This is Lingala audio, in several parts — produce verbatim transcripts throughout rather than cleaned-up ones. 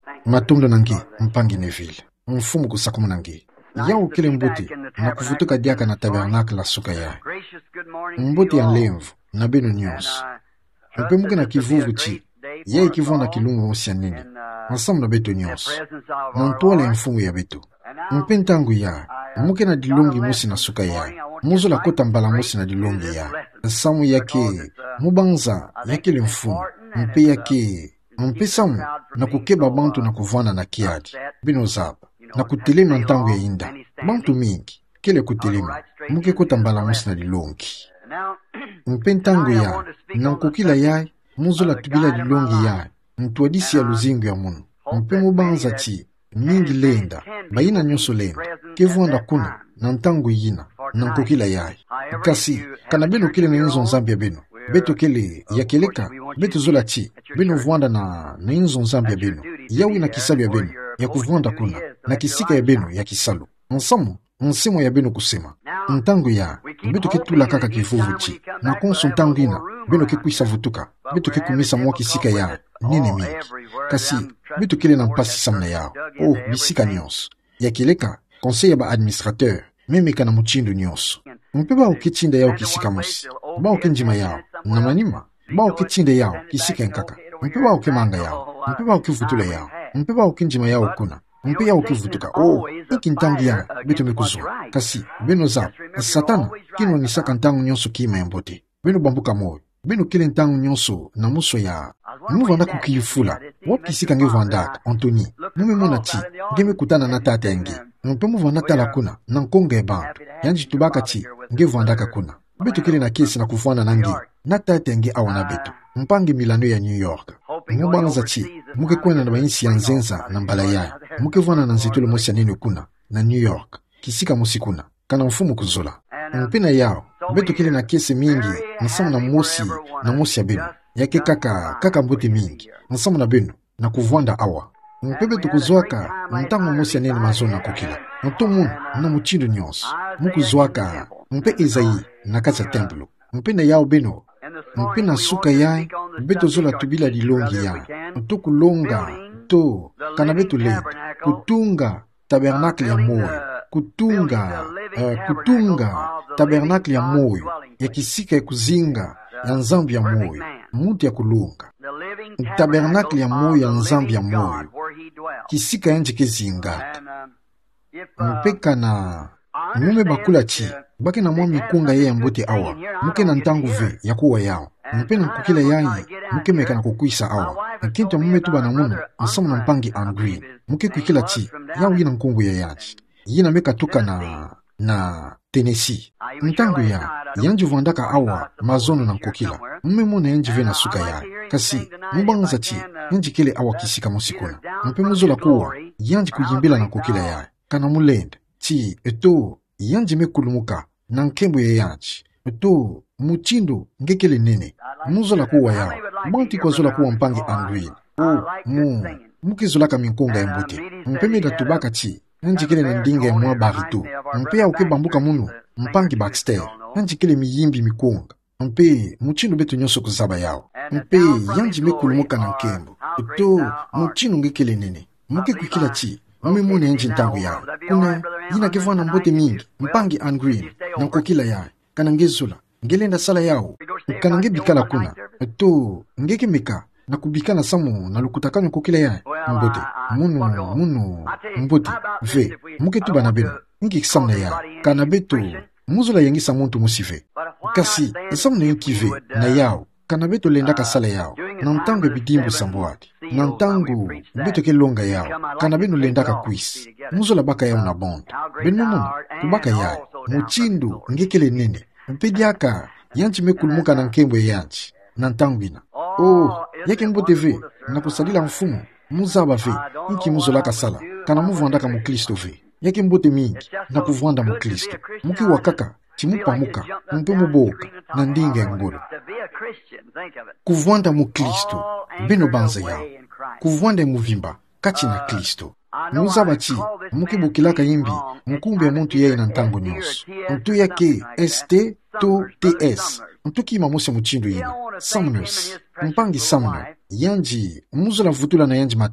Matumdo nangi mpangi Neville mfumu kusakumu nangi yao kile mbuti na kuvutuka diaka na tabernacle la suka ya mbuti ya lemvu na beno nyos mpemuke na kivuvu chi ya ikivu na kilungu musia nini masamu na beto nyos na ntuwale mfumu ya beto mpentangu ya muke na dilungi musi na suka ya muzo la kota mbala musi na dilungi ya samu yake mubanza yake le mfumu mpe yake mpe samu na kukeba bantu na kuvana na kiadi bino zaba na kutelema ntangu ya inda bantu mingi kele kutelema muke kota mbala musi na dilungi mpe ntangu ya na nkukila ya muzo la tubila dilungi ya ntuadisi ya luzingu ya munu mpe mubanza ti mingi lenda bayina nyoso lenda kevuanda kuna na ntangu yina na nkukila ya kasi kana beno kele na inzo nzambi ya beno beto kele ya keleka beto zola ti beno vuanda na na inzo nzambi ya beno yawi na kisalu ya beno ya kuvuanda kuna na kisika ya beno ya kisalu nsamu nsemo ya beno kusema ntangu ya beto ketula kaka kivuvu chi na konso ntangu ina beno kekuisa vutuka beto kekumisa mwa kisika ya nene mingi kasi beto kele na mpasi samna yao oh bisika nyonso ya keleka conseil ya ba administrateur memeka na muchindu nyonso mpe bao kichinda yao kisika musi bao kenjima yao na manima bao kichinda yao kisika nkaka mpe bao kemanga yao mpe bao kivutula yao mpe bao kenjima yao kuna mpe yao kivutuka oh iki ntangu ya beto mekuzwa kasi beno za satana kino ni saka ntangu nyonso kima ya mbote beno bambuka moyo beno kile ntangu nyonso na muso ya muvanda kukiyifula wapi kisika nge vandaka Anthony mume mona ti ngeme kutana na tata yange mpe muvanda tala kuna na nkonga ya bantu yanji tubaka ti nge vandaka kuna beto kile na kesi na kufwana nangi na tata yange awana beto mpangi Milano ya New York mubanza ti muke kwena na bainsi ya nzenza na mbala ya muke vwana na nzitulo mosi ya nini kuna na New York kisika mosi kuna kana mfumu kuzola mpina yao beto kile na kesi mingi nsamu na mosi na mosi ya beno yake kaka kaka mbuti mingi nsamu na beno na kuvwanda awa mpebe tukuzwaka ntangu mosi ya nene mazona kukila ntumu na muchindo nyonso mukuzwaka mpe Ezayi na kaza templo mpina yao beno mpina suka ya beto zola tubila dilongi ya ntukulonga to kana beto le kutunga tabernacle ya moyo kutunga uh, kutunga tabernacle ya moyo ya kisika ya kuzinga ya nzambi ya moyo muti ya kulunga tabernacle ya moyo ya nzambi ya moyo kisika ya nje kezinga mpeka na mume bakula chi baki na mwa mikunga ye ya mbote awa muke na ntangu ve ya kuwa yao mpe na kukila yayi muke meka na kukuisa awa nkinto mume tuba na munu nsamu na mpangi Andrew muke kukila chi yao yina nkungu ya yaji yina meka tuka na na Tennessee ntangu ya yanji vandaka awa mazono na nkukila mume muna yanji ve na suka ya kasi mubanza chi yanji kile awa kisika musikuna mpe muzola kuwa yanji kuyimbila na nkukila ya kana mulenda chi eto yanji mekulumuka na nkembo ya yanji eto muchindo ngekele nene muzola kuwa yao banti kwa zola kuwa mpangi Andrew o mu mukizola ka minkonga ya mbote mpeme da tubaka chi njikele na ndinga ya mwa barito mpe ya uke bambuka munu mpangi Baxter njikele miyimbi mikonga mpe muchindo beto nyonso kuzaba yao mpe yanji mekulumuka na nkembo eto muchindo ngekele nene muke kukila chi mume mune yanji ntangu yao kuna yina kivana mbote mingi mpangi Andrew na nkukila yao kana ngezula ngelenda sala yao kana ngebikala kuna eto ngeke meka na kubikana samu na lukutakanyo kukila ya mbote munu munu mbote ve muke tuba na beno ngi kisamna ya kana beto muzula yengisa muntu musive kasi esamna yonkive na yao kana beto lenda ka sala yao na ntangu bidimbu samboati na ntangu beto ke longa yao kana beno lenda ka kuis muzula baka yao na bond beno munu kubaka yao muchindu ngekele nene mpediaka yanchi mekulumuka na nkembo ya yanchi na ntangu ina oh yake mbote ve na kusalila mfumu muzaba ve inki muzola kasala kana muvandaka mu Kristo ve yake mbote mingi na kuvanda mu Kristo muki wakaka chimupamuka mpe muboka na ndinga ya ngolo kuvanda mu Kristo beno banza yao kuvanda muvimba kati na Kristo muzaba chi muki bukilaka yimbi mkumbe muntu yeye na ntango nyonso mtu yake st to ts mtu kima mose muchindo yina Sumners mpangi Sumner yanji muzula vutula na yanji matondo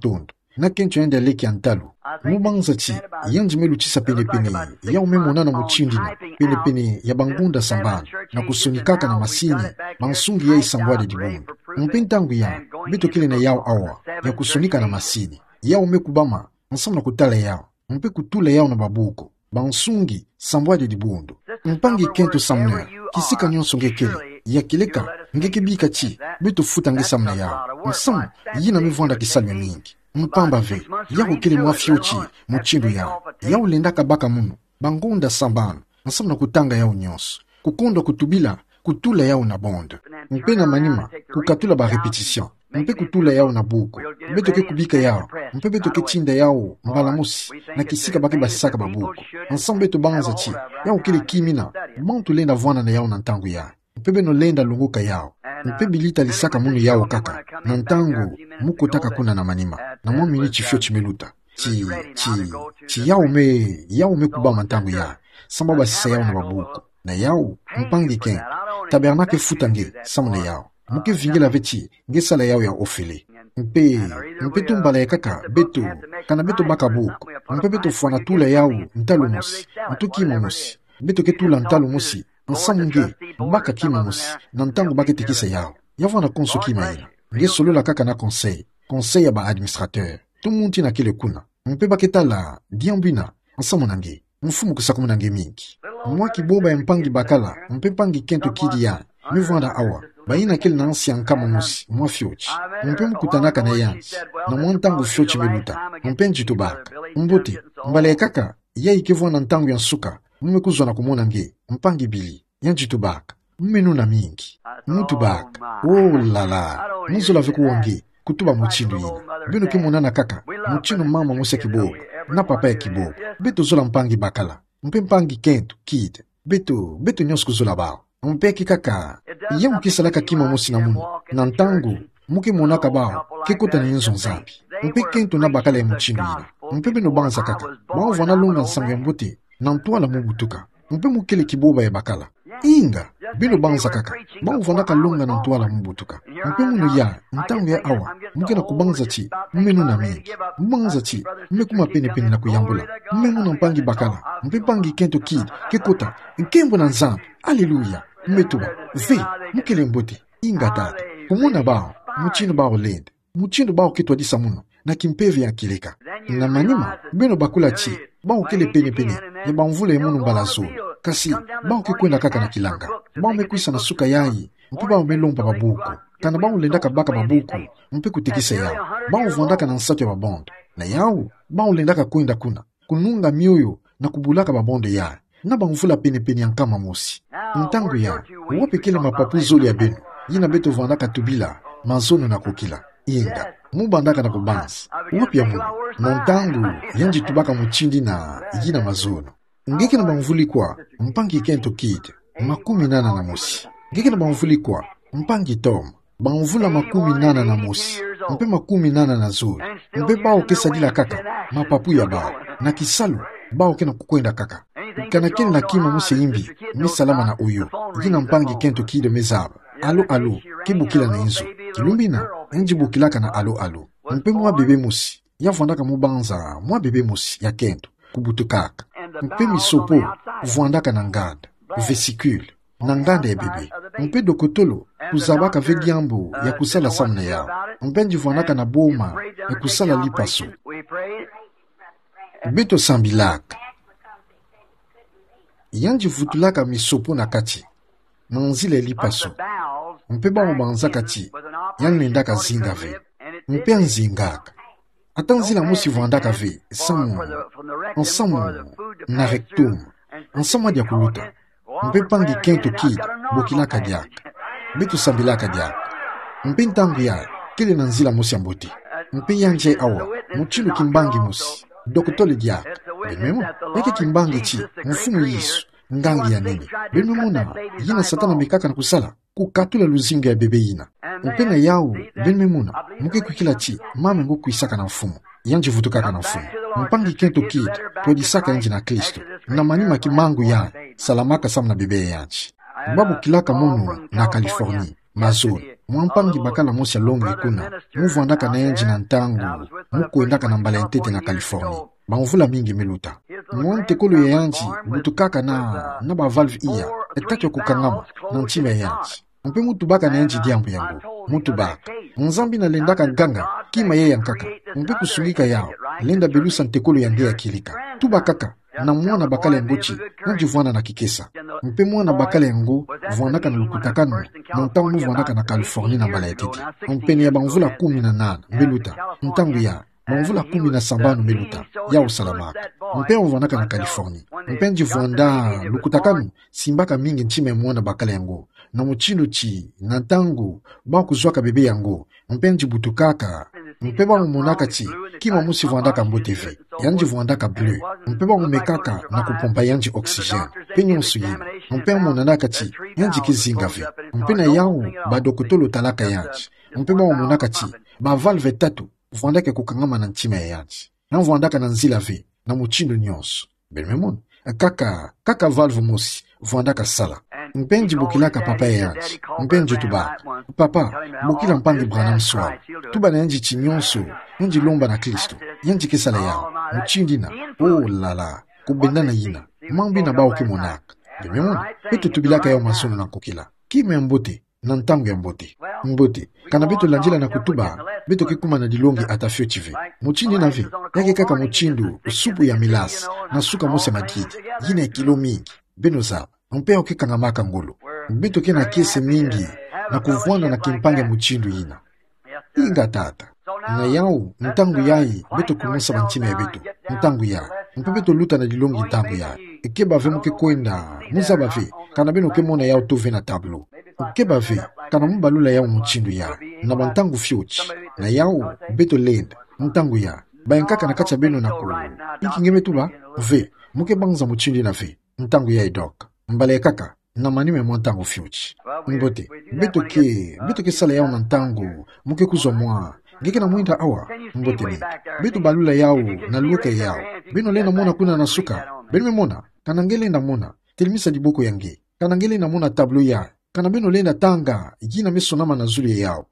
na kencho ende leki antalu. Mubanza chi, yanji melu chisa pene pene, ya umemona na muchindina, pene pene ya bangunda sambana, na kusunikaka na masini, mansungi ya isambwade di bundu. Mpentangu ya, beto kile na yao awa, ya kusunika na masini, ya umekubama, nsam na kutala yao, mpe kutula yao na babuko, bansungi, sambwade di bundu. Mpangi kento samner, kisika nyonso ngekele, ya kileka, ngekebika chi, beto futa nge samna yao, nsam, yina mevwanda kisalwe mingi. Mpamba ve, yao kile mwafiochi, muchindu yao, yao lendaka baka munu, bangunda sambana, nsam na kutanga yao nyonso, kukondo kutubila, kutula yao na bonde. Mpe na manima, kukatula ba repetition, mpe kutula yao na buku, beto ke kubika yao, mpe beto ke chinda yao, mbalamusi, na kisika baki basisaka babuku. Nsam beto banza chi, yao kile kimina, bantu lenda vwana na yao na ntangu ya. Mpe beno lenda lunguka yao, mpe bilita lisaka munu yao kaka, na ntangu muko taka kuna na manima, na mwamini chifyo chimeluta. Chi, chi, chi yao me, yao me kubama ntangu ya, samba basisa yao na babuku, na yao, mpangi ken, tabernake futange, samu na yao, muke vingela veti, nge sala yao ya ofele. Mpe, mpe tumbala ya kaka, beto, kana beto baka buku, mpe beto fwana tula yao, ntalo musi, mtukima musi, beto ke tula ntalo musi, nsamu nge, baka kima musi, na ntangu bake tekisa yao, yavana konso kima ina, nge solo la kaka na conseil, conseil ya ba administrateur, tu munti na kele kuna, mpe bake tala, diambina, nsamu nange, mfumu kusakumu nange mingi. Mwa kiboba ya mpangi bakala, mpe pangi kento kidi ya, mevwanda awa, baina kele na ansi ankama musi, mwa fiochi, mpe mkutanaka na yansi, na mwantangu fiochi meluta, mpe njitubaka, mbote, mbale kaka, ya ikevwana ntangu ya nsuka, mume kuzwa na kumona nge, mpangi bili, yanjitubaka, mmenu na mingi, mutubaka, oh lala, muzo la viku wange, kutuba muchindu ina, bino kimona na kaka, muchindu mama musa kiboba, na papa ya kiboba, beto zola mpangi bakala, mpe mpangi kento, kide, beto, beto nyosku zola bao, mpe kikaka, ya mkisalaka kima musi na munu, na ntangu, muke monaka bao, kekota na yenzo nzambi, mpe kento na bakala ya muchindu ina, mpe bino banza kaka, bao vana lunga nsangu ya mbote, na mtuala mubutuka, mpe mukele kiboba ya bakala, inga, bino banza kaka, bao vana kalunga na mtuala mubutuka, mpe munu ya, ntangu ya awa, muke na kubanza chi, mmenu na mingi, mbanza chi, mme kuma pene pene na kuyambula, mmenu na mpangi bakala, mpe pangi kento kid, kekota, nkembo na nzambi, aleluya, mmetuba, ve, mukele mbote, inga tata, kumuna bao, muchino bao lende, muchino bao kitwa disa muno, na kimpeve ya kileka, na manima, bino bakula chi, bao kele pene pene, ya bamvula ya munu mbala zulu, kasi, bao kikwenda kaka na kilanga, bao mekuisa na suka yayi, mpe bao melompa babuku, kana bao lendaka baka babuku, mpe kutikisa yao, bao vondaka na nsato ya babondo, na yao, bao lendaka kwenda kuna, kununga mioyo na kubulaka babondo ya, na bamvula pene pene yankama mosi. Ntangu ya, wape kele mapapu zoli ya benu, yina beto vondaka tubila, mazono na kukila, inga, mubandaka na kubansi, wapi ya munu, na ntangu, yanji tubaka muchindi na yina mazono. Ngeke na bamvuli kwa, mpangi kento kide, makumi nana na mosi. Ngeke na bamvuli kwa, mpangi tom, bamvula makumi nana na mosi, mpe makumi nana na zulu, mpe bao kesa dila kaka, mapapu ya bao, na kisalu, bao kena kukwenda kaka. Kana kene na kima musi imbi, misalama na uyo, yina mpangi kento kide mezaba, alo alo, kibukila na inzo, kilumbina, njibukilaka na alo alo, mpe mwa bebe musi, ya vondaka mubanza, mwa bebe musi, ya kento, kubutukaka. Mpe misopo, vwandaka na nganda, vesicule, na nganda ya bebe. Mpe dokotolo, kuzabaka vediambo ya kusala samna yao. Mpe njivwandaka na boma ya kusala lipaso. Beto sambilaka. Yanji vutulaka misopo na kati, na nzile lipaso. Mpe ba mbanza kati, yang nendaka zinga ve. Mpe nzingaka. Atanzila musi vwandaka ve, samu, ensamu, na rectum, ensamu dia kuluta, mpe pangi kento kid, bokilaka diaka, betu sambilaka diaka, mpe ntangu ya, kele na nzila musi ambote, mpe yanje awa, muchilu kimbangi musi, dokotole diaka, benmemo, eke kimbangi chi, mfumu yisu, ngangi ya nini, benmemo na, yina satana mikaka na kusala, kukatula luzinga ya bebe yina, mpe na yao, benmemo na, muke kukila chi, mame ngu kuisaka na mfumu, yanji vutukaka na mfumu, mpangi kento kid, tuadisaka yanji na Kristo, na manima kimangu ya, salamaka samu na bebe yanji. Babu kilaka munu na California, mazuri mwampangi bakala mosi ya longi kuna muvu andaka na enji na ntangu muku endaka na mbala entete na California bamvula mingi miluta mwante kulu ya yanji butukaka na na ba valve iya etatu ya kukangama na nchime ya yanji mpe mutu baka na enji diambu yangu mutu baka nzambi na lendaka ganga kima ye yankaka mpe kusungika yao lenda belusa ntekulu ya nde ya kilika tuba kaka na mwana bakala ya mbochi nji vuana na kikesa mpe mwana bakala ya ngo vuanaka na lukutakano na ntangu vuanaka na California na mbala ya titi mpe ni ya bamvula kumi na nana miluta ntangu ya bamvula kumi na sambano miluta ya usalamaka mpe vuanaka na California mpe nji vuanda lukutakano simbaka mingi nchime mwana bakala ya ngo na muchindu chi na ntangu ba kuzwaka bebe yango mpe nji butukaka mpe ba mumonaka chi kima musi vuandaka mbote vi yanji vuandaka bleu mpe ba mumekaka na kupompa yanji oxygène pe nyonso yina mpe monanaka chi yanji kizinga vi mpe na yao ba dokotolo talaka yanji mpe ba mumonaka chi ba valve tatu vuandaka kukangama na nchima ya yanji na vuandaka na nzila vi na muchindu nyonso belmemon kaka kaka valve mosi vuandaka sala mpenji bukilaka papa ya yanji mpenji tuba papa bukila mpangi Branham swal tuba na yanji chinyonso yanji lomba na Kristo yanji kisala yao mchindina oh lala kubendana yina mambi na bao kimonaka bememona petu tubilaka yao masono na kukila kime ya mbote na ntangu ya mbote mbote kana beto lanjila na kutuba beto kikuma na dilongi atafio chive mchindi na vi yake kaka mchindu supu ya milasi na suka mose madidi yina ya kilo mingi beno zaba mpe okikanga maka ngolo beto kena kese mingi na kuvuana na kimpange mchindu yina inga tata na yao ntangu yai beto kumusa banchime ya beto ntangu ya mpe beto luta na dilongi ntangu ya ekeba ve muke kwenda muzaba ve kana beno kemona yao tove na tablo ekeba ve kana mbalula yao mchindu ya na bantangu fiochi na yao beto lenda ntangu ya bayankaka na kacha beno na ku ikingeme tuba ve muke bangza mchindu na ve ntangu ya idoka mbale kaka na manime mwantangu fiochi mbote beto ke beto ke sala yao na ntangu muke kuzo mwa ngeke na mwinda awa mbote ni beto balula yao na luke yao beno lena mona kuna na suka beno me mona kana ngele na mona telimisa diboko yange kana ngele na mona tablo ya kana beno lena tanga yina mesonama na zuli yao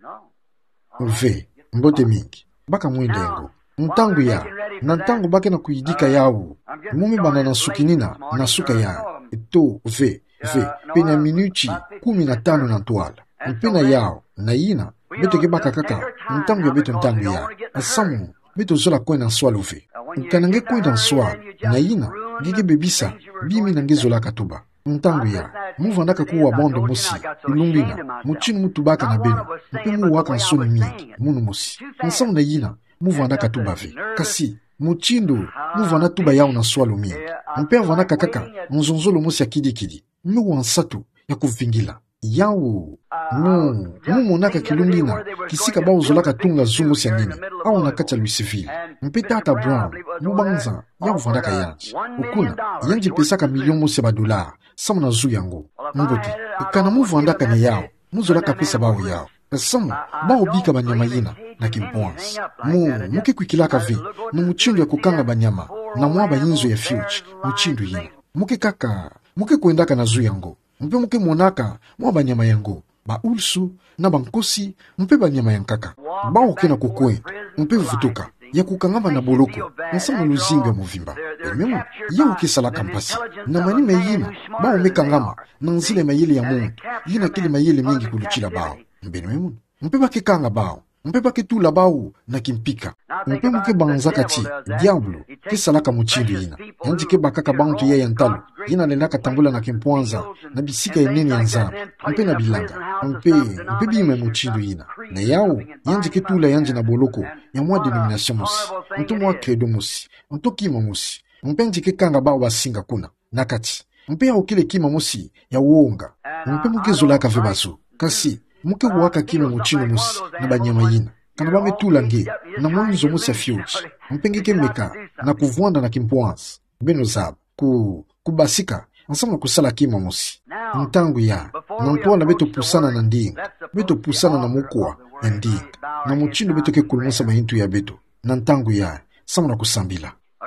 ve mbote mingi baka mwinda yango ntangu ya na ntangu bake na kuidika yao mume bana na sukinina na suka ya to ve ve pena minuti kumi na tano na ntwala mpena yao na yina beto kebaka kaka ntangu ya beto ntangu ya asamu beto zola kwena swalo ve nkanange kwenda swalo na yina ngeke bebisa bimi nange zola katuba ntangu ya muva ndaka kuwa bondo musi ilumbina muchinu mutu baka na beno mpe mu waka nsoni mingi munu musi nsamu na yina muva ndaka tuba ve kasi muchindu muva na tuba yao na swalo mingi mpe vanaka kaka nzonzolo musi ya kidi kidi mu wansatu ya kuvingila yao no mu monaka kilumbina kisika bao zolaka tunga zungu sia nini au nakacha Louisville mpe tata Brown mubanza yao vanaka yanji ukuna yanji pesaka milion musi ba dolar samu na zu yango ngote kana mu vandaka na yao muzolaka pesa bao yao samu bao bika banyama yina na kimponsi mu muke kwikilaka vi na muchindu ya kukanga banyama na mwaba yinzo ya future muchindu yina muke kaka muke kuendaka na zu yango mpe muke monaka mwaba nyama yango ba ulsu na bankosi mpe banyama yankaka bao kena kukwe mpe vutuka ya kukangama na boloko nsama luzimbi ya muvimba ememo ya ukisala kampasi na manime yina bao mekangama na nzile mayele ya mungu yina kili mayele mingi kuluchila bao mbenemu mpe bakekanga bao mpe baketula bao na kimpika mpe muke banzaka chi diablo kisalaka muchindu yina yanji ke bakaka bantu ya yantalo yina lendaka tambula na kimpwanza na bisika yenene ya nzambi mpe na bilanga mpe mpe bima muchindu yina na yao yanji ke tula yanji na boloko ya mwa denomination musi mto mwa credo musi mto kima musi mpe nji ke kanga bao basinga kuna nakati mpe ya okile kima musi ya uonga mpe muke zolaka vebazo kasi muke waka kima muchino musi na banyama yina kana bame tula nge na mwanzo musi ya fiuchi mpengeke meka na kuvuanda na kimpwansi beno zaba ku kubasika nsama kusala kima musi ntangu ya na ntwala beto pusana na ndinga beto pusana na mukwa ya ndinga na muchindo beto ke kulumusa mahintu ya beto na ntangu ya sama na kusambila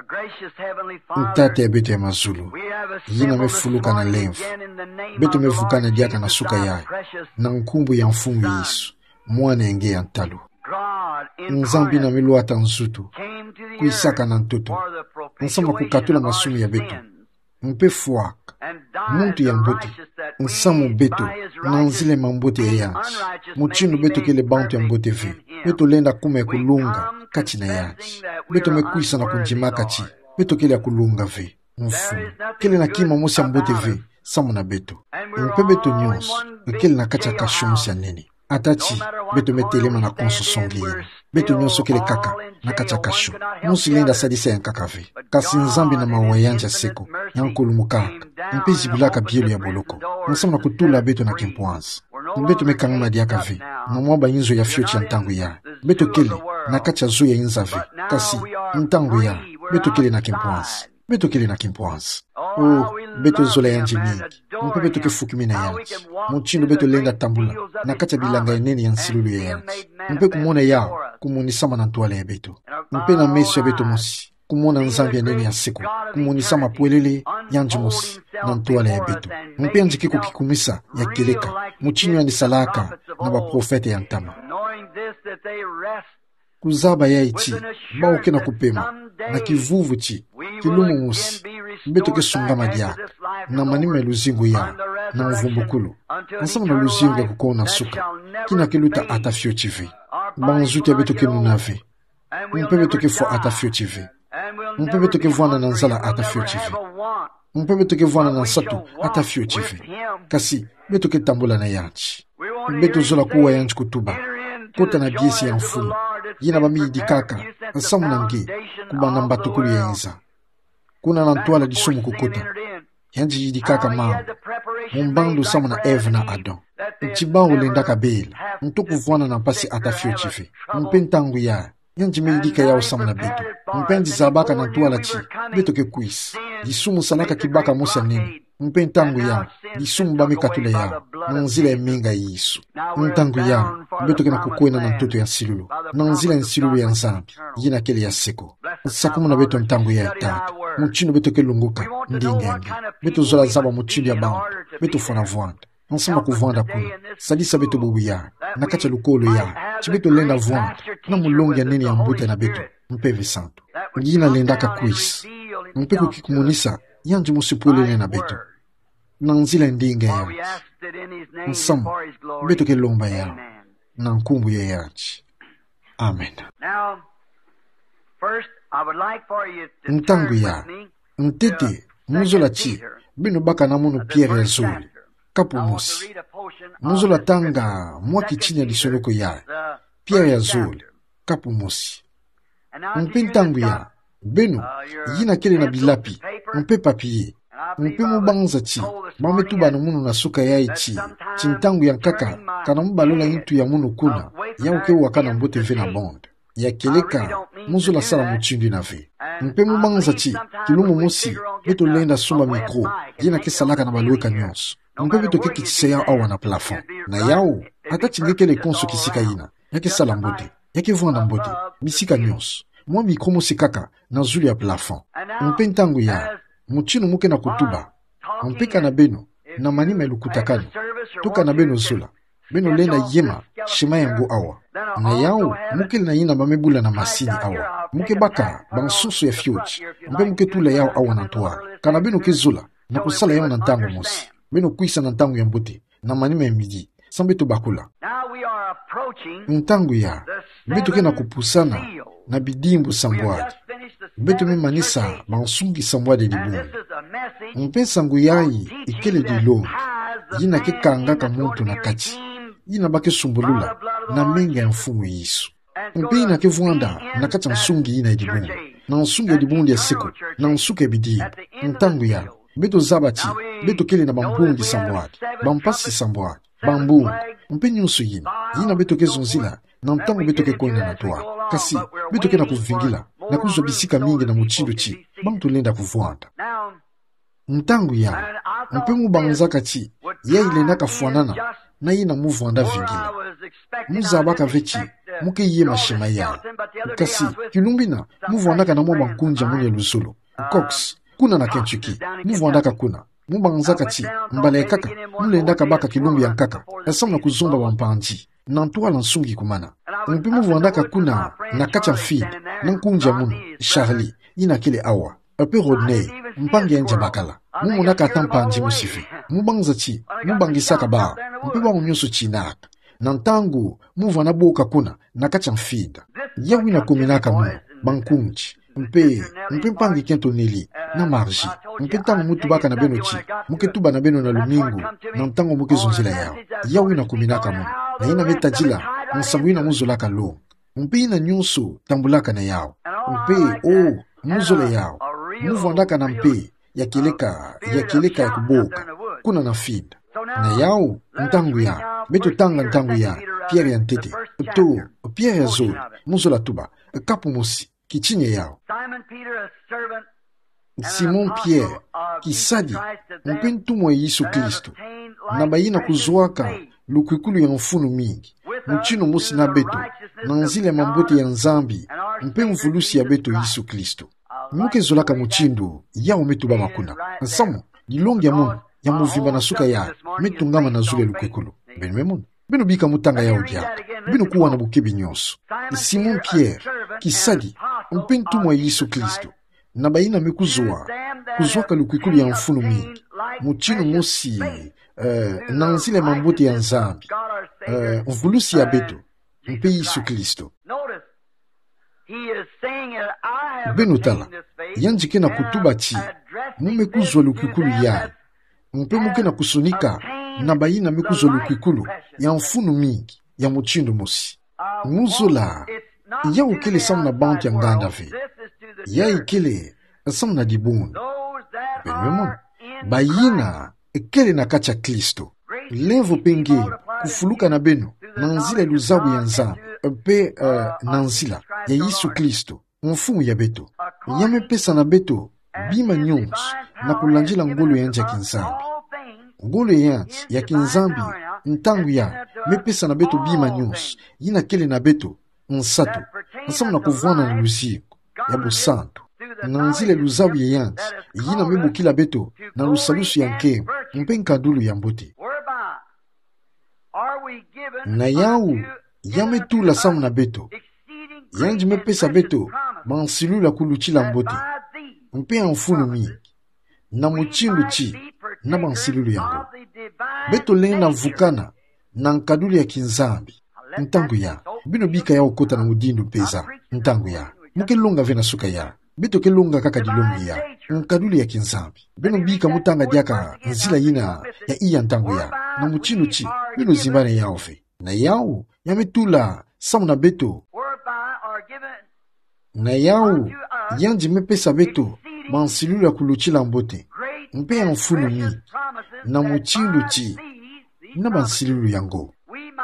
Ntate beto ya mazulu. Yina mefuluka na lemfu. Beto mevukana diaka na suka yae. Na nkumbu ya mfumu Yesu. Mwana enge ya ntalo. Nzambi na miluata nzutu. Kuisaka na ntoto. Nsama kukatula masumu ya beto. Mpe fuak. Muntu ya mbote. Nsamu beto. Na nzile mambote ya yanchi. Muchinu beto kele bantu ya mbote ve. Beto lenda kume kulunga. Kati na yanchi. Beto mekuisa na kunjima kati. Beto kele ya kulunga ve. Mfumu. Kele na kima mosi ya mbote ve. Samu na beto. Mpe beto nyons. Kele na kacha kashu mosi ya nene. Atachi, beto metelema na konso songine. Beto nyonso kele kaka, na kacha kashu. Musi linda sadisa ya nkakave. Kasi nzambi na mawayanja seko, yankulu mukaka. Mpe zibilaka bielu ya boloko. Nsama na kutula beto na kempuanza. Beto mekangama diakave, na mwaba inzo ya fiochi ya ntangu ya. Beto kele, na kacha zo ya inzave. Kasi, ntangu ya, beto kele na kempuanza. Beto kele na kempuanza. Oh, beto zola yanji mingi. Mpe beto ke fukimina yanji. Muchino beto lenda tambula. Na kacha bilanga eneni ya nsilulu ya yanji. Mpe kumona yao, kumunisama na ntuale ya beto. Mpe na meso ya beto mosi. Kumona nzambi ya neni ya siku. Kumunisama puelele yanji mosi. Na ntuale ya beto. Mpe yanji kiko kikumisa ya keleka. Muchino ya nisalaka na ba profete ya ntama. Kuzaba ya ichi, bao kena kupema. Na kivuvu chi, kilumu musi. Beto ke sungama diaka. Na manime luzingu ya. Na mvumbukulu. Nasama na luzingu ya kukona suka. Kina kiluta atafio chivi. Banzuti ya beto ke nunave. Mpe beto ke fo atafio chivi. Mpe beto ke vuana na nzala atafio chivi. Mpe beto ke vuana na satu atafio chivi. Kasi beto ke tambula na yanchi. Beto zola kuwa yanchi kutuba. Kota na biesi ya mfumu. Yina bami idikaka. Nsamu nange. Kuba namba tukulu ya inza. Kuna na ntuala disumu kukota. Yanji yidikaka mao. Mumbandu samu na Eve na Adam. Nchibao lendaka bela. Ntuku vuana na pasi atafio chifi. Mpentangu ya. Yanji meidika yao samu na beto. Mpenzi zabaka na ntuala chi. Beto ke kuisi. Disumu salaka kibaka mosa nini. Mpentangu ya. Disumu bami katule ya. Nanzila ya minga yisu. Mpentangu ya. Beto kena kukwena na ntoto ya nsilulu. Nanzila ya nsilulu ya nzambi. Yina kele ya seko. Sakumu na beto ntangu ya itatu. Muchino beto ke lunguka. Ndingenge. Beto zola zaba muchino ya bantu. Beto fona vuanda. Ansama kuvanda kuna. Sadisa beto bubu ya. Nakacha lukolo ya. Chibeto lenda vuanda. Na mulongi ya nene ya mbute na beto. Mpeve santo. Yina lendaka kuisi. Mpeko kikumunisa. Yanji musipulele na beto. Nanzila ndinge ya. Nsama. Beto ke lomba ya. Na nkumbu ya yanchi. Amen. Ntangu ya. Ntete. Muzola chi. Bino baka na munu Pierre ya zoli. Kapu musi. Muzola tanga. Mwaki chini ya disoloko ya. Pierre ya zoli. Kapu musi. Mpe ntangu ya. Beno. Yina kele na bilapi. Mpe papiye. Mpe mubanza chi. Mame tuba na munu na suka ya ichi. Chintangu ya nkaka. Kana mbalola intu ya munu kuna. Ya uke wakana mbote vena bond. Ya keleka. Muzola sala muchindi na ve. Mpe mubanza chi. Kilumu musi. Beto lenda sumba mikro. Yina kesalaka na balueka nyonso. Mpe beto ke kitise ya awa na plafond. Na yao. Ata chingeke le konso kisika yina. Yake sala mbote. Yake vuanda mbote. Bisika nyonso. Mwa mikro musi kaka. Na zuli ya plafond. Mpe ntangu ya. Muchino muke na kutuba. Mpeka na beno. Na manima ilukutakani. Tuka na beno zula. Beno lenda yema. Shima yangu awa. Na yao. Muke na yina mamebula na masini awa. Muke baka. Bansusu ya fiochi. Mpe muke tula yao awa na tuwa. Kana beno ke zula. Na kusala yao na ntangu mosi. Beno kuisa na ntangu ya mbote. Na manima ya midi. Sambeto bakula. Ntangu ya. Beto ke na kupusana. Na bidimbu sambwadi. Beto me manisa. Bansungi sambwadi libungu. Mpe sangu yai. Ikele di lo. Yina ke kangaka muntu na kati. Yina bake sumbulula. Na menga ya mfumu yisu. Mpe yina ke vuanda. Na kati msungi yina edibungu. Na msungi edibungu ya siku. Na msuke bidimbu. Ntangu ya. Beto zabati. Beto kele na bambungi sambwadi. Bampasi sambwadi. Bambungi. Mpe nyusu yina. Yina beto ke zonzila. Na ntangu beto ke kwenda na toa. Kasi. Beto ke na kuvingila. Na kuzo bisika mingi na muchindo chi. Bantu lenda kuvuanda. Ntangu ya. Mpe mubanzaka chi. Ya ile naka fuanana. Na yina muvuanda vingila. Muzabaka vechi. muke ye mashima ya. Kasi, kilumbina, muvuandaka na mwamba kunja mwenye luzulu. Cox, kuna na Kentucky, muvuandaka kuna. Mubanzaka ti, mbale kaka, mulendaka baka kilumbi ya nkaka. Esamna kuzumba wampanji. Nantua lansungi kumana. Mpe muvuandaka kuna na kacha feed, nankunja munu, Charlie, ina kile awa. Epe Rodney, mpangi enja bakala. Mumunaka tampanji musifi. Mubanza ti, mubangisaka ba. Mpe ba umyoso chinak. Nantangu, muvuana boka kuna, na kacha feed. Yawi na kuminaka munu, bankunji. Mpe, mpe mpangi kento nili, na marji. Mpe tangu mutu baka na beno chi, muke tuba na beno na lumingu, na ntango muke zonzila yao. Yawi na kuminaka munu, na ina metajila, nsambu ina muzulaka lo. Mpe ina nyusu, tambulaka na yao. Mpe, oh, muzula yao. Muvuandaka na mpe, ya kileka, ya kileka ya kuboka, kuna na feed. Na yao, ntangu ya, beto tanga ntangu ya, Pierre ya ntete, to, Pierre ya zoli, muzula tuba, kapu musi. Kichinye yao. Simon Pierre, kisadi, mpentu mwa Yesu Kristo, na bayina kuzuaka lukwikulu ya mfunu mingi, mchino musi na beto, na nzile mambote ya nzambi, mpe mfulusi ya beto Yesu Kristo. Muke zolaka mchindo, yao metuba makuna. Nsamo, dilongi ya munu, ya muvimba na suka ya, metungama na zule lukwikulu. Ben memunu. Beno bika mutanga yao diaka. Beno kuwa na bukebi nyonso. Simon Pierre, kisadi, mpentu mwa Yesu Kristo, na bayina mekuzua, kuzuaka lukwikulu ya mfunu mingi, mchino musi, uh, na nzile mambote ya nzambi, uh, mfulusi ya beto, mpe Yesu Kristo. Beno tala, yanjike na kutuba chi, mumekuzwa lukwikulu ya, mpe muke na kusunika, na bayina mekuzwa lukwikulu ya mfunu mingi, ya mchindo musi. Muzula, ya ukele samu na bounty ya nganda ve. Ya ikele samu na dibuni. Benwemon, bayina ekele na kacha Kristo. Levo penge kufuluka na beno, na nzila luzabu ya nzambi, pe uh, na nzila ya Yesu Kristo, mfumu ya beto. Ya mepesa na beto, bima nyons, na kulanjila ngolo ya nja kinzambi. Ngolo ya ya kinzambi, ntangu ya, mepesa na beto bima nyons, yina kele na beto, nsatu, nsamu na kuvuana na luziku, ya busantu. Na nzile luzabu ya yanti, yina mebu kila beto, na lusalusu ya nkemu, mpenka dulu ya mbote. Na yau, yame tu la samu na beto, yanji mepesa beto, mansilu la kuluchila mbote, mpe ya mfunu mingi, na mchindu chi, na mansilu yango. Beto lena vukana, na nkadulu ya kinzambi. Ntangu ya, bino bika ya okota na mudindu peza. Ntangu ya, muke lunga vena suka ya. Beto ke lunga kaka dilungi ya. Nkaduli ya kinzambi. Bino bika mutanga diaka nzila yina ya iya ntangu ya. Na muchinu chi, bino zimbane ya ofe. Na yao, ya metula, samu na beto. Na yao, yanji mepesa beto, mansilu ya kuluchila mbote. Mpe ya mfunu mi. Na muchinu chi, na mansilu yango.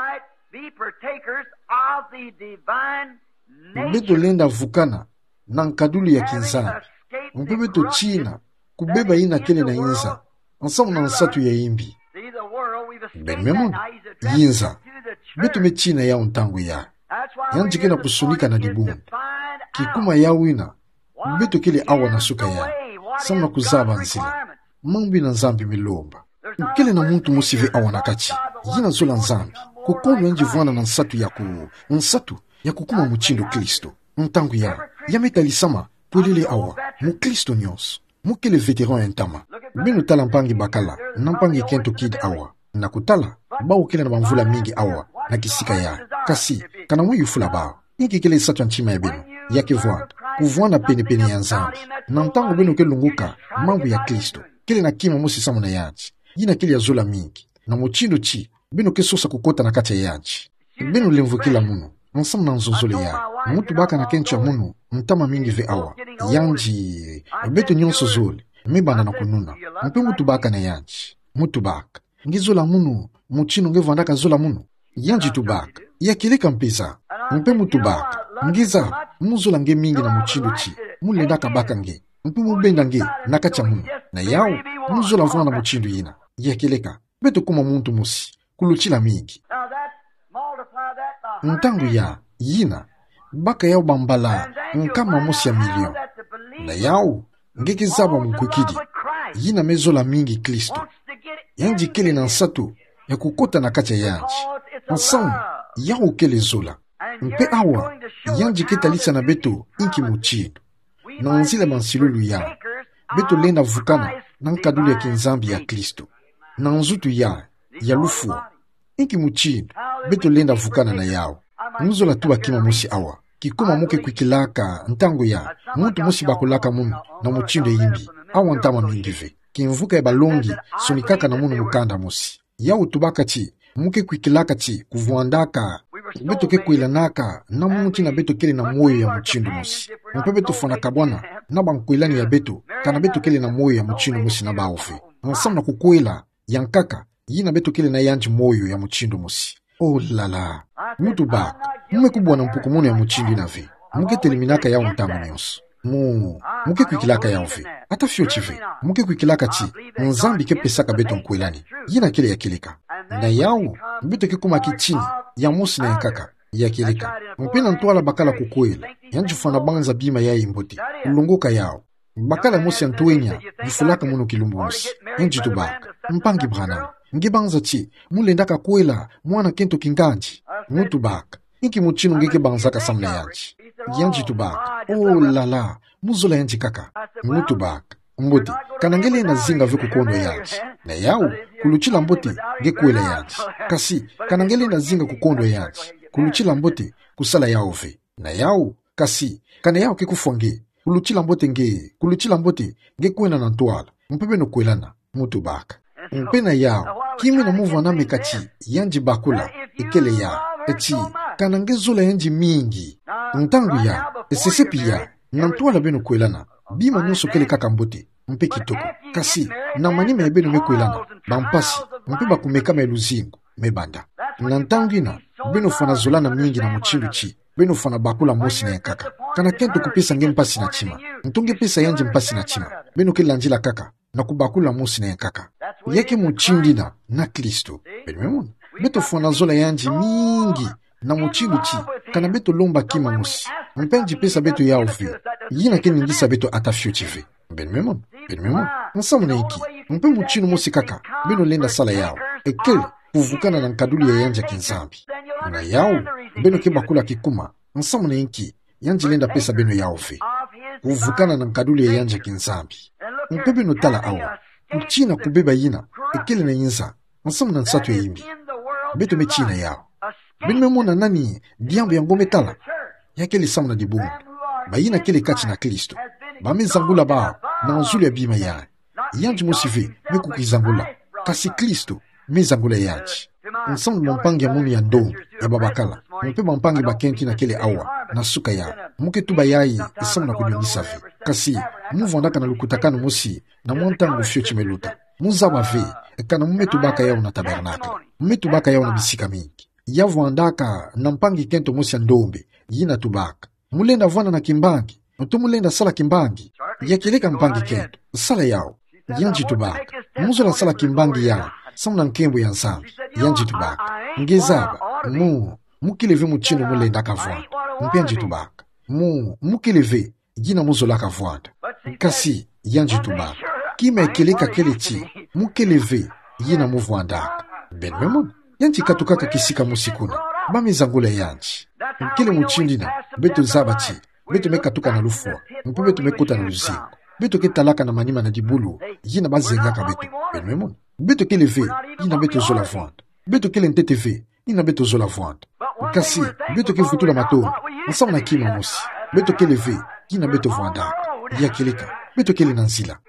Beto lenda vukana na nkadulu ya kinzambi. Mpe beto china kubeba ina kele na inza ansamu na nsatu ya imbi. Ben memon yinza beto me china ya untangu ya yanjike na kusunika na dibuni kikuma ya wina beto kele awa na suka ya samu na kuzaba nzila mambi na nzambi milomba kele na muntu musive awa na kachi yina zola nzambi kukondo enji vuana na nsatu ya ku nsatu ya kukuma mchindo Kristo ntangu ya ya metalisama pwelele awa mu Kristo nyos mukele veteran entama bino tala mpangi bakala na mpangi kento kid awa na kutala bao kele na bamvula mingi awa na kisika ya kasi kana mwe yufula bao niki kele satu nchima ya bino ya kevuana kuvuana pene pene ya nzambi na ntangu bino kele lunguka mambu ya Kristo kele na kima musi samu na yanchi yina kele ya zola mingi na mchindo chi bino kesosa kukota na kati ya yanchi bino lemvukila muno nsamu na nzonzole ya mutu baka na kencha muno ntama mingi ve awa yanji beto nyonso zole mibana na kununa mpe mutu baka na yanji mutu baka ngizola muno muchino ngevandaka zola muno yanji tu baka ya kileka mpeza mpe mutu baka ngiza muzola nge mingi na muchino chi mulendaka baka nge mpe mubenda nge nakacha muno na yao muzola vana muchindo yina ya kileka beto kuma muntu musi kuluchila mingi ntangu ya yina baka yao bambala nkama mosi ya milion na yao ngeke zaba mkwikidi yina mezola mingi Kristo yanji kele na nsatu ya kukota na kacha yanji ensemble yao kele zola mpe awa yanji ketalisa na beto inki muchindo na nzile mansilulu ya beto lena vukana na nkadulu ya kinzambi ya Kristo na nzutu ya ya lufu inki muchindo beto lena vukana na yao muzola tuwa kima musi awa kikuma muke kwikilaka ntango ya muntu musi bakulaka munu na muchindo yimbi awa ntama mingive kinvuka ya balongi sonikaka na munu mukanda musi yao tubaka chi muke kwikilaka chi kuvuandaka beto ke kuilanaka na muti na beto kele na moyo ya muchindo musi mpe beto fona kabwana na bankuilani ya beto kana beto kele na moyo ya muchindo musi na baofe nsam na kukuila yankaka yina beto kele na yanji moyo ya muchindo musi oh lala mutu bak mume kubwa na mpukumunu ya muchindo inave muke teliminaka yao ntama nyonso mu muke kwikilaka yao ve ata fio chive muke kwikilaka chi nzambi ke pesaka beto nkuilani yina kele ya kilika na yao beto ke kuma kichini ya musi na yankaka ya kilika mpena ntwala bakala kukuila yanji fana banza bima ya imbote ulunguka yao bakala musi ya ntuenya jifulaka munu kilumbu musi yanji tubaka mpangi brana ngibanza chi mulendaka kuila mwana kento kinganji mutu baka inki muchinu ngeke banzaka samna yanji yanji tubaka oh lala muzola yanji kaka mutu baka mbote kanangele na zinga ve kukondo yanji na yao kuluchila mbote ngekuela yanji kasi kanangele na zinga kukondo yanji kuluchila mbote kusala yao ve na yao kasi kana yao kekufonge kuluchila mbote nge kuluchila mbote ngekuena na ntwala mpebe no kuelana mutu baka mpena yao kimi na muvu aname kachi yanji bakula ekele ya echi kanangezola yanji mingi ntangu ya esesepi ya na ntwala beno kuelana bima nyonso kele kaka mbote mpe kitoko kasi na manime ya beno mekuelana bampasi mpe bakumeka meluzingo mebanda na ntangu ina beno fana zolana mingi na muchindu chi beno fana bakula mosi na yankaka kana kento kupesa nge mpasi na chima ntonge pesa yanji mpasi na chima beno kele lanjila kaka na kubakula mosi na yankaka yake muchindina na Kristo beno beto fana zola yanji mingi na muchindu chi kana beto lomba kima musi mpenji pesa beto yao vi yina kene ngisa beto atafio chive ben memon ben memon nsamu na iki mpe muchinu musi kaka beno lenda sala yao ekele kuvukana na nkaduli ya yanja kinzambi na yao beno ke bakula kikuma nsamu na iki yanji lenda pesa beno yao vi kuvukana na nkaduli ya yanja kinzambi mpe beno tala awa kuchina kubeba yina ekele na yinza nsamu na nsatu ya yimbi beto mechina yao ben memona nani diambo ya ngome tala yakele samu na dibungu bayina kele kachi na Kristo bamezangula bao na nzulu ya bima ya yanji mosive meku kizangula kasi Kristo mezangula yanji ensemble mpangi ya munu ya ndongo ya babakala mpe mpangi bakenki na kele awa na suka ya muke tuba yayi esamu na kunyongisa ve kasi muvondaka na lukutakano musi na montango fio chimeluta muzaba ve ekana mumetu baka yao na tabernakle mumetu baka yao na bisika mingi yavu andaka na mpangi kento musi ya ndombe yina tubaka mulenda vwana na kimbangi mtu mulenda sala kimbangi yakileka mpangi kento sala yao yanji tubaka muzola sala kimbangi yao samuna nkembo ya nsambi yanji tubaka ngezaba mu mukileve muchino mulenda kavwanda mpenji tubaka mu mukileve jina muzola kavwanda kasi yanji tubaka kima ekileka kelechi mukileve yina muvwandaka ben memon yanji katukaka kisika musikuna bamezangula yanji mkile muchindina beto zabachi beto mekatuka na lufua mpe beto mekota na luzingo beto ketalaka na manima na dibulu yina bazengaka beto benmemon beto keleve yina beto zola vwanda beto kele nteteve yina beto zola vwanda kasi beto kevutula matoro nsamu na kima mosi beto keleve yina beto vwanda yakeleka beto kele na nzila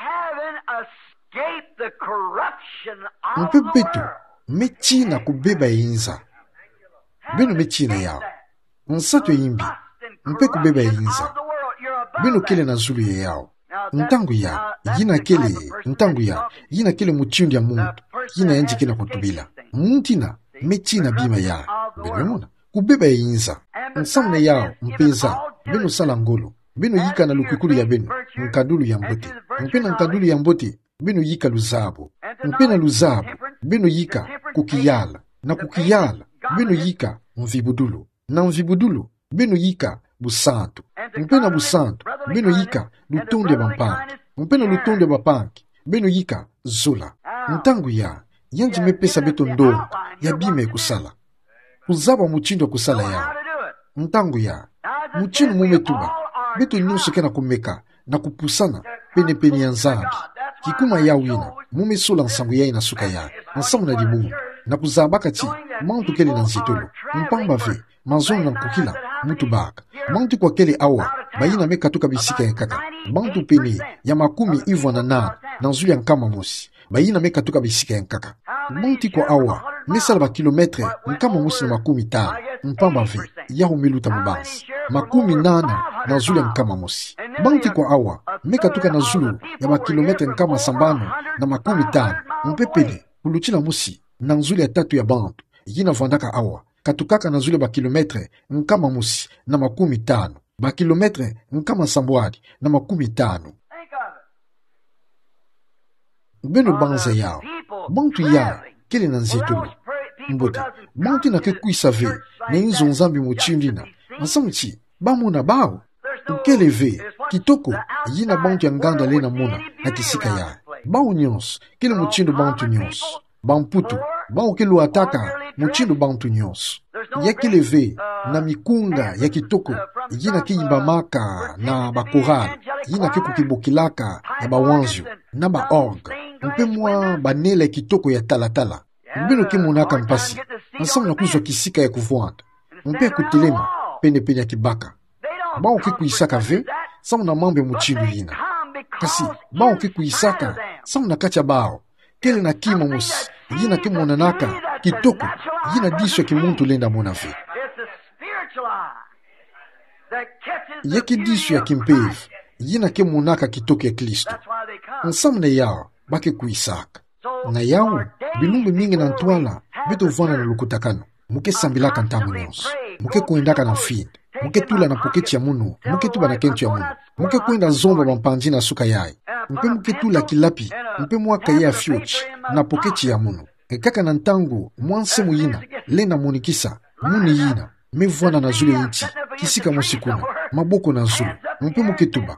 mpe beto mechina kubeba yinza beno mechina yao nsato yimbi mpe kubeba yinza beno kele na zulu ya yao ntangu ya yina kele ntangu ya yina kele muchindi ya muntu yina yanji kena kutubila muntina mechina bima ya beno mona kubeba yinza nsamu na yao mpeza beno sala ngolo beno yika na lukukulu ya beno nkadulu ya mbote mpe na nkadulu ya mbote beno yika luzabu mpe na luzabu beno yika kukiyala na kukiyala beno yika mvibudulu na mvibudulu beno yika busantu mpena busantu beno yika lutonde bampangi mpena lutonde bapangi beno yika zula ntangu ya yanji mepesa beto ndongo ya bime kusala kuzaba muchindo kusala ya ntangu ya muchinu mumetuba beto nyuso kena kumeka na kupusana pene pene ya nzambi kikuma ya wina mumesula nsangu ya ina suka ya nsangu na dibu na kuzabaka ti mantu kele na nzitolo mpamba ve mazon na mkukila mutu baka mantu kwa kele awa bayina meka tuka bisika ya kaka mantu pene ya makumi ivo na na na nzuli ya nkama mosi bayina meka tuka bisika ya kaka mantu kwa awa mesala ba kilometre nkama mosi na makumi tano mpamba ve ya humiluta mubansi makumi nana na nzuli ya nkama mosi mantu kwa awa meka tuka na zulu ya ba kilometre nkama sambano na makumi tano mpepele kuluchila mosi na nzuli ya tatu ya bantu yina vandaka awa katukaka na nzuli ba kilometre nkama musi na makumi tano ba kilometre nkama sambwadi na makumi tano beno banza yao bantu ya kele na nzetulu mbote bantu na ke kuisave na inzo nzambi muchindina nsamchi bamuna bao ukele ve kitoko yina bantu ya nganda lena muna na kisika ya bao nyonso kele muchindo bantu nyonso bamputu bao kelu ataka muchindo bantu nyonso yakele ve na mikunga ya kitoko yina kiyimba maka na bakoral yina ke kukibokilaka ya bawanzio na ba org mpe mwa banela ya kitoko ya talatala mbeno ke monaka mpasi nsamu na kuzwa kisika ya kuvwanda mpe kutelema pene pene ya kibaka bao ke kuisaka ve samu na mambe muchindo yina kasi bao ke kuisaka samu na kacha bao kele na kima musi yina ke monanaka kitoko yina disho ki muntu lenda mona ve yaki disho ya kimpevu yina ke monaka kitoko ya Kristo nsamu na yao bake kuisaka na yao bilumbu mingi na ntwala beto vana na lukutakano muke sambilaka ntamu nyonso muke kuendaka na fini muke tula na poketi ya munu muke tuba na kentu ya munu muke kuenda zomba bampanji na suka yai mpe muke tula kilapi mpe mwaka ya fiochi na poketi ya munu kaka na ntangu mwanse muyina lena munikisa muni yina mevwana na zule inchi kisika musikuna maboko na zulu mpe muke tuba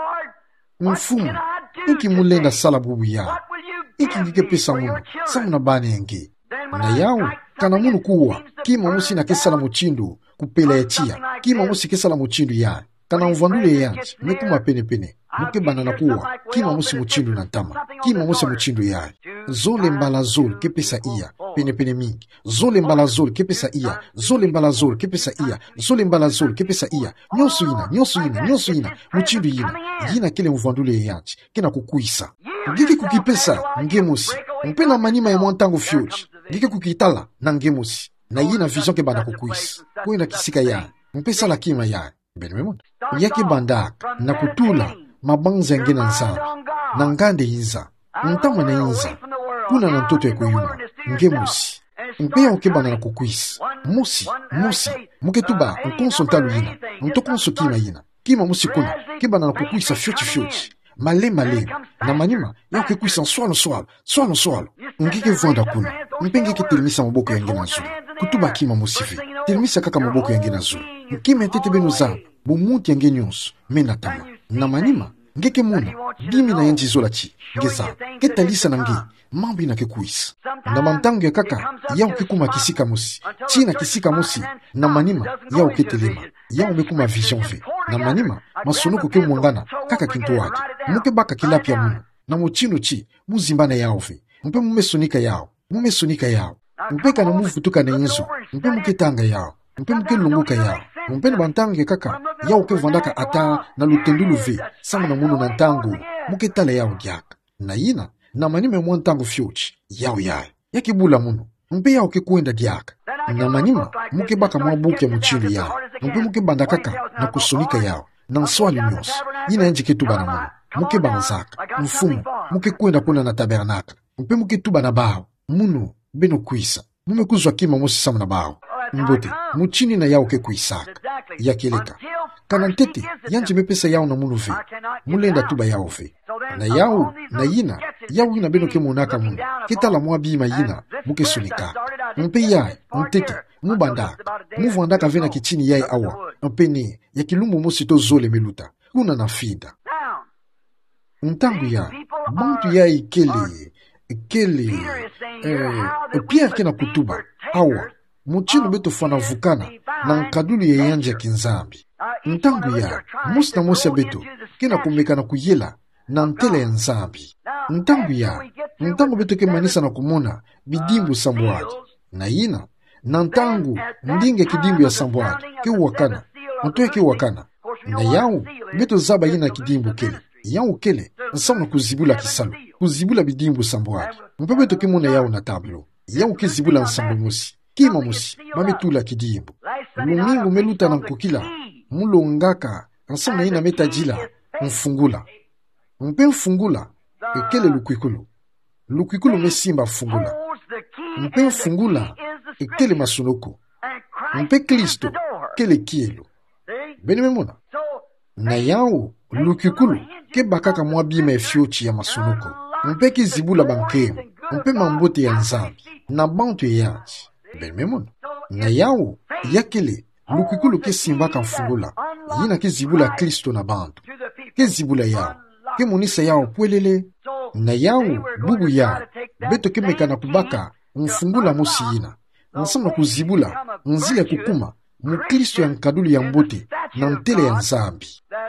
mfumu iki mulenda sala bubu ya iki ngike pesa munu samu na bane yenge na yao kana munu kuwa kima musi na kesala muchindu kupela ya chia kima musi kesala muchindu ya kana mvandule yanchi mekuma pene pene muke banana kuwa kima musi muchindu na ntama kima musi muchindu ya zole mbala zole kepesa iya pene pene mingi zole mbala zole kepesa iya zole mbala zole kepesa iya zole mbala zole kepesa iya nyosu ina nyosu ina nyosu ina muchindu ina yina kile mvandule yanchi kina kukuisa ngike kukipesa ngemusi mpena manima ya mwantango fiochi ngike kukitala na ngemusi na yina vision ke banda kukuisa kuina kisika ya mpesa la kima ya bene memona yake bandaka na kutula mabanza ngena nzambi na ngande inza ntama na inza kuna na ntoto ya kuyuma ngemusi mpea ukebana na kukuisa musi musi muketuba nkonso ntalu yina ntokonso kima yina kima musi kuna kebana na kukuisa fiochi fiochi male male na manima ya ukekuisa swalo swalo swalo swalo ngike vwanda kuna mpenge ke telemisa maboko ya ngena zulu kutuba kima musifi telemisa kaka maboko ya ngena zulu nkime tete benu za bumuti ya ngenyonso mena tama na manima ngeke muna bimi na yanji zola chi ngeza ketalisa na nge mambi na kekuisa na mantangu ya kaka ya ukekuma kisika musi chi na kisika musi na manima ya uketelema ya umekuma vision ve na manima masonuko ke mwangana kaka kinto wake muke baka kilapi ya munu na mochino chi muzimbana yao ve mpe mumesonika yao mumesonika yao mpeka na mufutuka na yenzo mpe muketanga yao mpe muke lunguka yao mpe na bantangu kaka ya uke vandaka ata na lutendulu ve sama na munu na ntangu muke tale yao diaka na yina na manima mwantangu fiochi yao yao yaki bula munu mpe yao ke kuenda diaka na manima muke baka mwabuke muchinu yao mpe muke banda kaka na kusonika yao na nswali nyonso yina enji ketuba na munu muke banzaka mfumu muke kuenda kuna na tabernaka mpe muke tuba na bao munu beno kuisa mume kuzwa kima musi samu na bao mbote muchini na yao ke kuisaka yakeleka kana ntete yanji mepesa yao na munu ve mulenda tuba yao ve na yao na yina yao yina beno ke monaka munu ketala mwa bima yina muke sonika mpe ya ntete mubanda muvandaka vena kichini yai awa mpene ya kilumbu mosi to zole meluta kuna na fida ntangu ya bantu yai kele kele eh, Pierre kena kutuba awa muchinu beto fana vukana na nkadulu ya yanje ya kinzambi ntangu ya mosi na mosi ya beto kena kumeka na kuyela na ntele ya nzambi ntangu ya ntangu beto ke manisa na kumona bidimbu sambuaji na ina na ntangu ndinge kidimbu ya sambuaji ke wakana ntoye ke wakana na yau beto zaba yina kidimbu kele yau kele nsamna kuzibula kisalo kuzibula bidimbu sambuaji mpe beto ke mona yau na tablo yau ke zibula nsambu mosi kima mosi mametula kidimbu lumingu meluta na nkukila mulongaka nsamna ina metajila mfungula mpe mfungula ekele lukwikulu lukwikulu mesimba fungula mpe mfungula ekele masunoko mpe Kristo kele kielo beni memona na yao lukwikulu ke bakaka mwabima efiochi ya masunoko mpe kizibula bankemu mpe mambote ya nzambi na bantu yanji beni memona na yao yakele lukwikulu ke simbaka mfungula yina kizibula Kristo na bantu kizibula yao ke munisa yao pwelele na yao bubu yao beto ke mekana kubaka mfungula mosi yina nsama kuzibula nzile kukuma mukristo ya nkadulu ya mbote na ntele ya nzambi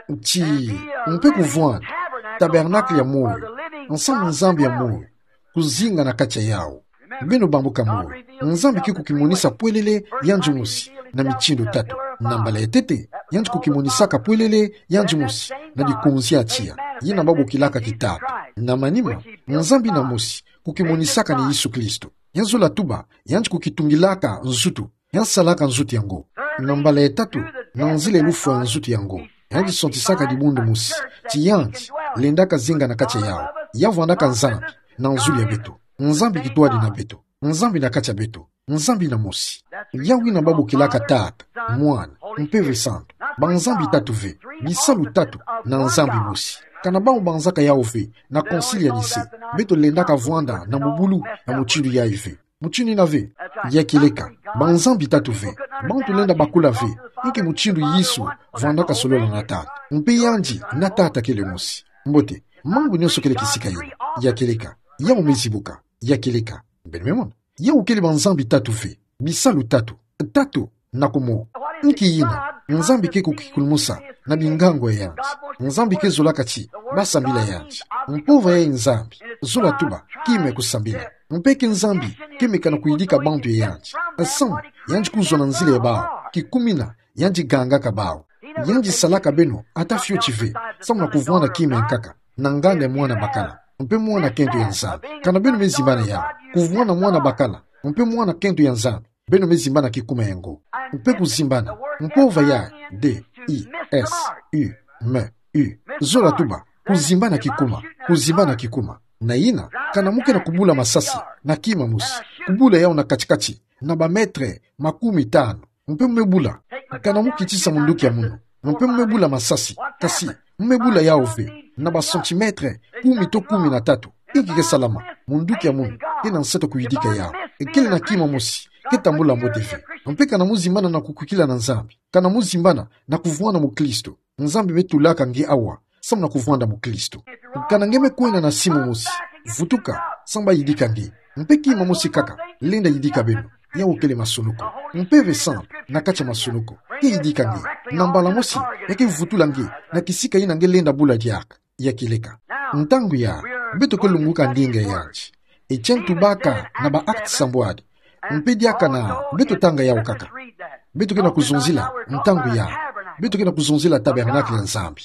chi mpe kuvwana tabernakle ya moyo nsama nzambi ya moyo kuzinga na kacha yao beno bambuka moyo nzambi ke kukimonisa pwelele yanji musi na michindo tatu na mbala etete yanji kukimonisaka pwelele yanji musi na dikonzi achia yina babu kilaka kitatu na manima nzambi na musi kukimonisaka ni Yesu Kristo yanzo la tuba yanji kukitungilaka nzutu yansalaka nzutu yango na mbala etatu na nzile lufu ya nzutu yango yanji sontisaka dibundu musi ti yanji lendaka zinga na kacha yao yavwandaka nzambi na nzuli ya beto nzambi kitwadi na beto nzambi na kacha beto nzambi na musi yawi na babu kilaka tata mwana mpeve santo banzambi tatu ve bisalu tatu na nzambi musi kana bangu banzaka yao ve na konsili ya nise beto lendaka vwanda na mubulu na muchindu ya ive muchini na ve ya kileka banzambi tatu ve bantu lenda bakula ve nke muchindu yisu vwandaka solola na tata mpe yanji na tata kele musi mbote mangu nyoso kele kisika yina ya kileka ya umezibuka ya kileka benimemona ya ukele banzambi tatu ve bisalu tatu tatu na kumo nki yina nzambi ke kukikulmusa na bingango ya yanji nzambi ke zulaka chi basambila yanji mpova ya nzambi zula tuba kime kusambila mpeke nzambi kime kana kuidika bantu ya yanji asam yanji kuzona nzile ya bao kikumina yanji ganga ka bao yanji salaka beno ata fio chive samna kuvwana kime nkaka na ngande mwana bakala mpe mwana kento ya nzambi kana beno mezimbana ya kuvwana mwana bakala mpe mwana kento ya nzambi beno mezimbana kikuma yango mpe kuzimbana mpova ya D I S U M U zola tuba kuzimbana kikuma kuzimbana kikuma na ina kana muke na kubula masasi na kima musi kubula yao na kachikachi na ba metre makumi tano mpe mmebula kana muke chisa munduki ya munu mpe mmebula masasi kasi mmebula yao ve na ba centimetre kumi to kumi na tatu ikike salama munduki ya munu ina nseto kuidika yao ekele na kima musi ketambula mbotefe mpe kana muzimbana na kukukila na nzambi kana muzimbana na kuvwana mu Kristo nzambi betulaka nge awa samna kuvwanda mu Kristo kana ngeme kwena na simu musi vutuka samba yidika nge mpe kima musi kaka lenda yidika beno ya ukele masunuko mpe vesan na kacha masunuko ke yidika nge na mbala musi yake vutula nge na kisika yina nge lenda bula diaka ya kileka ntangu ya beto kolunguka ndinga yanji echentu baka na ba act sambwadi mpe diaka na beto tanga yao kaka beto kena kuzunzila ntangu ya beto kena kuzunzila tabernakle ya nzambi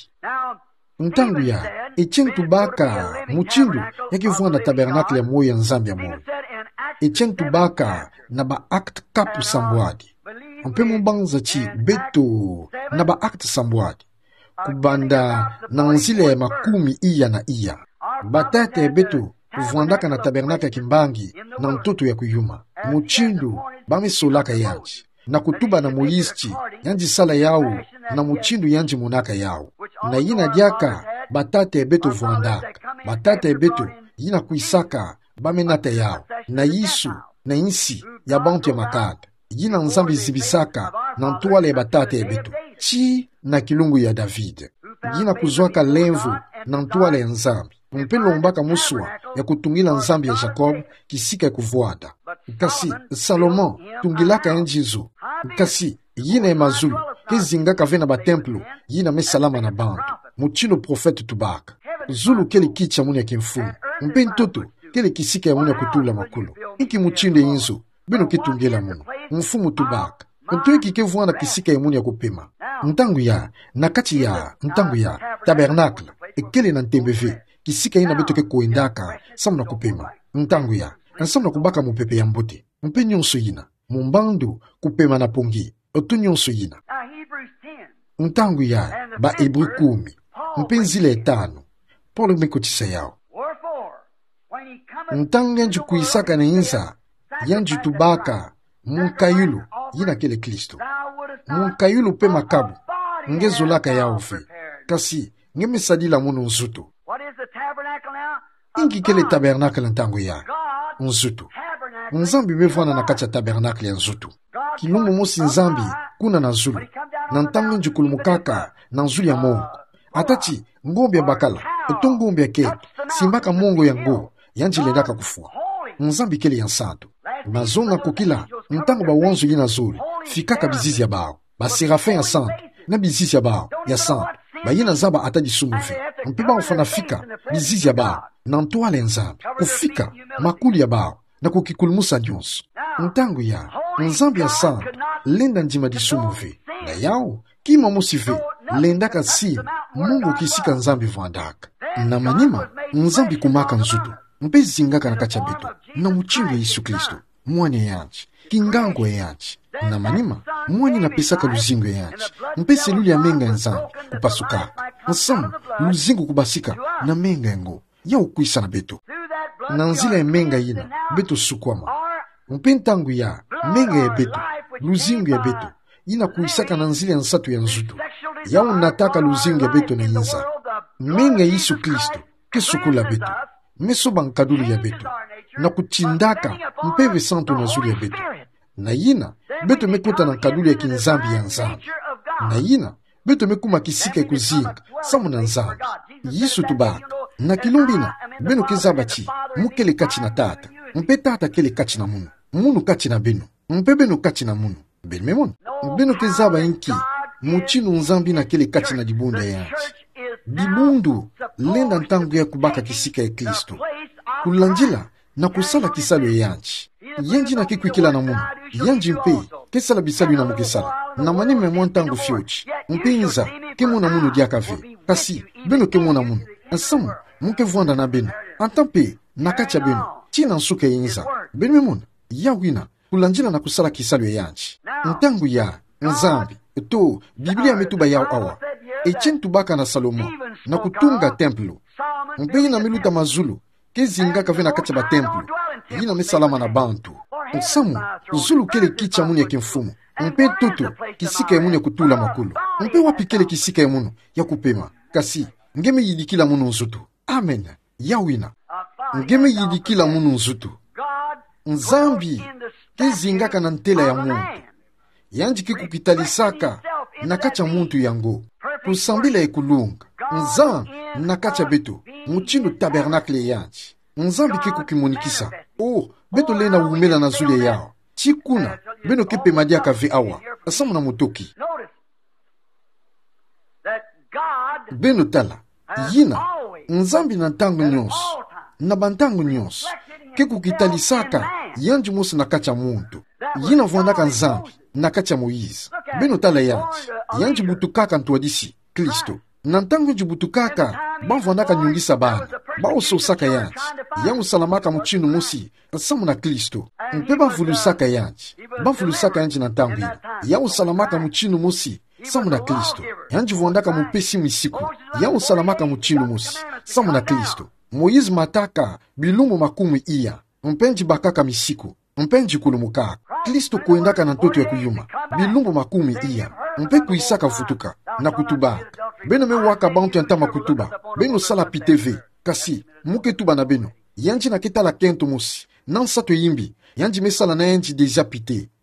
ntangu ya echentu baka muchindu yake vwanda tabernakle ya moyo ya nzambi ya moyo echentu baka na ba act kapu sambwadi mpe mumbanza chi beto na ba act sambwadi kubanda na nzile ya makumi iya na iya batate beto kuvwandaka na tabernakle ya kimbangi na mtoto ya kuyuma muchindu bamesolaka yanji na kutuba na Moizi yanji sala yao na muchindu yanji munaka yao na yina diaka batate beto vwandaka batate beto yina kuisaka bamenata yao na yisu na insi ya bantu ya makada yina nzambi zibisaka na ntuala ya batate ya betu chi na kilungu ya David yina kuzwaka lemvu na ntuala ya nzambi mpe lombaka muswa ya kutungila nzambi ya Jacob kisika ya kuvuada kasi Salomon tungilaka enjizo kasi yina ya mazulu kezingaka vena batemplo yina mesalama na bantu muchino profete tubaka zulu kele kicha muni ya kimfumu mpe ntoto kele kisika ya muni ya kutula makulu iki muchinde inzo beno kitungela muno mfumu tubaka nto iki kevuana kisika ya muni ya kupema ntangu ya nakati ya ntangu ya tabernacle ekele na ntembeve kisika ina beto ke koendaka samna kupema ntangu ya nsamna kubaka mupepe ya mbote mpe nyonso yina mumbandu kupema na pongi otu nyonso yina ntangu ya ba Hebrew kumi mpe nzile etano Paulo mekotisa yao ntangu yanju kuisaka na inza yanju tubaka munkayulu yina kele Kristo munkayulu pe makabu ngezolaka yao fe kasi ngemesadila muno nzuto ingi kele tabernacle ntangu ya nzuto nzambi mevwana na kati ya tabernacle ya nzuto kilungu mosi nzambi kuna na zulu na ntangu njukulumukaka na nzulu ya mongo atati ngombe ya bakala eto ngombe ya ke simbaka mongo ya ngo yanjilendaka kufua nzambi kele ya nsanto bazonga kokila ntango ba wanzo yina zulu fikaka bizizi ya bao ba serafin ya santo na bizizi ya bao ya santo ba yina zaba atadi sumuve mpe ba ufana fika bizizi ya bao na ntoale nzambi kufika makuli ya bao na kukikulumusa nyonso ntango ya nzambi ya santo lenda njima di sumuve na yao kima musive lendaka si mungu kisika nzambi vandaka na manima nzambi kumaka nzuto mpe zingaka na kacha beto na muchingo Yesu Kristo mwani yanchi kingango yanchi na manima mwani na pesaka luzingo yanchi mpe seluli ya menga nzambi kupasukaka nsamu luzingo kubasika na menga yango ya ukuisa na beto na nzila ya menga yina beto sukwama mpe ntangu ya menga ya beto luzingo ya beto yina kuisaka na nzila ya nsatu ya nzuto ya unataka luzingo ya beto na inza menga Yesu Kristo kesukula beto mesoba nkadulu ya beto na kuchindaka mpeve santo na zulu ya beto na yina beto mekuta na nkadulu ya kinzambi ya nzambi na yina beto mekuma kisika kuzinga samu na nzambi Yesu tubaka na kilumbina beno kezabachi mukele kachi na tata mpe tata kele kachi na munu munu kachi na beno mpe beno kachi na munu belmemon beno kezaba inki muchinu nzambi na kele kachi na dibunda yanchi dibundu lenda ntangu ya kubaka kisika ya Kristo kulanjila na kusala kisalo ya yanchi yanji na kikwikila na munu yanji mpe kesala bisalu na mukesala na manime mwantangu fiochi mpe inza kemo na munu diakave kasi beno kemo na munu nsamu muke vuanda na beno antampe na kacha beno china nsuke inza beno munu ya wina kulanjila na kusala kisalo ya yanchi ntangu ya nzambi to Biblia metuba yao awa echen tubaka na Salomo na kutunga templo mpe yina miluta mazulu kezinga kave na kacha ba templo yina mesalama na bantu nsamu zulu kele kicha muni ya kimfumu mpe toto kisika ya muni ya kutula makulu mpe wapi kele kisika ya munu ya kupema kasi ngeme yidikila munu nzutu amen yawina ngeme yidikila munu nzutu nzambi kezinga kana ntela ya muntu yanji kikukitalisaka na kacha muntu yango kusambila ekulunga nzam na kacha beto muchino tabernacle yanji nzambi kikukimonikisa oh beto lena umela na zule yao chikuna beno kepe madia kave awa asamu na mutoki beno tala yina nzambi na ntangu nyonso na bantangu nyonso kikukitalisaka yanji musi na kacha muntu yina vuandaka nzambi na kacha Moïse beno tala yanji yanji butukaka ntuadisi Kristo na ntangu jibutukaka bavwanaka nyungisa bana baososaka yanji yangu salamaka muchinu musi samu na Kristo mpe bavulusaka yanji bavulusaka yanji na ntangu ina yangu salamaka muchinu musi samu na Kristo yanji vuandaka mupesi mwisiku yangu salamaka muchinu musi samu na Kristo Moïse mataka bilumbu makumi iya mpenji bakaka misiku mpenji kulumukaka Kristo kuendaka na ntoto ya kuyuma bilumbu makumi iya mpe kuisaka futuka na kutubaka beno me waka bantu ya ntama kutuba beno sala piteve kasi muke tuba na beno yanji na ketala kento musi na nsato yimbi yanji mesala na yanji deja pite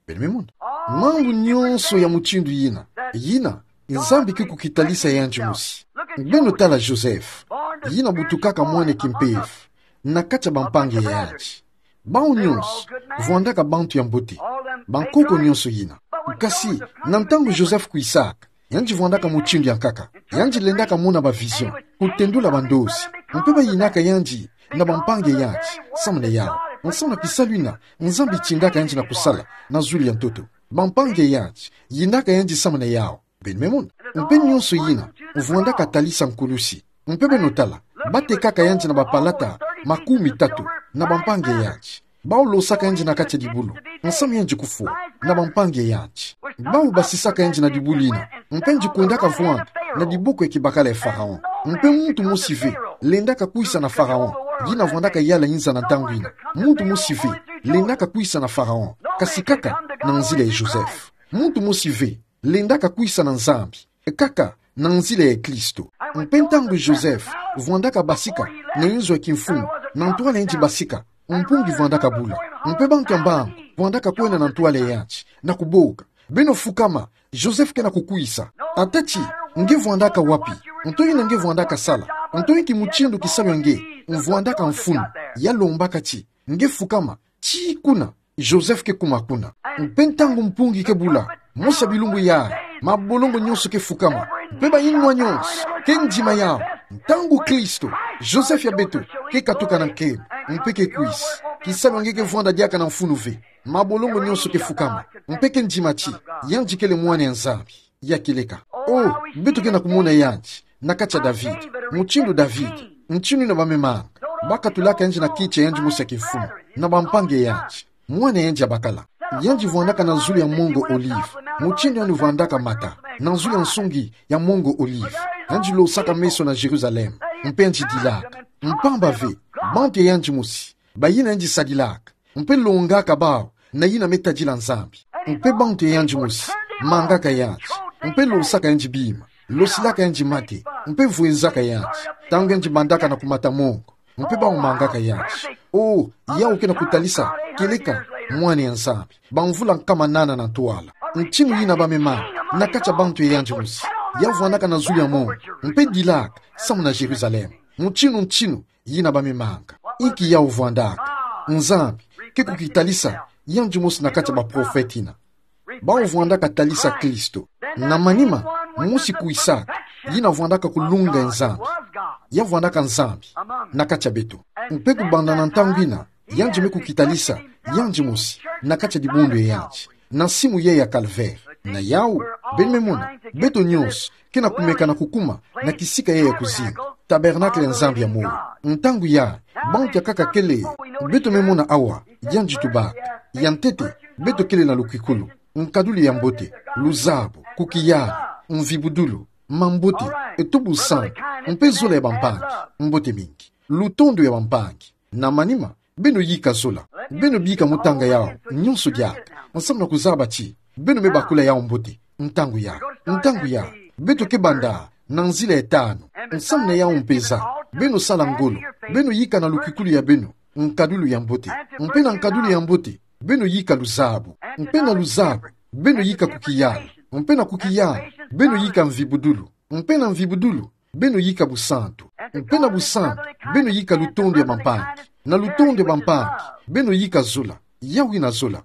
benememuna mambo nyonso ya muchindu yina yina nzambi ke kukitalisa yanji musi beno tala Joseph yina butukaka mwane kimpevu na kacha bampange ya yanji bao nyonso vuandaka bantu ya mbote bankoko nyonso yina kasi na ntango Joseph ku Isaka yanji vuandaka muchindu ya nkaka yanji lendaka muna ba vision kutendula bandozi mpeba yinaka yanji na bampange yanji samne yao nsana pisalwina nzambi chindaka yanji na kusala na zuli ya ntoto bampange yanji yindaka yanji samne yao benememuna mpe nyonso yina vuandaka talisa nkulusi mpebe notala bate kaka yanji na bapalata makumi tatu na bampange yanji bao losaka yanji na kacha dibulu nsam yanji kufua na bampange yanji bao basisaka yanji na dibulina mpe nji kuendaka vuanda na diboko ekibakala ya Faraon mpe muntu musive lendaka kuisa na Faraon yina vuandaka yala yinza na ntango ina muntu musive lendaka kuisa na Faraon kasi kaka na nzile ya Joseph muntu musive lendaka kuisa na nzambi kaka na nzile ya Kristo mpe ntango Joseph vuandaka basika na yinzo ya kimfumu na ntuala yanji basika mpungi vuandaka bula mpe bantu ya mbangu vuandaka kwena na ntuala yanji na kuboka beno fukama Joseph kena kukuisa atachi nge vuandaka wapi ntoyi na nge vuandaka sala ntoyi ki muchindu kisalo nge vuandaka mfunu ya lombaka chi nge fukama chi kuna Joseph ke kuma kuna mpe ntango mpungi ke bula mosa bilungu ya mabolongo nyonso ke fukama mpe bayinwa nyonso ke njima yao ntango Kristo Joseph ya beto ke katuka na nkemu mpe ke kuisi kisalo nge ke vuanda diaka na mfunu ve mabolongo nyonso ke fukama mpe ke njima chi yanji kele mwane ya nzambi ya kileka oh beto ke na kumona yanji na kacha David muchindu David mchinu na bamemanga baka tulaka yanji na kiche yanji musa kifumu na bampange yanji mwane yanji abakala yanji vuandaka na nzuli ya mongo olive muchindu yanji vuandaka mata na nzuli ya nsungi ya mongo olive yanji losaka meso na Jerusalem mpe yanji dilaka mpamba ve bantu yanji musi bayina yanji sadilaka mpe longaka bao na yina metajila nzambi mpe bantu yanji musi mangaka yanji mpe losaka yanji bima losilaka yanji mate mpe vuenzaka yanji tangu yanji bandaka na kumata mongo mpe bao mangaka yanji oh yao kena kutalisa keleka mwane ya nzambi bamvula nkama nana na ntuala nchinu yina bamemanga na kacha bantu yanji musi ya vuandaka na zuli ya mongo mpe dilaka samu na Jerusalem mchinu nchinu yina bamemanga inki yao vuandaka nzambi ke kukitalisa yanji musi na kacha ba profetina bao vuandaka talisa Kristo na manima musi ku Isaka yina vuandaka kulunga nzambi ya vuandaka nzambi na kacha beto mpe kubanda na ntangwina yanji meku kitalisa yanji musi na kacha dibundo yanji na simu ye ya Calvaire na yao benememuna beto nyonso kena kumeka na kukuma na kisika ye ya kuzinga tabernakle nzambi ya moyo ntangu ya bantu ya kaka kele beto memuna awa yanji tubaka yantete beto kele na lukikulu nkaduli ya mbote luzabu kukiyala mvibudulu mambote etubu sangu mpe zola ya bampangi mbote mingi lutondo ya bampangi na manima beno yika zola beno bika mutanga yao nyonso diaka nsam na kuzaba chi beno me bakula yao mbote ntangu ya ntangu ya beto ke banda na nzila etano nsam na yao mpeza beno sala ngolo beno yika na lukikulu ya beno nkadulu ya mbote mpe na nkadulu ya mbote beno yika luzabu mpe na luzabu beno yika kukiyala mpe na kukiyala beno yika mvibudulu mpe na mvibudulu beno yika busantu mpe na busantu beno yika lutondo ya bampangi na lutondo ya bampangi beno yika zola yawi na zola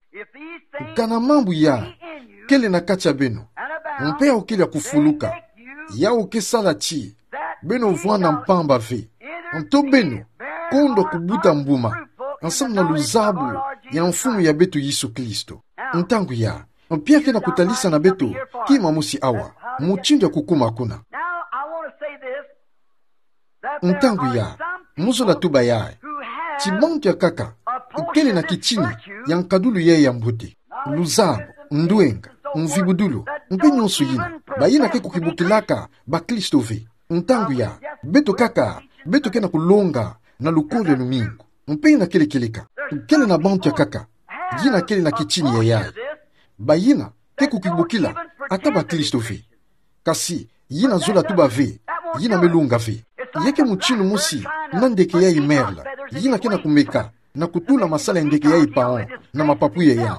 kana mambu ya kele na kacha beno mpe ya okele ya kufuluka ya okesala chi beno vuana mpamba ve nto beno kondo kubuta mbuma ensemble na luzabu ya mfumu ya beto Yesu Kristo ntangu ya mpia kena kutalisa na beto kima musi awa muchindo ya kukuma kuna ntangu ya muzo la tuba ya chibantu ya kaka kele na kichini ya nkadulu ye ya mbote luzabu nduenga mvibudulu mpe nyonso yina bayina ke kukibukilaka ba Kristo ve ntangu ya beto kaka beto kena kulonga na lukole lumingu mpe na kele keleka kele na bantu ya kaka yina kele na kichini ya yai bayina ke kukibukila ata ba Kristo ve kasi yina zola tuba ve yina melunga ve yeke muchinu musi na ndeke ya imerla yina kena kumeka na kutula masala ndeke ya ipaon na mapapu ya yanchi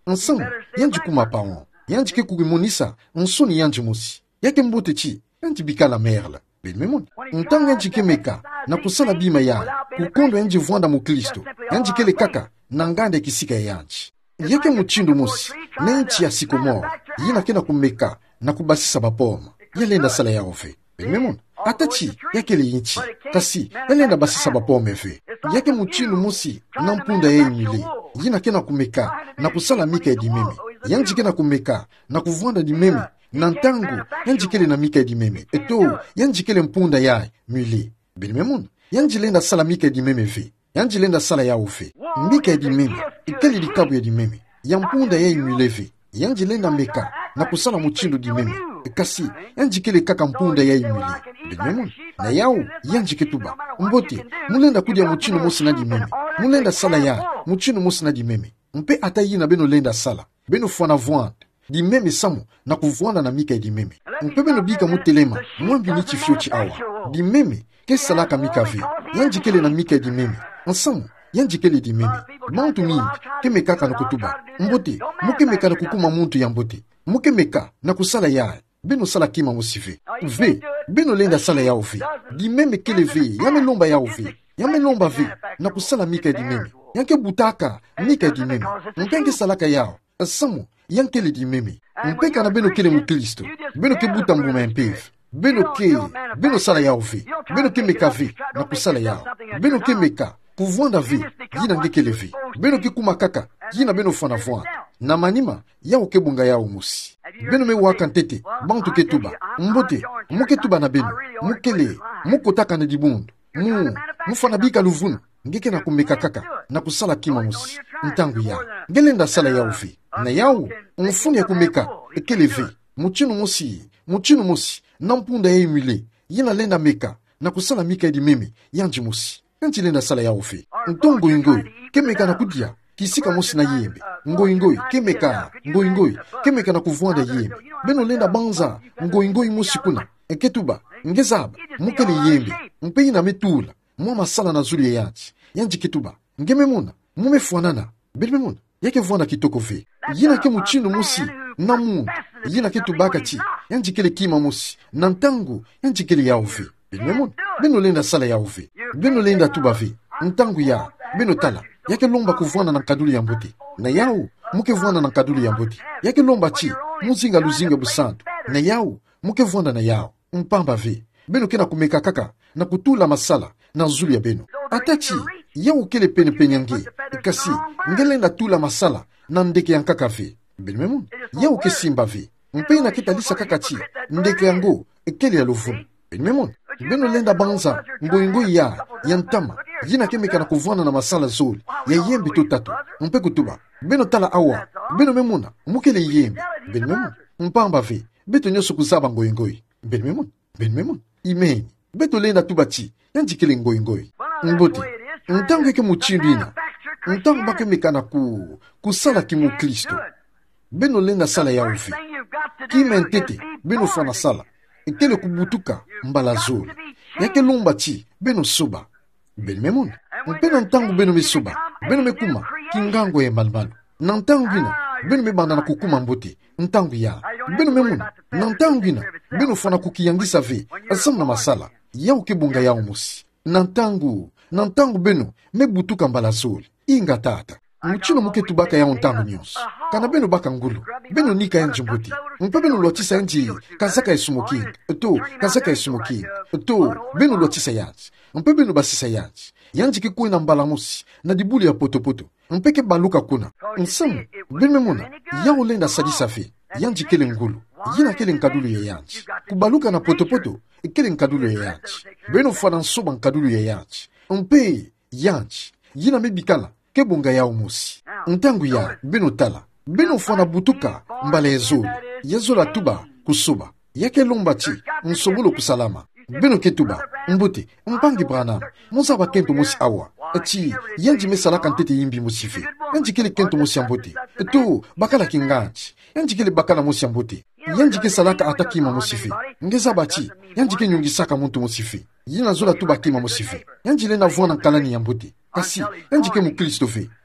Ensemble, yanji kuma paon. Yanji ke kugimonisa, nsoni yanji mosi. Yake mbote chi, yanji bika la merla. Ben memon. Ntang yanji ke meka, na kusala bima ya, kukondo yanji vwanda muklisto. Yanji ke le kaka, nangande kisika yanji. Yake muchindo mosi, na inchi ya sikomoro. Yina kena kumeka, na kubasisa bapoma. Yalenda sala ya ofe. Ben memon. Atachi, yake le inchi. Kasi, yalenda basisa bapoma efe. Yake muchindo mosi, na mpunda ye imile. Yina kena kumeka, na kusala mika edi meme. Yanji kena kumeka, na kuvwanda di meme. Nantangu, yanji kele na mika edi meme. Eto, yanji kele mpunda ya mile. Ben memon. Yanji lenda sala mika edi meme fe. Yanji lenda sala ya ofe. Mika edi meme. Ikeli di kabu edi meme. Yampunda ya imile fe. Yanji lenda meka, na kusala muchindo di meme. Kasi, yanji kele kaka mpunda ya imile. Ben memon. Na yao, yanji ketuba. Mbote, mulenda kudia muchino mosi na di meme. Mulenda sala ya, muchino mosi na di meme. Mpe atayi na beno lenda sala. Beno fwana vwanda. Di meme samu, na kuvwanda na mika di meme. Mpe beno bika mutelema, mwambi nichi fiochi awa. Di meme, ke salaka mika ve. Yanji kele na mika di meme. Ensamu, yanji kele di meme. Bantu mingi, ke meka ka na kutuba. Mbote, muke meka na kukuma muntu ya mbote. Muke meka na kusala ya. Beno sala kima musive. Ve, beno lenda sala ya uve. Di meme kele ve, yame lomba ya uve. Yame lomba ve, na kusala mika di meme. Yanke butaka, mika di meme. Mpenke salaka yao. Samu, yanke le di meme. Mpeka na beno kele muklisto. Beno ke buta mbuma mpeve. Beno ke, beno sala ya uve. Beno ke meka ve, na kusala yao. Beno ke meka, kuvwanda ve, yina ngekele ve. Beno ke kumakaka, yina beno fana vwanda. Na manima, yao ke bunga yao musi. Beno me waka ntete, bantu ketuba. Mbote, muke tuba na beno. Mukele, mukotaka na dibundu. Mu, mufana bika luvunu. Ngeke na kumeka kaka, na kusala kima musi. Ntangu ya. Ngelenda sala ya uve. Na yao, mfuni ya kumeka, ekele ve. Muchino musi, muchino musi. Nampunda ya imile. Yina lenda meka, na kusala mika edi meme, yanji musi. Yanji lenda sala ya uve. Ntongo ingoi, kemeka na kudia. Kisika musi na yembe. Ngoi ngoi, kemeka, ngoi ngoi, kemeka na kuvwanda yembe. Beno lenda banza, ngoi ngoi musi kuna. Enketuba, ngezaba, mukele yembe. Mpeyi na metula. Mwama sala na zuli ya yanji. Yanji ketuba. Ngeme muna. Mume fuanana. Belme muna. Yake vuana kitoko ve. Yina ke muchino musi. Na mundu. Yina ke tubaka chi. Yanji kele kima musi. Nantangu. Yanji kele ya uve. Belme muna. Beno lenda sala ya uve. Beno lenda tuba ve. Ntangu ya. Beno tala. Yake lomba kuvuana na kaduli ya mbote. Na yao. Muke vuana na kaduli ya mbote. Yake lomba chi. Muzinga luzinga busandu. Na yao. Muke vuana na yao. Mpamba ve. Beno kena kumeka kaka. Na kutula masala. Na zuli ya beno. Atachi. Yao kele pene penyange. Kasi. Ngelenda tula masala. Na ndeke yankaka ve. Belmemon. Yao ke simba ve. Mpe na kita lisa kakachi. Ndeke yango. Ekele ya lovun. Belmemon. Beno lenda banza. Ngoi ngoi ya. Yantama. Yina kemeka na kuvwana na masala zoli. Ya yembe to tatu. Mpe kutuba. Beno tala awa. Beno memona. Mukele yembe. Belmemon. Mpamba ve. Beto nyoso kuzaba ngoi ngoi. Belmemon. Belmemon. Imeni. Beto lenda tubachi. Yanji kele ngoi ngoi. Mbote. Ntangu eke muchindina. Ntangu bake mekana ku kusala ki muklisto. Beno lenda sala ya uvi. Kime ntete. Beno fana sala. Ekele kubutuka mbala zoli. Yake lumba chi. Beno soba. Belmemon. Mpena ntangu beno me soba. Beno me kuma. Kingango ye malmalu. Nantangu gina. Beno me banda na kukuma mbote. Ntangu ya. Beno me muna. Nantangu gina. Beno fana kukiyangisa ve. Asam na masala. Yao kebunga yao musi. Nantangu. Nantangu beno. Me butuka mbala zoli. Inga tata. Muchino muke tubaka yao ntangu nyos. Kana beno baka ngulu. Beno nika yanji mbote. Mpe beno lotisa yanji. Kazaka esumoking. Eto. Kazaka esumoking. Eto. Beno lotisa yanji. Mpe beno basisa yanji. Yanji ke kuina mbala musi. Na dibuli ya poto poto. Mpe ke baluka kuna. Nsamu. Beno memona. Yao lenda sadisa fe. Yanji kele ngulu. Yina kele nkadulu ya yanji. Kubaluka na poto poto. Kele nkadulu ya yanji. Beno fana nsoba nkadulu ya yanji. Mpe yanji. Yina mebikala. Kebunga yao musi. Ntangu ya beno tala. Beno fana butuka mbala ezoli. Yezola tuba kusuba. Yake lomba chi. Nsobolo kusalama. Beno ketuba. Mbote. Mpangi branam. Muzaba kento musi awa. Echi. Yanji mesalaka ntete yimbi musife. Yanji kele kento musi ambote. Eto. Bakala kinganchi. Yanji kele bakala musi ambote. Yanji ke salaka atakima musife. Ngeza bachi. Yanji ke nyungisaka muntu musife. Yina zola tuba kima musife. Yanji lena vuana kalani yambote. Kasi. Yanji ke mukristo fe.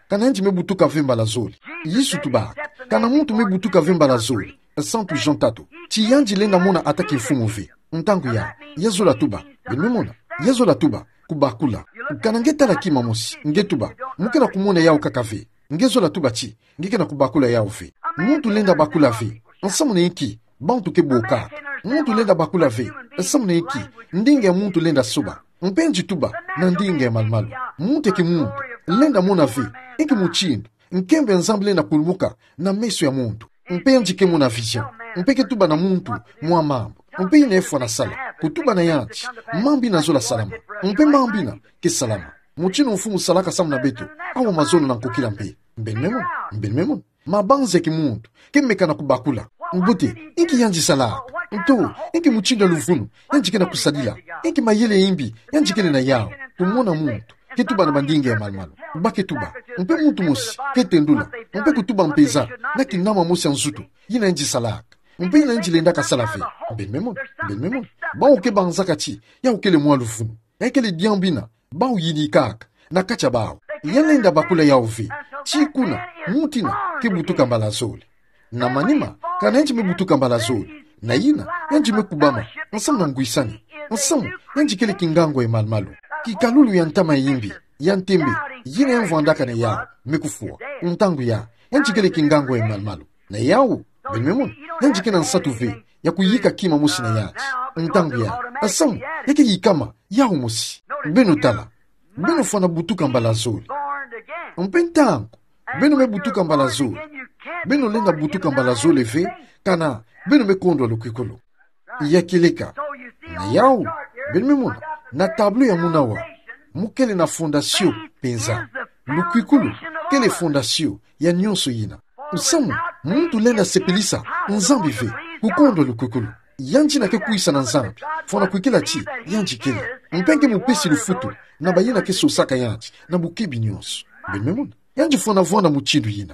kana nji mebutuka vemba la zoli yisu tubaka kana muntu mebutuka vemba la zoli santu jontato ti yanji lenda mona ataki mfumu ve ntangu ya yezo la tuba benimona yezo la tuba kubakula kana ngeta la kima mosi ngetuba mukena kumona yao kakave ngezo la tuba chi ngeke na kubakula yao ve muntu lenda bakula ve ensemble ne iki bantu ke boka muntu lenda bakula ve ensemble ne iki ndinge muntu lenda suba mpenji tuba na ndinge malmalu muntu ke muntu lenda mona ve iki muchindo nkembe ensemble na kulmuka na meso ya muntu mpenji ke mona vision mpeke tuba na muntu mwa mambo mpe inefo na sala kutuba na yanchi mambi na zola salama mpe mambi na ke salama muchino mfumu salaka samu na beto awa mazono na nkokila mpe mbenmemo mbenmemo mabanze ki muntu ke meka na kubakula mbute inki yanji sala nto inki muchinda luvunu yanji ke na kusadila inki mayele imbi yanji ke na yao tumona muntu ke tuba na bandinge ya malmalo bake tuba mpe muntu musi ke tendula mpe kutuba mpeza na kinama musi anzutu yina yanji salaka mpe ina nji lenda kasalafe benmemo benmemo ba uke banzaka chi ya ukele mwa lufunu ya kele diambina ba uyidi kaka na kacha bao yalenda bakula ya uvi chi kuna mutina ke butuka mbala zoli na manima kana nji mebutuka mbala zoli na yina yanji mekubama nsam na nguisani nsam yanji kele kingango e malmalu kikalulu ya ntama yimbi ya ntembe yina yanvwandaka na yao mekufua ntangu ya yanji kele kingango e malmalu na yao benmemo yanji kena nsatu ve ya kuyika kima musi na yachi ntangu ya asamu yake yikama yao musi beno tala beno fana butuka mbala zoli mpentangu beno me butuka mbala zoli beno lenda butuka mbala zoli ve kana beno me kondwa lukikolo yakileka na yao benmemo na tablo ya munawa mukele na fondasio penza lukikolo kele fondasio ya nyonso yina usamu muntu lenda sepelisa nzambi ve kukondo lukukulu yanji na ke kuisa na nzambi fona kuikila chi yanji kele mpenge mupesi lufutu na bayina ke sosaka yanji na bukebi nyonso benmemona yanji fona vona muchindu yina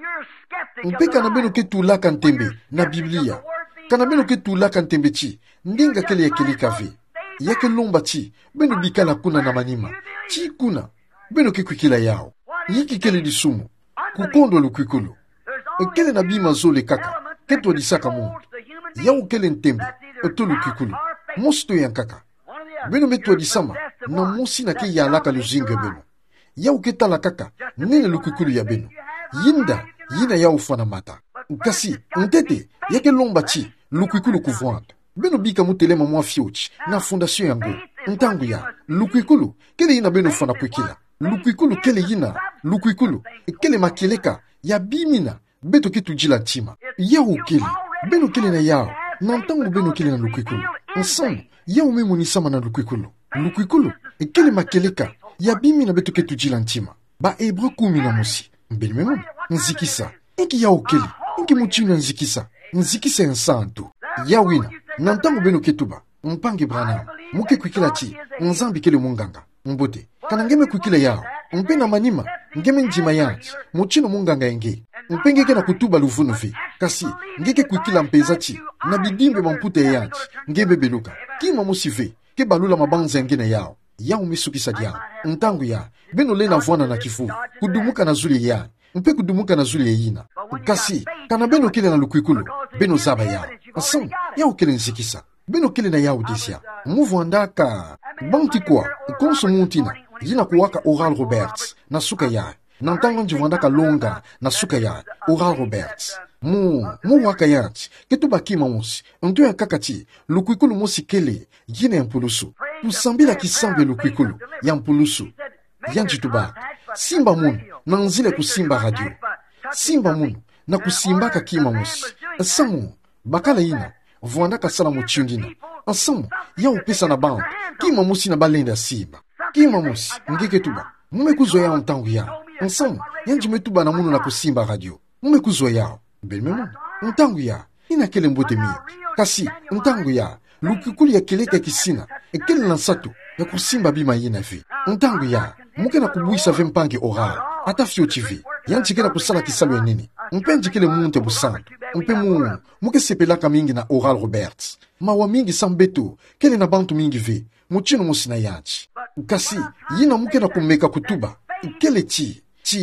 mpeka na beno ke tulaka ntembe na biblia kana beno ke tulaka ntembe chi ndinga kele ya kelika ve yake lomba chi beno bikala kuna na manima chi kuna beno ke kuikila yao yiki kele disumu kukondo lukukulu ekele na bima zole kaka keto disaka mungu yau kele ntembe etolu kikulu mosto yankaka beno meto disama na mosi na ke yalaka luzinge beno yau ketala kaka nene lukikulu ya beno yinda yina yau fana mata kasi ntete yake lomba chi lukikulu kuvwanda beno bika mutelema mwa fiochi na fondasyon yango ntangu ya lukikulu kele yina beno fana kwekila lukikulu kele yina lukikulu kele makeleka ya bimina beto ke tujila ntima yao kele beno kele na yao na ntangu beno kele na lukikulu ensemble yao memo ni sama na lukikulu lukikulu kele makeleka ya bimi na beto ke tujila ntima ba ebra kumi na musi mbeli memo nzikisa inki yao kele inki muchina nzikisa nzikisa ensanto yawina na ntangu beno ketuba mpange branam muke kwikila chi nzambi kele munganga mbote kana ngeme kwikila yao mpe na manima ngeme njima yanchi muchino munganga enge mpengeke na kutuba luvunu ve kasi ngeke kwikila mpeza chi na bidimbe mampute yanchi ngebe beluka kima musi ve ke balula mabanza ngene yao yao misukisa yao ntangu ya beno lena vwana na kifu kudumuka na zuli ya mpe kudumuka na zuli yina kasi kana beno kile na lukwikulu beno zaba yao asam yao kile nzikisa beno kile na yao desia muvu andaka banti kwa konso muntina yina kuwaka Oral Roberts na suka ya nantango njivandaka longa na suka ya Oral Roberts mu mu waka yanchi ketuba kima musi nto ya kakati lukwikulu musi kele yina yampulusu tusambila kisambe lukwikulu yampulusu yanchi tuba simba munu na nzile kusimba radio simba munu na kusimbaka kima musi samu bakala yina vuandaka sala muchundina asamu ya upesa na bantu kima musi na balenda simba kima musi ngeke tuba mume kuzoya ntangu ya ensemble yanji metuba na munu na kusimba radio mume kuzoya belmemo ntangu ya ina kele mbote mi kasi ntangu ya lukikuli ya keleka kisina ekele na satu ya kusimba bima yina vi ntangu ya muke na kubuisa ve mpange oral ata fio tv yanji kena kusala kisalu ya nini mpenji kele munte busanto mpe mu muke sepelaka mingi na Oral Roberts mawa mingi sambeto kele na bantu mingi ve muchino musina yanchi kasi yina muke na kumeka kutuba kele chi chi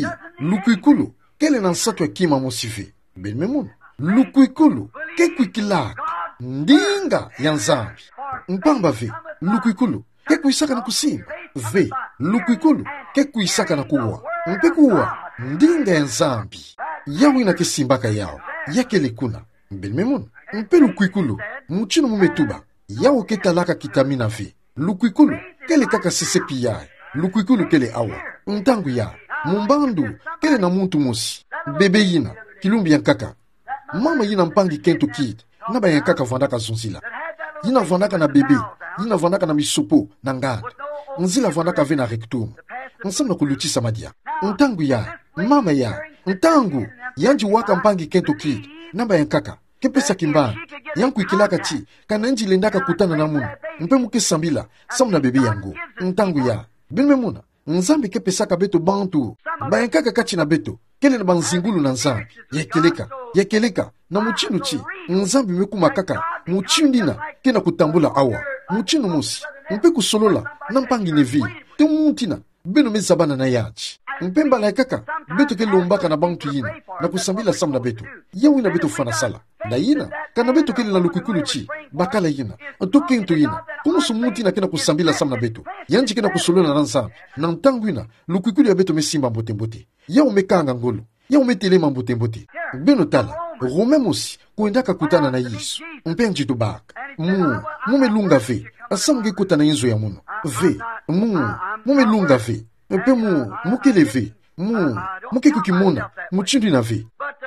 lukuikulu kele na nsatu ya kima mosive benme munu lukuikulu ke kuikilaka ndinga ya nzambi mpamba ve lukuikulu ke kuisaka na kusimba ve lukuikulu ke kuisaka na kuwa mpe kuwa ndinga ya nzambi yawi na kesimbaka yao yakele kuna benme munu mpe lukuikulu muchino mumetuba yawo ke talaka kitamina ve lukuikulu kele kaka sisepi yae lukuikulu kele awa ntangu ya mumbandu kele na muntu musi bebe yina kilumbi yankaka mama yina mpangi kento kid naba yankaka vandaka zunzila yina vandaka na bebe yina vandaka na misopo na nganda nzila vandaka ve na rectum nsamna kulutisa madia ntangu ya mama ya ntangu yanji waka mpangi kento kid naba yankaka kepesa kimbana yanku ikilaka ti kana nji lendaka kutana na munu mpe muke sambila samna bebe yangu ntangu ya benme muna nzambi kepesaka beto bantu bayankaka kati na beto kele na banzingulu na nzambi yekeleka yekeleka na muchinu chi nzambi mekuma kaka muchinu ndina kena kutambula awa muchinu musi mpe kusolola na mpangi nevi te muntina beno mezabana na yachi mpe mbala kaka beto ke lombaka na bantu yina na kusambila samna beto yawi na beto fana sala na yina kana beto kele na lukuikulu chi bakala yina tokento yina kumusu mutina kena kusambila samna beto yanji kena kusolola na nzambi na ntangu yina lukuikulu ya beto mesimba mbote mbote yawo mekanga ngolo yawo metelema mbote mbote beno tala rome musi kuendaka kutana na Yesu mpe njitu baka mu mumelunga ve asamuge kutana inzo ya muno ve mu mumelunga ve mpe mu mukele ve mu muke kukimona muchindu na ve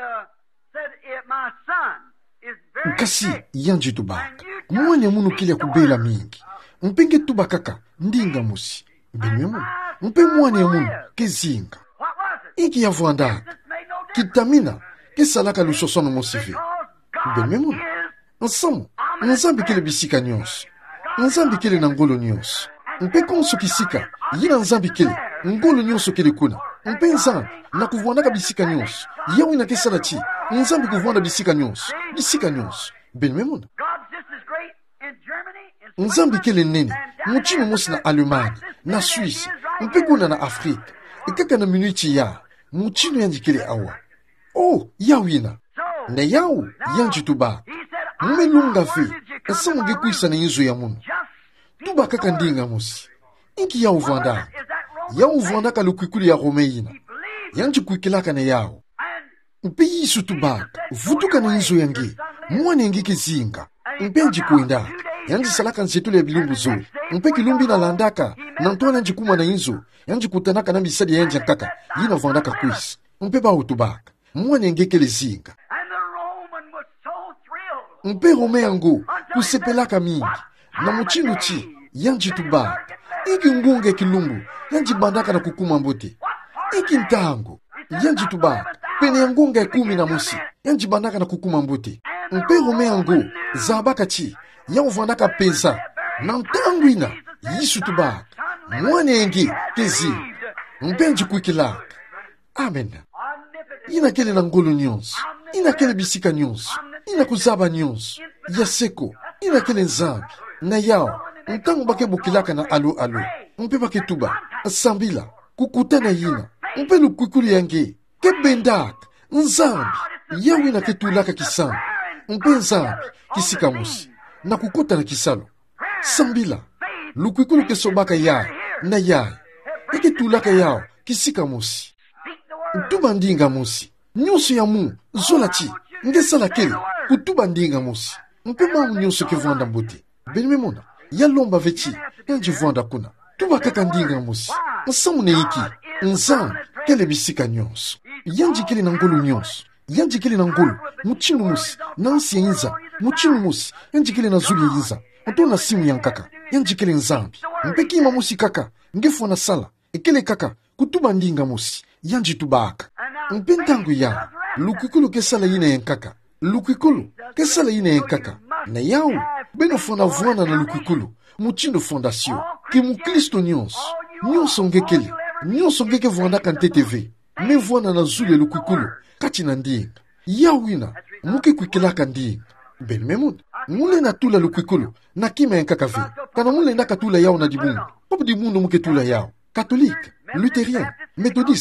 kasi yanji tubaka mwane munu kilia kubela mingi mpenge tubakaka ndinga musi benye munu mpe mwane ya munu kezinga iki ya vuandaka kitamina kesalaka lusosono mosive benye munu nsamu nzambi kele bisika nyonso nzambi kele na ngolo nyonso mpe konso kisika yina nzambi kele ngolo nyonso kele kuna mpe nzambi na kuvuandaka bisika nyonso yawi na kesala chi nzambi kuvuanda bisika nyonso bisika nyonso benme muna nzambi kele nene muchino musi na Alemani na Suisse mpe kuna na Afrika ikaka na minuichi ya muchino yanji kele awa oh yawina na yawu yanji tubaka mumelunga ve asamuge kuisa na inzo ya munu tubaka kandinga musi inki yawu vandaka yawu vandaka lukuikulu ya Rome yina yanji kuikilaka na yawu mpe yisu tubaka vutuka na inzo yange mwane yange kezinga mpe nji kuendaka yanji salaka nsetule ya bilumbu zo mpe kilumbi na landaka na ntwana nji kuma na inzo yanji kutanaka na misadi ya yanji nkaka yina vandaka kuisa mpe bawu tubaka mwane yange kele zinga mpe Rome yango kusepelaka mingi na muchindu chi yanji tubaka iki ngunge kilumbu yanji bandaka na kukuma mbote iki ntango yanji tubaka pene ya ngunga ya kumi na musi yanji bandaka na kukuma mbote mpe Rome yango zabaka chi yangu vandaka pesa na ntango ina yisu tubaka mwane yange kezi mpe nji kuikilaka amen ina kele na ngolo nyonso ina kele bisika nyonso ina kuzaba nyonso ya seko ina kele nzambi na yao ntango bake bukilaka na alo alo mpe bake tuba sambila kukutana yina mpe lukuikulu yange kebendaka nzambi yawe na ketulaka kisambi mpe nzambi kisika musi na kukutana kisalo sambila lukuikulu kesobaka yae na yae eketulaka yao kisika musi tuba ndinga musi nyonso ya mu zola chi ngesala kele kutuba ndinga musi mpe mamu nyonso kevanda mbote benime mona ya lomba vechi yanji vanda kuna tuba kaka ndinga musi nsamu ne iki nzambi kele bisika nyonso yanji kele na ngolo nyonso yanji kele na ngolo muchinu musi nansi inza muchinu musi yanji kele na zuli inza oto na simu yankaka yanji kele nzambi mpe kima musi kaka ngefo na sala ekele kaka kutuba ndinga musi yanji tubaka mpe ntango ya lukuikulu kesala yina yankaka lukuikulu kesala yina yankaka na yawu beno fona vuana na lukuikulu muchino fondasio ke mukristo nyonso nyonso ngekele nyonso ngeke vuandaka nteteve me vuana na zule lukuikulu kati na ndinga yawina muke kuikilaka ndinga benme muda mule na tula lukuikulu na kima yankaka ve kana mule ndaka tula yawu na dibundu popo dibundu muke tula yawu katolike luterien metodiste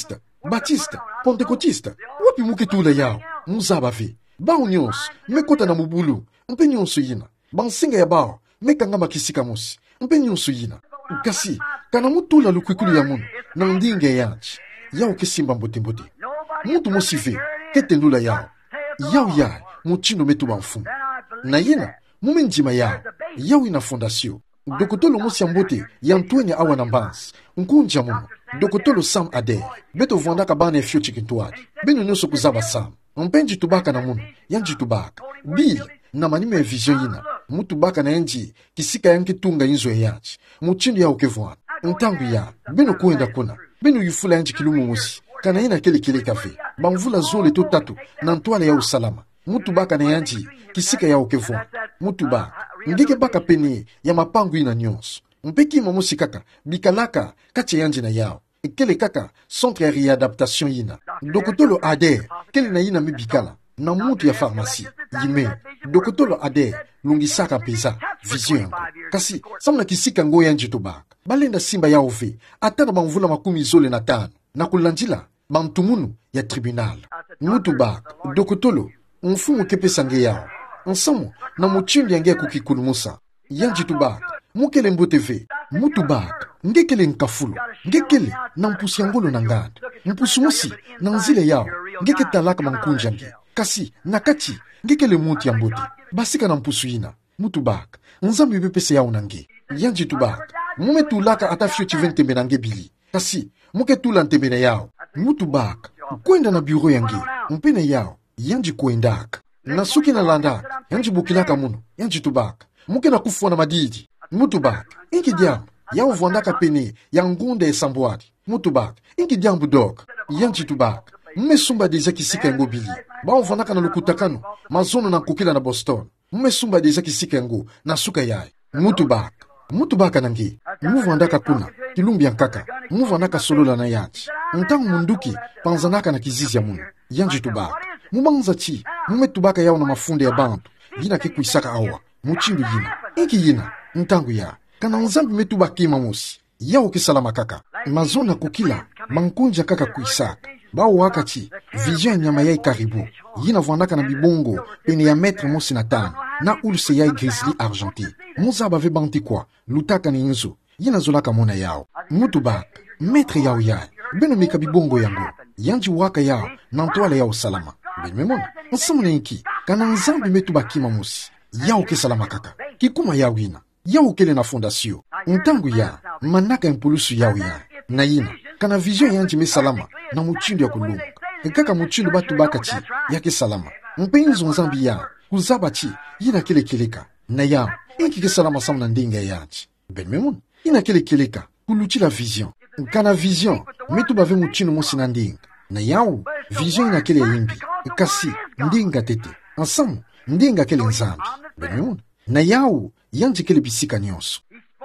Batista, Pentecotista, wapi muke tula yao, muzaba vi. Bao nyons, mekota na mubulu, mpe nyonso yina. Bansinga ya bao, mekanga makisika mosi, mpe nyonso yina. Kasi, kana mutula lukwikulu ya munu, na ndinge yanchi. Yao kesimba mbote mbote. Muntu mosive, kete ndula yao. Yao ya, muchindo metu banfumu. Na yina, mumenjima yao. Yao ina fondasio. Dokotolo mosi ya mbote, yantuene awa na mbans. Nkunja mumu. Dokotolo Sam Adair. Beto vwanda kabane fyo chikintuadi. Beno nyoso kuzaba Sam. Mpenji tubaka na munu. Yanji tubaka. Bii, na manime vision yina. Mutubaka na yanji, kisika yanki tunga inzo ya yanchi. Muchindo ya ukevwana. Ntangu ya, beno kuenda kuna. Beno yufula yanji kilumu musi. Kana yina kele kele kafe. Bamvula zole to tatu. Na ntwale ya usalama. Mutubaka na yanji, kisika ya ukevwana. Mutubaka. Ngeke baka pene ya mapangu ina nyonso. Mpeki mamusi kaka, bikalaka, kache yanji na yao. Kele kaka, centre ya réadaptation yina. Dokotolo Adair, kele na yina mibikala. Na mutu ya farmasi, yime. Dokotolo Adair, lungisaka peza, vision yango. Kasi, samna kisika ngo yanji tobaka. Balenda simba ya ove, atana bamvula makumi zole na tano. Na kulanjila, bantumunu ya tribunal. Mutu baka, dokotolo, mfumu kepe sange yao. Ensemble, na muchindi yange kukikulu musa. Yanji tubaka. Mukele mbote ve, mutu baka, ngekele nkafulu, ngekele na mpusi yangolo na nganda, mpusi musi na nzile yao, ngeke talaka mankunjange, kasi nakati, ngekele muti ya mbote, basika na mpusu yina, mutu baka, nzambi bepese yao nange, yanji tubaka, mume tulaka atafyo chiventembe nange bili, kasi muke tula ntembene yao, mutu baka, kwenda na bureau yange, mpene yao, yanji kuendaka, na suki na landaka, yanji bukilaka munu, yanji tubaka, muke na kufuwa na madidi, Mutubak, inki diambu, yao vwandaka pene, ya ngunde esambwadi. Mutubak, inki diambu dog, yanchi tubak. Mme sumba deja kisika yango bili. Bao vwandaka na lukutakano, mazono na kukila na Boston. Mme sumba deja kisika yango, na suka yai. Mutubak, mutubaka nangi. Mu vwandaka kuna, kilumbi yankaka. Mu vwandaka solola na yanchi. Ntangu munduki, panzanaka na kizizi ya munu. Yanchi tubak. Mubanza chi, mume tubaka yao na mafunde ya bantu. Yina ke kuisaka awa. Muchindu yina. Inki yina. Ntangu ya, kana nzambi metu bakima musi, yao kisalama kaka, mazona kukila, mankunja kaka kuisaka, bao wakati, vision nyama yai karibu, yina vwandaka na bibongo, pene ya metre musi na tano, na ulse yai grizzly argenti, muza bave banti kwa, lutaka ni nzo, yina zolaka mona yao, mutu bak, metre yao yai, beno mika bibongo yango, yanji waka yao, nantoale yao salama, ben memona, nsamune inki, kana nzambi metu bakima musi, yao kisalama kaka, kikuma yao ina, yao kele na fondasio. Ntangu ya, manaka impulusu yao ya. Na yina, kana vision yanji me salama, na muchindo ya kulunga. Kaka muchindo batu bakachi, yake salama. Mpenzo nzambi ya, kuzabachi, yina kele keleka. Na yao, inki ke salama samu na ndinga yanji. Ben memon, yina kele keleka, kuluchi la vision. Kana vision, metu bave muchindo mosi na ndinga. Na yao, vision ina kele yimbi. Kasi, ndinga tete. Ansamu, ndinga kele nzambi. Ben memon, na yao, yanji kele bisika nyonso.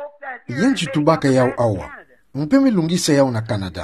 Yanji tubaka yao awa. Mpeme lungisa yao na Canada.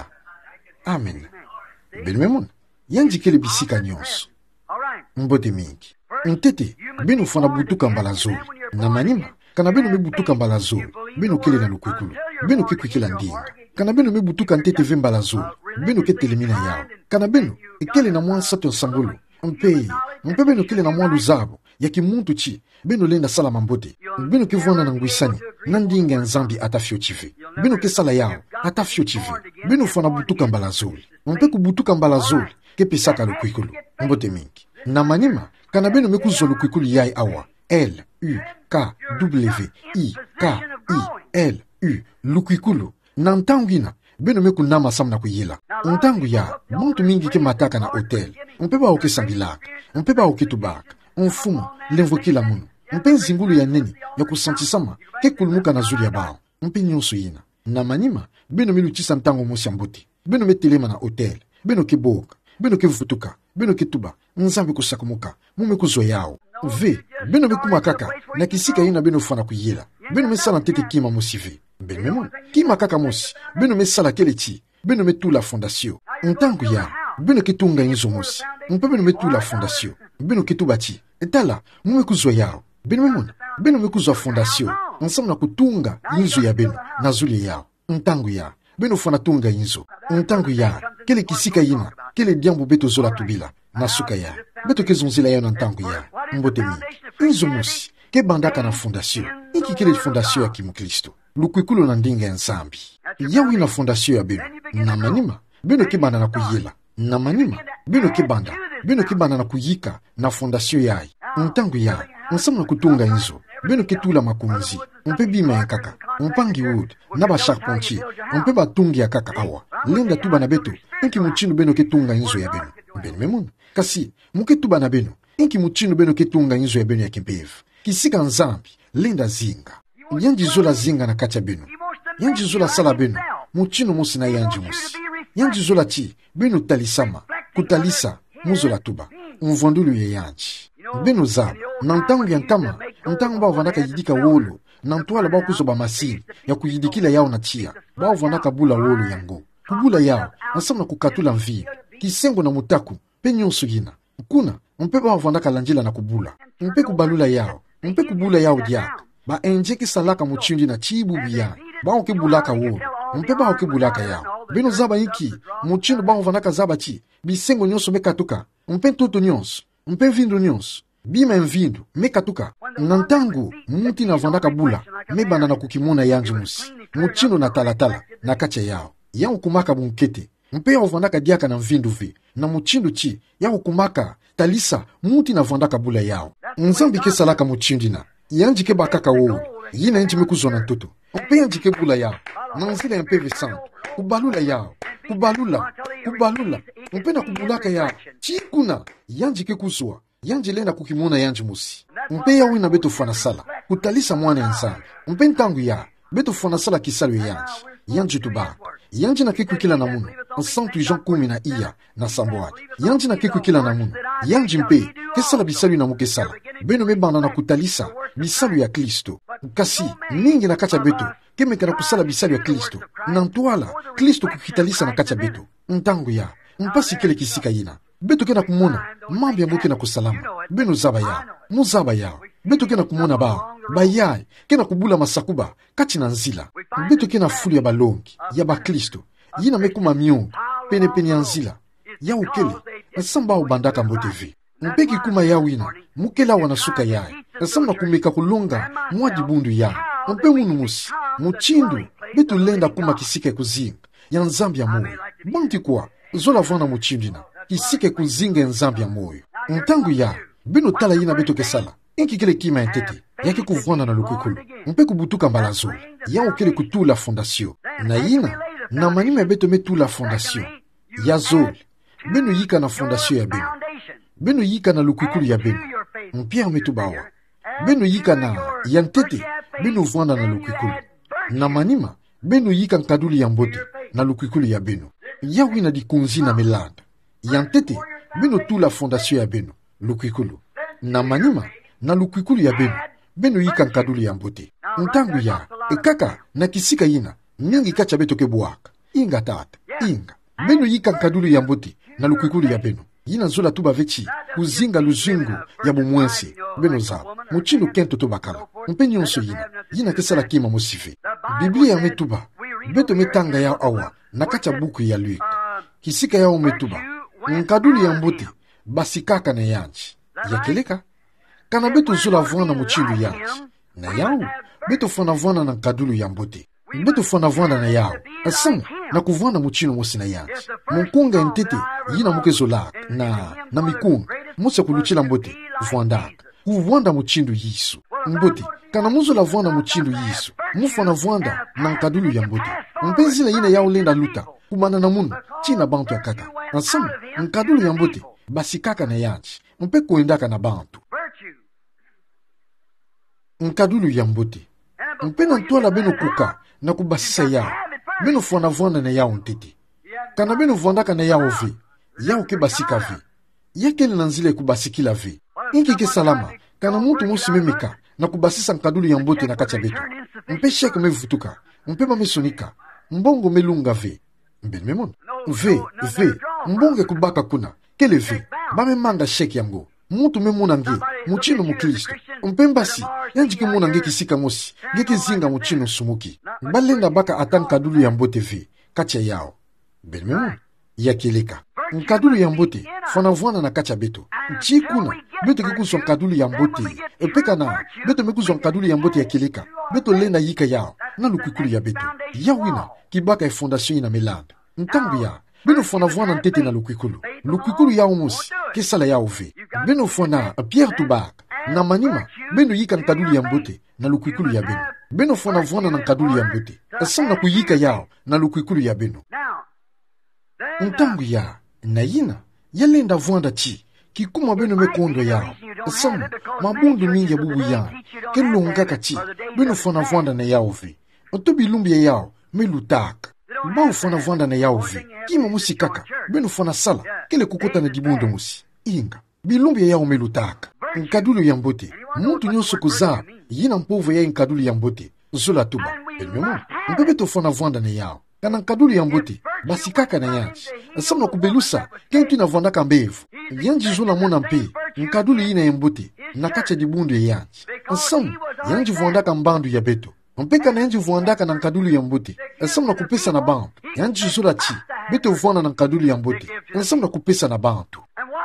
Amen. Belmemon, yanji kele bisika nyonso. Mbote mingi. Ntete, beno fana butuka mbala zoli. Na manima, kana beno me butuka mbala zoli. Beno kele na lukwekulu. Beno ke kwekela ndinga. Kana beno me butuka ntete ve mbala zoli. Beno ke telemina yao. Kana beno, ekele na mwan sato nsambolo. Mpei, mpe beno kele na mwan luzabo. Yaki muntu chi, beno lenda sala mambote. Beno ke vwana na nguisani, nandinga nzambi atafyo chive. Beno ke sala yao, atafyo chive. Beno fwana butuka mbala zoli. Mpe kubutuka mbala zoli, ke pesaka lukwikulu. Mbote mingi. Na manima, kana beno mekuzo lukwikulu yai awa. L, U, K, W, I, K, I, L, U, lukwikulu. Na ntangwina, beno meku nama samna kuyila. Ntangu ya, muntu mingi ke mataka na hotel. Mpeba oke sambilaka. Mpeba oke tubaka. Mfumu, lenvoki la munu. Mpe nzingulu ya neni, ya kusantisama, ke kulumuka na zuli ya bao. Mpe nyonso yina. Na manima, beno me lutisa ntango mosi ambuti. Beno me telema na hotel. Beno ke boka. Beno ke vutuka. Beno ke tuba. Nzambi kusakumuka. Mume kuzo yao. Ve, beno me kumakaka. Na kisika yina beno fana kuyela. Beno me sala ntete kima mosi ve. Ben memon. Kima kaka mosi. Beno me sala kele chi. Beno me tu la fondasio. Ntango ya. Beno ke tunga inzo mosi. Mpe beno me tu la fondasio. Beno ke tu bati. Etala, mume kuzo yao. Beno memona. Beno me kuzo fondasio. Ensemble na kutunga inzo ya beno. Na zuli yao. Ntango ya. Beno fana tunga inzo. Ntango ya. kele kisika yina kele diambu beto zola tubila na suka ya beto ke zonzila ya na ntango ya mbote mingi inzo musi ke bandaka na fondasio iki kele fondasio ya kimu Kristo lukwikulo na ndinga ya nsambi yawi na fondasio ya beno na manima beno ke banda na kuyela na manima beno ke banda beno ke banda na kuyika na fondasio ya ntango ya nsama na kutunga inzo beno ke tula makunzi umpe bima ya kaka umpangi wood na ba charpentier umpe batungi ya kaka awa lenda tuba na beto inki muchinu beno ke tunga inzo ya beno beno memuna kasi muke tuba na beno inki muchinu beno ke tunga inzo ya beno ya kimpevu kisika nzambi lenda zinga yanji zola zinga na kacha beno yanji zola sala beno muchinu musi na yanji musi yanji zola chi beno talisama kutalisa muzola tuba umvondulu ya yanji beno zaba na ntangu ya nkama ntangu bao vanaka yidika wolo na ntwala bao kuzo ba masini ya kuyidikila yao na chia bao vanaka bula wolo yango kubula yao nasama na kukatula mvini kisengo na mutaku pe nyonso yina kuna mpe bao vanaka lanjila na kubula mpe kubalula yao mpe kubula yao diaka ba enje kisalaka muchindi na chibu biya bao ke bulaka wolo mpe bao ke bulaka yao beno zaba iki muchindi bao vanaka zaba chi bisengo nyonso mekatuka mpe toto nyonso mpe vindo nyonso bima mvindu mekatuka nantangu muti na vandaka bula mebanda na kukimona yanji musi muchino na talatala na kacha yao ya ukumaka bunkete mpe ya vandaka diaka na mvindu ve na muchindo chi ya ukumaka talisa muti na vandaka bula yao nzambi ke salaka muchindina yanji ke bakaka wo yina yanji mekuzona ntoto mpe yanji ke bula yao na nzile mpe resant kubalula yao kubalula kubalula mpe na kubulaka yao chikuna yanji ke kuzwa yanji lenda kukimona yanji musi mpe ya wina beto fana sala kutalisa mwana ya nsambi mpe ntangu ya beto fana sala kisalu yanji yanji tubaka yanji na kiku kila na munu nsantu ijan kumi na iya na samboadi yanji na kiku kila na munu yanji mpe kesala bisalu na muke sala beno mebanda na kutalisa bisalu ya Kristo kasi ningi na kacha beto kemeka na kusala bisalu ya Kristo na ntwala Kristo kukitalisa na kacha beto ntangu ya mpasi kele kisika yina beto kena kumona mambi ya mbote na kusalama beno zaba yao muzaba yao beto kena kumona bao bayai kena kubula masakuba kati na nzila beto kena fulu ya balongi ya bakristo yina mekuma miongo pene pene ya nzila ya ukele nasamba ubandaka mbote vi mpeki kuma ya wina mukela wanasuka yae nasamba kumeka kulonga mwadi bundu ya mpe munu musi muchindu beto lenda kuma kisike kuzinga ya nzambi ya moyo banti kwa zola vana muchindina kisike kuzinga nzambi ya moyo ntangu ya bino tala yina beto kesala inki kele kima entete yake kuvwana na lukukulu mpe kubutuka mbala zoli ya ukele kutula fondasio na yina na manima beto metula fondasio ya zoli bino yika na fondasio ya bino bino yika na lukukulu ya bino mpia metubawa bino yika na yantete bino vwana na lukukulu na manima bino yika nkaduli ya mbote na lukukulu ya bino ya wina di kunzi na melanda yantete bino tula fondasio ya bino lukwikulu na manima na lukwikulu ya bino bino yika nkaduli ya mbote ntangu ya ekaka na kisika yina mingi kacha beto kebuaka inga tata inga bino yika nkaduli ya mbote na lukwikulu ya bino yina zola tuba vechi kuzinga luzungu ya bumwensi bino zaba muchilu kento to bakala mpe nyonso yina yina kesala kima musife biblia ya metuba beto metanga ya awa na kacha buku ya Luke kisika ya metuba nkaduli ya mbote basikaka na yanji yakeleka kana beto zola vwana muchilu yanji na yao beto fana vwana na nkadulu ya mbote beto fana vwana na yao asanga na kuvwana muchinu musi na yanji munkunga entete yina muke zola na na mikunga musa kuluchila mbote vwandaka kuvwanda muchindu yisu mbote kana muzo la vwana muchindu yisu mufana vwanda na nkadulu ya mbote mpenzi na yina yao lenda luta kumana na munu china bantu ya kaka asanga nkadulu ya mbote basikaka na yanji mpe kuendaka na bantu nkadulu ya mbote mpe na ntwala beno kuka na kubasisa yao beno fwana vwana na yao ntete kana beno vwandaka na yao ve yao ke basika ve yakele na nzile kubasikila ve inki ke salama kana muntu musi memeka na kubasisa nkadulu ya mbote na kacha beto mpe sheke mevutuka mpe mamesonika mbongo melunga ve mbe memon ve ve mbonge kubaka kuna kele ve bame manga sheke yango mutu memuna nge muchino mukristo mpe mbasi yanjike muna nge kisika mosi ngeke zinga muchino sumuki balenda baka atan kadulu ya mbote ve kacha yao mbe memon ya kilika. Nkadulu ya mbote fana vwana na kacha beto. Chikuna beto kikuzo nkadulu ya mbote. Epeka na beto mekuzo nkadulu ya mbote ya kilika. Beto lenda yika yao na lukikulu ya beto. Ya wina kibaka ya fondasyon ina melanda. Ntangu ya beno fana vwana ntete na lukikulu. Lukikulu ya umusi kesala ya uve. Beno fana Pierre Tubak na manima beno yika nkadulu ya mbote na lukikulu ya beno. Beno fana vwana na nkadulu ya mbote. Asam na kuyika yao na lukikulu ya beno. Ntangu ya na yina yalenda vwanda chi kikuma beno mekondo yao. Asam mabundu mingi ya bubu yao kelongaka chi beno fana vwanda na yao vi. Otobi lumbi ya yao melutaka. Bao fana vwanda na yao vi kima musi kaka beno fana sala kele kukota na dibundo musi inga bilumbi ya yao melutaka. Nkadulu ya mbote muntu nyoso kuzaa yina mpovu ya nkadulu ya mbote zola tuba elmemo mpebe to fana vwanda na yao kana nkadulu ya mbote basi kaka na yanji asam na kubelusa kentu na vwanda kambevu yanji zola mona mpe nkadulu yina ya mbote na kacha dibundo ya yanji asam yanji vwanda kambandu ya beto mpeka na yanji vwanda na nkadulu ya mbote asam na kupesa na bantu yanji zola chi beto vwanda na nkadulu ya mbote asam na kupesa na bantu.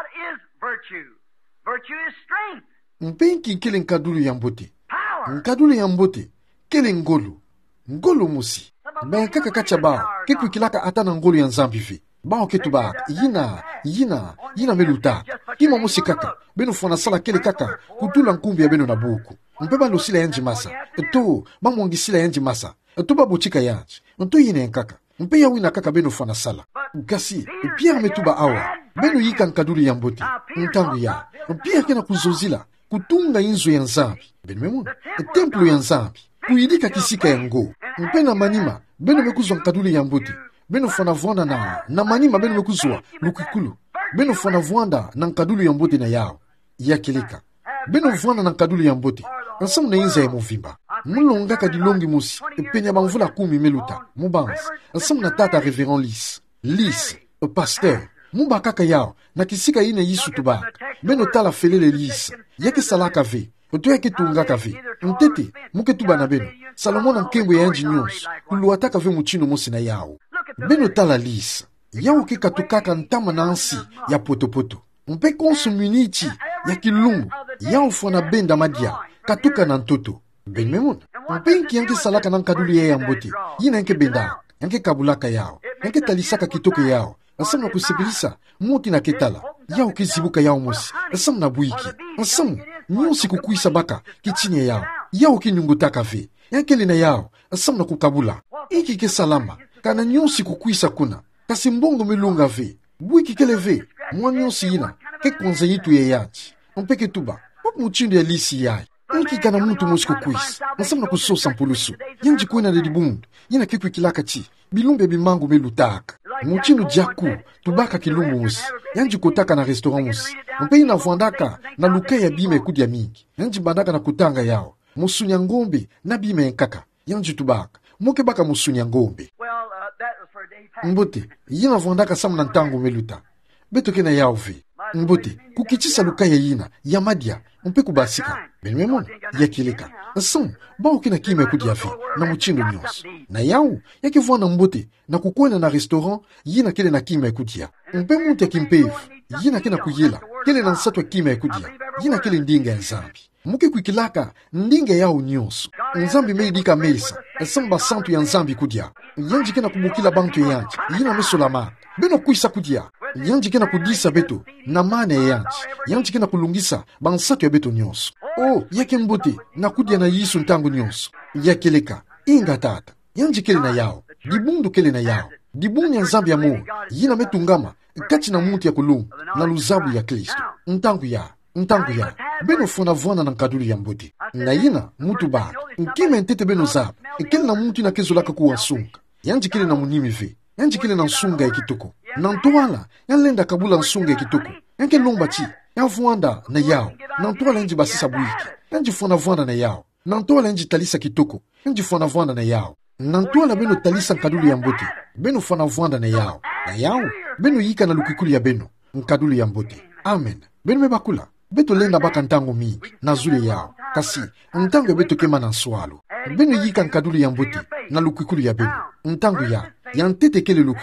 Mpenki kele nkadulu ya mbote nkadulu ya mbote kele ngolu ngolu musi ben kaka kacha bao keku kilaka ata na ngolu ya nzambi vi bao ketu ba yina yina yina meluta kima musi kaka beno fona sala kele kaka kutula nkumbi ya beno na buku mpeba losila yanji masa to ba mongisila yanji masa to ba bochika yanji nto yine kaka mpe ya wina kaka beno fona sala kasi Pierre metuba awa beno yika nkadulu ya mbote ntangu ya Pierre kena kuzozila kutunga inzo ya nzambi beno memuna templo ya nzambi kuyidika kisika ya ngo mpena manima beno mekuzwa nkadulu ya mbote beno fana vwanda na na manima beno mekuzwa lukikulu beno fana vwanda na nkadulu ya mbote na yao ya kilika beno vwanda na nkadulu ya mbote nsamu na inza ya muvimba mulonga kadilongi musi penya bamvula kumi meluta mubanzi nsamu na tata reverend Lis Lis pasteur mumba kaka yao na kisika ine yisu tubaka beno tala felele Lis yake salaka ve oto yake tungaka ve ntete muke tuba na beno Salomon na nkembo ya yanji nyonso kuluataka ve muchino musi na yao beno tala Lis yao ke katukaka ntama na ansi ya potopoto mpe konsu munichi ya kilungu yao fona benda madia katuka na ntoto ben memuna mpe nki yanke salaka na nkadulu ya yambote yina yanke benda yanke kabulaka yao yanke talisaka kitoke yao asam na kusipilisa muti na ketala yao kizibuka yao musi asam na buiki asam nyonsi kukuisa baka kichini yao yao kinyungutaka ve yanke lina yao asam na kukabula iki ke salama kana nyonsi kukuisa kuna kasi mbongo melunga ve buiki kele ve mwa nyonsi yina ke konza yitu ya yachi mpeke tuba wapu mchindo ya lisi yai iki kana muntu musi kukuisa asam na kusosa mpulusu yanji kuena de dibundu yina kiku kilaka chi bilumbe bimangu melutaka muchinu jaku tubaka kilumbu musi yanji kotaka na restaurant musi mpe ina vwandaka na luka ya bime kudia mingi yanji bandaka na kutanga yao musunya ngombe na bime nkaka yanji tubaka muke baka musunya ngombe mbote yina vwandaka samu na ntango meluta beto kena yao ve mbote kukichisa luka ya yina ya madia mpe kubasika benimemona ya kilika asam bao kena kime kudia ve na muchindo nyonso na yao yake vwana mbote na kukwena na restaurant yina kele na kime kudia mpe muntu ya kimpevu yina kena kuyela kele na nsatwa kime kudia yina kele ndinga ya nzambi muke kuikilaka ndinga yao nyonso nzambi meidika mesa asamba santu ya nzambi kudia yanji kena kubukila bantu yanji yina mesolama beno kuisa kudia yanji kena kudisa beto na mane ya yanji yanji kena kulungisa bansatu ya beto nyonso oh yake mbote na kudia na yisu ntangu nyonso yakeleka inga tata yanji kele na yao dibundu kele na yao dibundu ya nzambi ya mungu yina metungama kati na muntu ya kulungu na luzabu ya Kristo ntangu ya ntangu ya beno fona vwana na nkadulu ya mbote na yina mutu ba nkime ntete beno zabu kele na muntu ina kezolaka kuwa sunga yanji kele na munimi ve yanji kele na nsunga ya kitoko na ntoala yanlenda kabula nsunga ya kitoko yanke lomba chi ya vwanda na yao na ntoala yanji basisa buiki yanji fona vwanda na yao na ntoala yanji talisa kitoko yanji fona vwanda na yao na ntoala beno talisa nkadulu ya mbote beno fona vwanda na yao na yao beno yika na lukikulu ya beno nkadulu ya mbote amen beno mebakula beto lenda baka ntango mingi na zule yao kasi ntango ya beto kema na nswalo beno yika nkadulu ya mbote na lukikulu ya beno ntango ya ya ntete kele lukikulu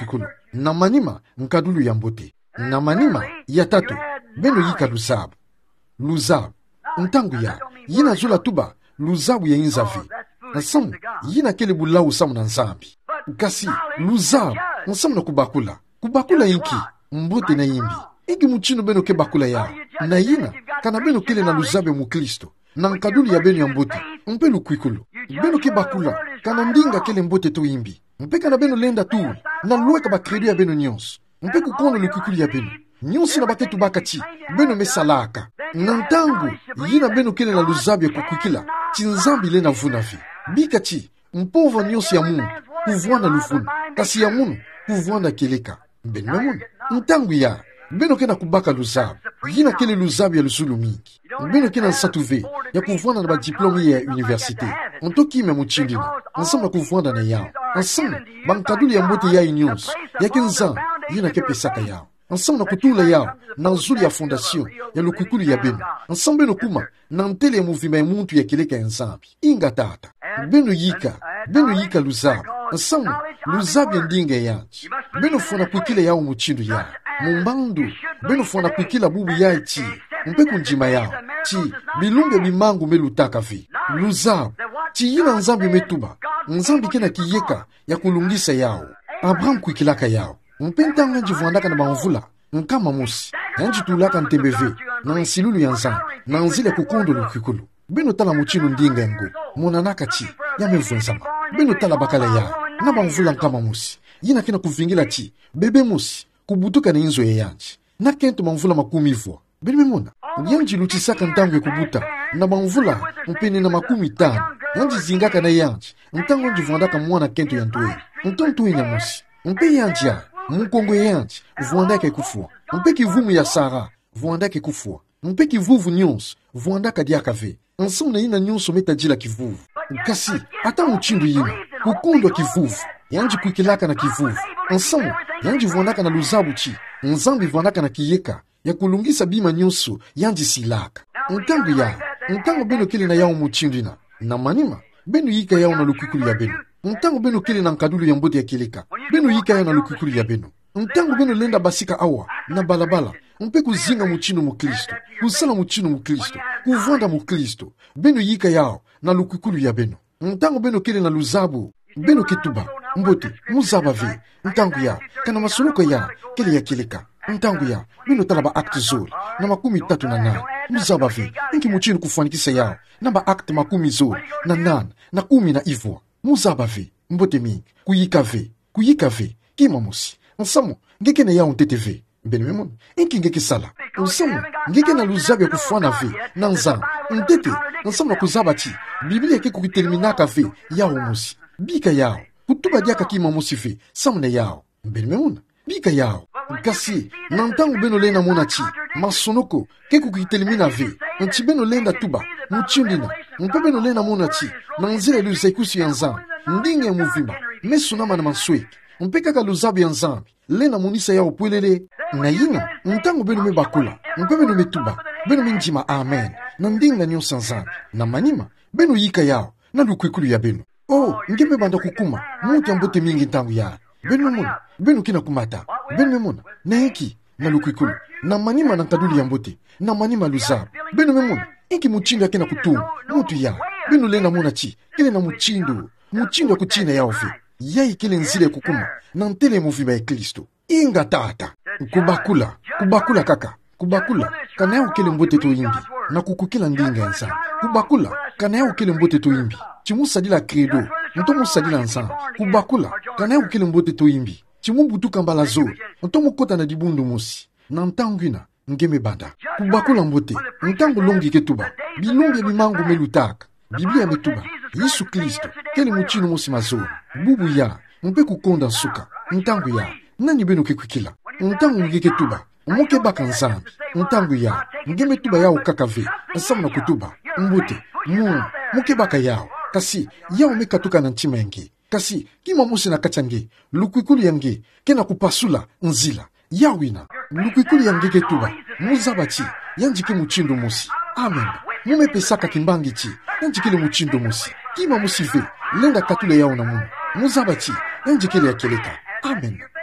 na manima nkadulu ya mbote. Na manima ya tatu beno yika luzabu. Luzabu ntangu ya yina zula tuba luzabu ya inzavi. Nsamu yina kele bulau samu na nzambi. Kasi luzabu nsamu na kubakula. Kubakula inki mbote na imbi. Ingi muchino beno ke bakula ya. Na yina kana beno kele na luzabu ya mukristo. Na nkadulu ya beno ya mbote mpe lukwikulu. Beno ke bakula kana ndinga kele mbote to imbi. Mpe kana beno lenda tu na luweka ba kredu ya beno nyonso. Mpe kukono lukwikulu ya beno. Nyonsi na baketu bakati beno mesalaka. Nantangu yina beno kele na luzabu ya kukwikila chinzambi le na vunavi. Bikati mpova nyonsi ya mungu kuvwana lufunu. Kasi ya munu kuvwana keleka. Beno memunu ntangu ya beno kena kubaka luzabu. Yina kele luzabu ya lusulu mingi. Beno kena nsatuve ya kuvwana na ba diplomi ya universite. Ontoki me muchindina nsama na kuvwana na yao. Nsama bankaduli ya mbote ya inyons ya kinzan yina ke pesaka yao. Nsama na kutula yao na nzuli ya fondasyon ya lukwikulu ya beno. Nsama beno kuma na ntele ya muvima ya muntu ya keleka ya nzambi. Inga tata beno yika beno yika luzabu. Nsama luzabu ya ndinga ya yanchi. Beno fona kwikila yao muchindu ya mumbandu. Beno fona kwikila bubu ya ichi mpeku njima yao chi bilunge bimangu melutaka vi. Luzabu chi yina nzambi metuba nzambi kena kiyeka ya kulungisa yao. Abraham kwikilaka yao mpentanga njivwandaka na banvula nkama musi yanji tulaka ntembeve na nsilulu ya nzambi na nzile kukondo lukwikulu. Beno tala muchinu ndinga yangu monanaka chi ya mevwenzama. Beno tala bakala ya na banvula nkama musi yina kena kuvingila chi bebe musi kubutuka na inzo ya yanji na kento banvula makumi vwa. Beno memona yanji lutisaka ntangu ya kubuta na banvula mpene na makumi tano yanji zingaka na yanji ntangu njivwandaka mwana kento ya ntuwe ntontuwe na musi mpe yanji ya munkongo yanji vuandaka kufua. Mpe kivumu ya Sara vuandaka kufua. Mpe kivuvu nyonso vuandaka diaka ve. Nsamu na yina nyonso metajila kivuvu. Kasi ata muchindu yina kukundwa kivuvu yanji kwikilaka na kivuvu. Nsamu yanji vuandaka na luzabu chi nzambi vuandaka na kiyeka ya kulungisa bima nyonso yanji silaka. Ntangu ya ntangu beno kele na yao muchindu ina na manima beno yika yao na lukwikulu ya beno. Ntangu beno kele na nkadulu ya mbote ya keleka beno yika yao na lukwikulu ya beno. Ntangu beno lenda basika awa na balabala mpe kuzinga muchino mukristo kusala muchino mukristo kuvanda mukristo beno yika yao na lukwikulu ya beno. Ntangu beno kele na luzabu beno ketuba mbote muzaba ve. Ntangu ya kana masoloko ya kele ya keleka. Ntangu ya beno tala ba akte zori na makumi tatu na nane muzaba ve inki muchino kufanikisa yao na ba akte makumi zori na nane na kumi na ivwa muzaba ve mbote mingi kuyika ve kuyika ve kima musi. Nsamu ngeke na yao ntete ve. Beno memonu inki ngeke sala nsamu ngeke na luzabu ya kufwana ve na nzambi ntete. Nsamu na kuzaba chi Biblia ke kukiterminaka ve yao musi bika yao kutuba diaka kima musi ve samu na yao. Beno memonu bika yao. Kasi nantangu beno lena mona chi masonoko ke kukitermina ve nchi beno lenda tuba muchindina mpe beno lena mona chi na nzile luzaikusi ya nzambi ndinga ya muvimba mesunama na mansweki mpe kaka luzabu ya nzambi lena munisa yao pwelele. Na yina ntangu beno me bakula mpe beno metuba beno menjima amen na ndinga nyonsa nzambi na manima beno yika yao na lukwikulu ya beno. Oh ngebe banda kukuma mutu ya mbote mingi ntangu ya beno memona beno kina kumata beno memona na heki na lukwikulu na manima na nkaduli ya mbote na manima luzabu beno memona inki muchindo ya kena kutumu mutu ya beno lena mona chi kele na muchindo muchindo ya kuchina yao ve yai kele nzile kukuma na ntele muvima ya Kristo. Inga tata kubakula kubakula kaka kubakula kana yao kele mbote to imbi na kukukila ndinga ya nzambi. Kubakula kana yao kele mbote to imbi chimu sadila credo ntomu sadila nzambi. Kubakula kana yao kele mbote to imbi chimu butuka mbala zori ntomu kota na dibundu musi na ntangwina ngeme banda. Kubakula mbote ntangu longi ketuba bilunge bimangu melutaka. Biblia metuba Yesu Kristo kele muchino musi mazori bubu ya mpe kukonda nsuka. Ntangu ya nani beno kekwikila ntangu ngeke tuba muke baka nzambi. Ntangu ya ngeme tuba yao kaka ve nsamu na kutuba mbote mu muke baka yao kasi yao mekatuka na nchima yange kasi kima musi na kachange lukwikulu yange kena kupasula nzila yawina lukwikulu yange ketuba muzabachi yanjike muchindo musi. Amen. Mume pesaka kimbangi chi yanjikile muchindo musi kima musi ve lenda katule yao na mu muzabachi yanjikile ya keleka. Amen.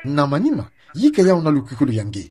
na manima yika yao na lukikulu yange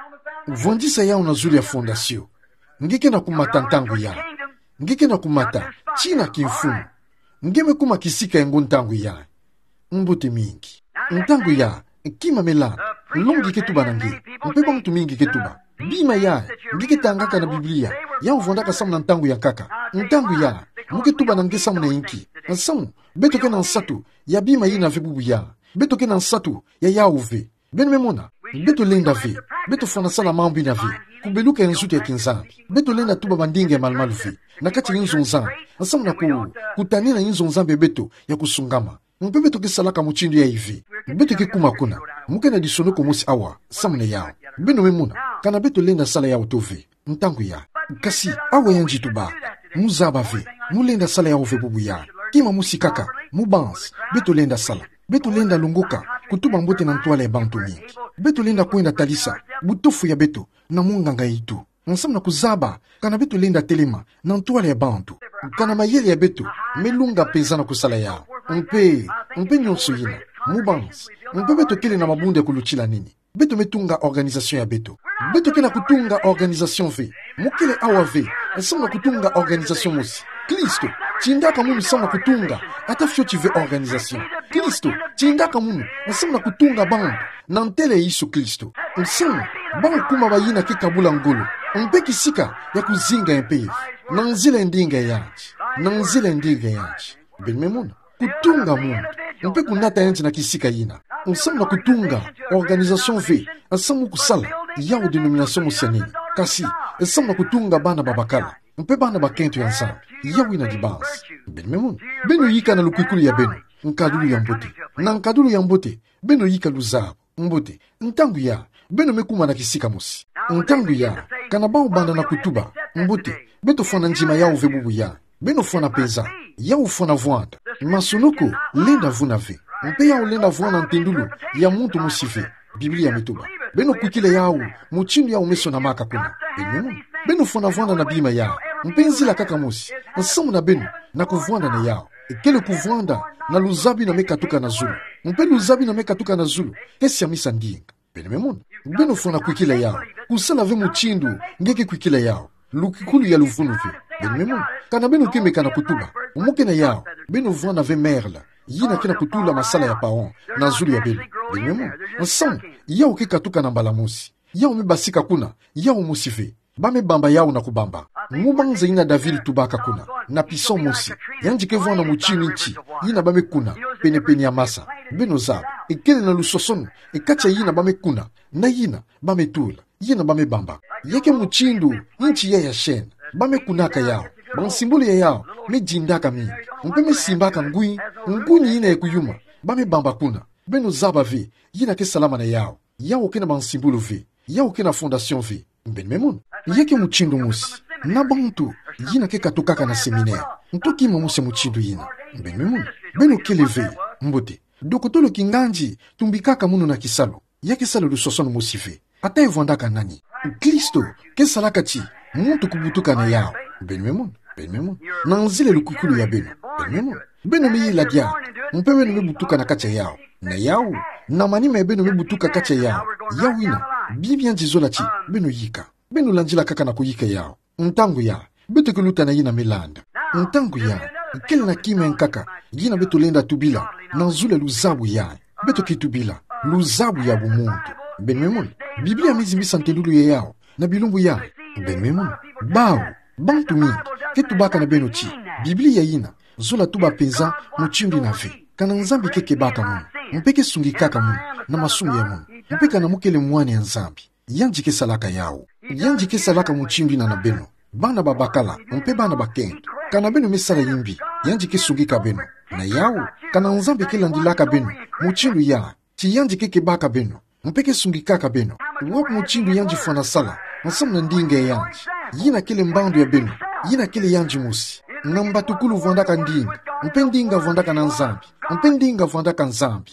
vondisa yao na zuri ya fondasio ngike na kumata ntangu ya ngike na kumata china kimfumu ngeme kuma kisika yango ntangu ya mbuti mingi ntangu ya kima mela longi ketuba nange mpeba mtu mingi ketuba bima ya ngike tangaka na biblia ya uvondaka samu na ntangu ya kaka ntangu ya muketuba nange samu na inki samu beto ke na nsatu ya bima yi na vebubu ya beto ke na nsatu ya ya uve ben memona beto lenda ve beto fana sala mambi na ve kubeluka nsuti ya kinzambi beto lenda tuba bandinge malmalu ve nakati yinzo nzambi samu na ku kutanina yinzo nzambi beto ya kusungama mpe beto ke salaka muchindu ya ivi beto ke kuma kuna muke na disonoko musi awa samu na yao beno memona kana beto lenda sala ya utove ntangu ya kasi awa yanji tuba muzaba ve mulenda sala ya uve bubu ya kima musi kaka mubans beto lenda sala beto lenda lunguka kutuba mbote na ntwala ya bantu mingi beto lenda kwenda talisa butofu ya beto na munganga itu nsam na kuzaba kana beto lenda telema na ntwala ya bantu kana mayele ya beto melunga peza na kusala yao mpe mpe nyonso yina mubans mpe beto kele na mabunde kuluchila nini beto metunga organisation ya beto beto kena kutunga organisation ve mukele awa ve nsam na kutunga organisation musi Kristo chindaka munu sama kutunga ata fyo chive organisation Kristo chindaka munu nsama kutunga bandu na ntele Yesu Kristo nsama bangu kuma bayina kikabula ngolo mpeki sika ya kuzinga mpevi na nzile ndinga yanchi na nzile ndinga yanchi benmemuna kutunga munu mpe kunata yanchi na kisika yina nsama kutunga organisation ve nsama kusala yao denomination musianini kasi nsama kutunga bana babakala mpe bana bakentu ya nsambi yawi na dibans ben memunu beno yika na lukikulu ya beno nkadulu ya mbote na nkadulu ya mbote beno yika luzabu mbote ntangu ya beno mekuma na kisika musi ntangu ya kana bao banda na kutuba mbote beto fona njima yao vebubu ya beno fona peza yao fona vuanda masonoko lenda vuna ve mpe yao lenda vuana ntendulu ya muntu musive biblia metuba beno kukile yao muchindu yao meso na maka kuna ben memunu beno fona vuanda na bima yao mpenzi la kaka musi nsamu na beno na kuvuanda na yao ekele kuvuanda na luzabi na mekatuka na zulu mpe luzabi na mekatuka na zulu kesi ya misa ndinga beno memuna beno fona kwikila yao kusala ve muchindu ngeke kwikila yao lukikulu ya luvunu ve beno memuna kana beno kemeka na kutuba umuke na yao beno vuanda ve merla yina kena kutula masala ya paon na zulu ya beno beno memuna nsamu yao kekatuka na mbalamusi yao mebasika kuna yao musive bame bamba yao na kubamba mubanze ina David tubaka kuna na pison musi yanji kevo na muchini nchi yina bame kuna pene pene ya masa beno zaba ekele na lusosonu ekacha yina bame kuna na yina bame tula yina bame bamba yeke muchindu nchi ya ya shen bame kunaka yao bansimbuli ya yao me jindaka mingi mpe me simbaka ngui nguni yina ya kuyuma bame bamba kuna beno zaba ve yina ke salama na yao yao kena bansimbulu ve yao kena fondation ve ben memunu yeke muchindu musi na bantu yina ke katokaka na seminaire ntoki musi muchindu yina ben memunu beno keleve mbote dokotolo kinganji tumbikaka munu na kisalo yeke salo du sosono musive ata evondaka nani Kristo ke salaka chi muntu kubutuka na yao ben memunu ben memunu na nzile lukukulu ya beno ben memunu beno meyila dia mpe beno mebutuka na kacha yao na yao na manima beno mebutuka kacha yao yawina bibia njizola chi beno yika beno lanjila kaka na kuyika yao ntangu ya beto keluta na yina melanda ntangu ya kele na kime nkaka yina beto lenda tubila na zule luzabu ya beto kitubila luzabu ya bumuntu ben memunu biblia mizimisa ntendulu ya yao na bilumbu ya ben memunu bao bantu mingi ketubaka na beno chi biblia yina zola tuba peza muchimbi na ve kana nzambi keke baka munu mpeke sungi kaka munu na masumu ya munu mpeka na mukele mwani ya nzambi yanji ke salaka yao yanji ke salaka muchimbi na na beno bana babakala mpe bana bakendo kana beno mesala yimbi yanji ke sungi ka beno na yao kana nzambi ke landilaka beno muchindu ya chi yanji keke baka beno mpeke sungi kaka beno wap muchindu yanji fana sala nsamu na ndinga ya yanji yina kele mbandu ya beno yina kele yanji musi na mbatukulu vondaka ndinga mpe ndinga vondaka na nzambi mpe ndinga vondaka nzambi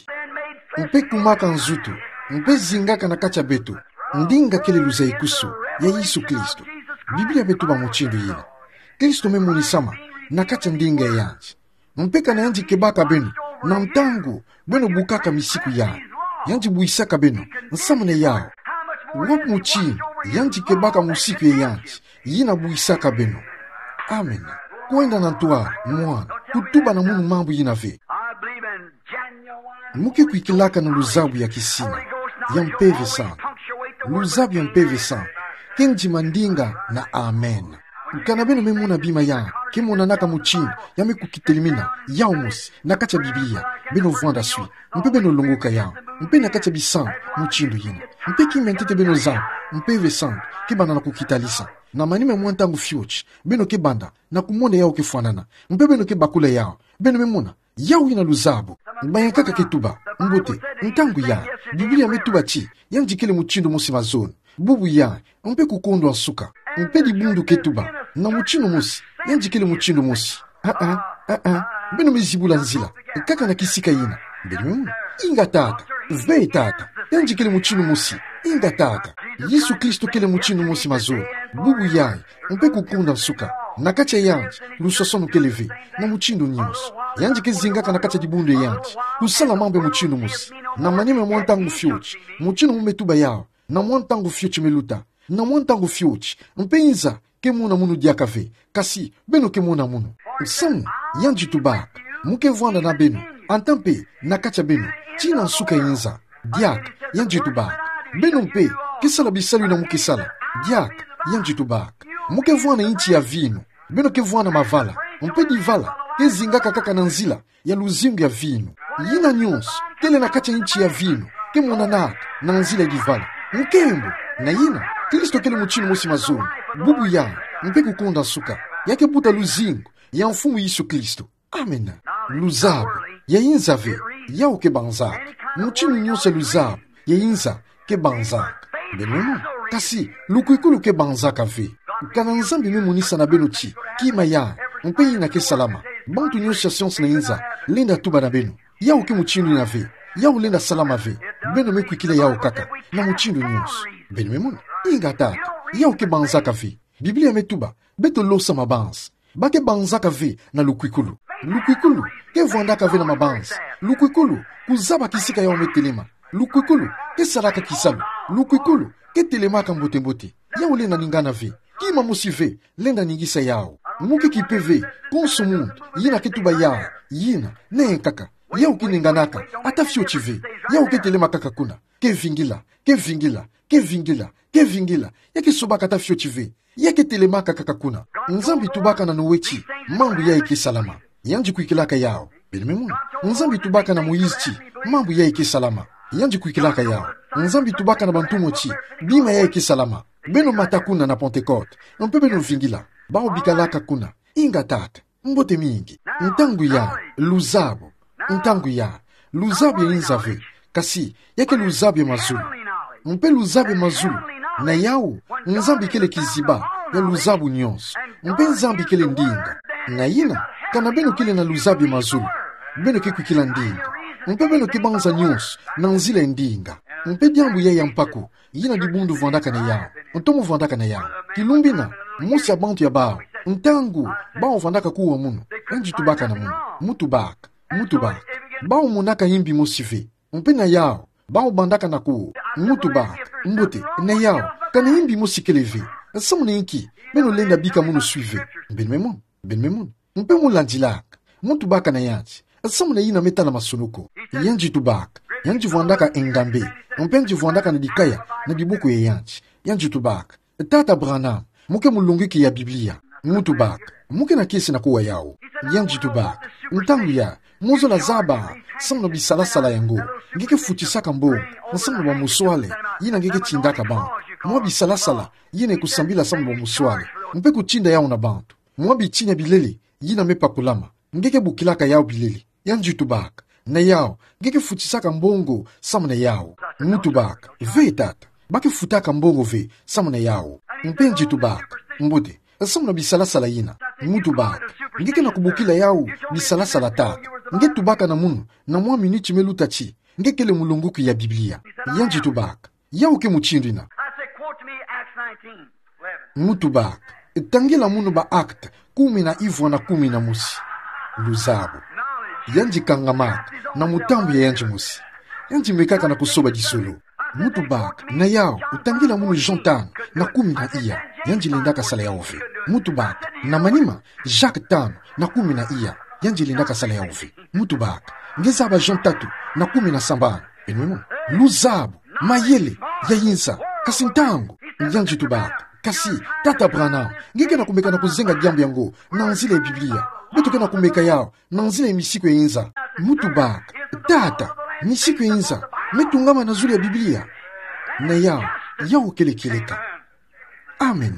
mpe kumaka nzutu mpe zingaka na kacha beto ndinga kele luza ikusu ya Yesu Kristo biblia betu ba muchindu yina Kristo memunisama na kacha ndinga ya yanji mpeka na yanji kebaka beno na mtangu beno bukaka misiku ya yanji buisaka beno nsamune yao wap muchi yanji kebaka musiku ye yanji yina buisaka beno. Amen. Kwenda na ntua mwana kutuba na munu mambu yina ve muke kuikilaka na luzabu ya kisina ya mpeve sana luzabu ya mpeve sana kenji mandinga na amen. Kana beno memuna bima ya kemona naka muchini ya meku kitelimina ya umusi nakacha biblia beno vwanda sui mpe beno longoka ya mpe nakacha bisan muchindu yina mpe kimentete beno za mpe vesan kibanda na kukitalisa na manime mwantangu fiochi beno kebanda na kumone yao kefuanana mpe beno kebakula yao beno memuna yao yina luzabu bayankaka ketuba mbote ntangu ya biblia metuba chi yanjikele muchindu musi mazonu bubu ya mpe kukondo asuka mpe di bundu ketuba na muchino musi yanjikele muchino musi ah ah ah ah beno mezibula nzila kaka na kisika yina beno inga tata ve tata yanjikele muchino musi inga tata Yesu Kristo kele muchino musi mazuru bubu ya mpe kukunda asuka nakacha yanji lusosono keleve na muchindo nyos yanji kezingaka nakacha dibundu yanji kusala mambe muchindo musi na manime mwantangu fiochi muchindo mumetuba yao na mwantangu fiochi meluta na mwantangu fiochi mpeinza kemuna munu diakave kasi beno kemuna munu samu yanji tubak muke vwanda na beno antampe nakacha beno china suka yinza diak yanji tubak beno mpe kesala bisalu na muke sala diak yanji tubak muke vwana inchi ya vino beno ke vwana mavala mpe divala kezingaka kaka na nzila ya luzingu ya vino yina nyonso tele nakacha inchi ya vino kemuna naka na nzila ya divala mkembo na yina Kristo kele muchino musi mazuru bubu ya mpe kukonda suka yake buta luzingu ya mfumu Yesu Kristo. Amen. Luzabu ya inza ve ya uke banzak muchino nyonso luzabu ya inza ke banzak beno kasi lukuikulu ke banzaka ve kana nzambi me munisa na beno chi kima ya mpe yina ke salama bantu nyonso science na inza linda tuba na beno ya uke muchino na ve ya ulenda salama ve beno me kuikile ya ukaka na muchino nyonso beno memuna inga tata ya uke banzaka ve Biblia metuba beto losa mabans bake banzaka ve na lukuikulu lukuikulu ke vwandaka ve na mabans lukuikulu kuzaba kisika ya umetelema lukuikulu ke saraka kisalu lukuikulu ke telemaka mbote mbote ya ulenda ningana ve kima musi ve lenda ningisa yao muke kipeve konso mundu yina ketuba yao yina ne kaka ya uke ninganaka ata fiochi ve ya uke telema kaka kuna ke vingila ke vingila ke vingila ke vingila yake sobaka ata fiochi ve yake telemaka kaka kuna nzambi tubaka na nowechi mambu ya ike salama yanji kuikilaka yao belimemuna nzambi tubaka na Moizi chi mambu ya ike salama yanji kuikilaka yao nzambi tubaka na bantumo chi bima ya ike salama beno matakuna na Pentecote mpe beno vingila bao bikalaka kuna inga tata mbote mingi ntangu ya luzabu ntangu ya luzabu ya inzave kasi yake luzabu ya mazulu mpe luzabu ya mazulu na yao nzambi kele kiziba ya luzabu nyonso mpe nzambi kele ndinga na yina kana beno kele na luzabu ya mazulu beno ke kuikila ndinga mpe beno ke banza nyonso na nzila ndinga mpe diambu ya ya mpako yina dibundu vwandaka na yao ntomo vwandaka na yao kilumbina musi ya bantu ya bao ntangu bao vwandaka kuwa munu yanji tubaka na munu mutubaka mutubaka bao munaka himbi musive mpe na yao bao bandaka na kuwa mutubaka mbote na yao kana himbi musikeleve samu na inki beno lenda bika munu suive benmemun benmemun mpe mulandilaka mutubaka na yanji samu na yina meta na masunuko yanji tubaka yanji vwandaka engambe mpe yanji vwandaka na dikaya na dibuku ya yanji yanji tubaka tata Branham muke mulungiki ya Biblia mutubaka muke na kesi na kuwa yao yanji tubaka ntangu ya mozo la zaba samu na bisalasala yango ngeke futisaka mbongo samu na muswale yina ngeke chindaka bantu mwa bisalasala yina kusambila samu na muswale mpe kuchinda yao na bantu mwa bichinya bilele yina mepa kulama ngeke bukilaka yao bilele yanji tubaka na yao ngeke futisaka mbongo samu na yao mutubaka ve tata bake futaka mbongo ve samu na yao mpenji tubaka mbote samu na bisalasala yina mutubaka ngeke na kubukila yao bisalasala tata nge tubaka na munu na mwa miniti meluta chi nge kele mulunguku ya Biblia yanji tubaka yao ke muchindina mutubaka tangela munu ba akta kumi na ivwa na kumi na musi luzabu yanji kangamaka na mutambu ya yanji musi yanji mekaka na kusoba jisolo. Mutu bak na yao utangila munu jontan na kumi na iya yanji lindaka sala ya ofe. Mutu bak na manima Jacques tano na kumi na iya yanji lindaka sala ya ofe. Mutu bak ngezaba jontatu na kumi na sambana. Benwemo luzabu mayele ya yinsa kasintango yanji tubak kasi tata Branham ngeke na kumeka na kuzenga jambo yango na nzile ya Biblia. Betu kena kumeka yao na nzile ya misiko ya yinza. Mutu bak tata misiko ya yinza metungama na zuli ya Biblia na yao yao kele kileka. Amen.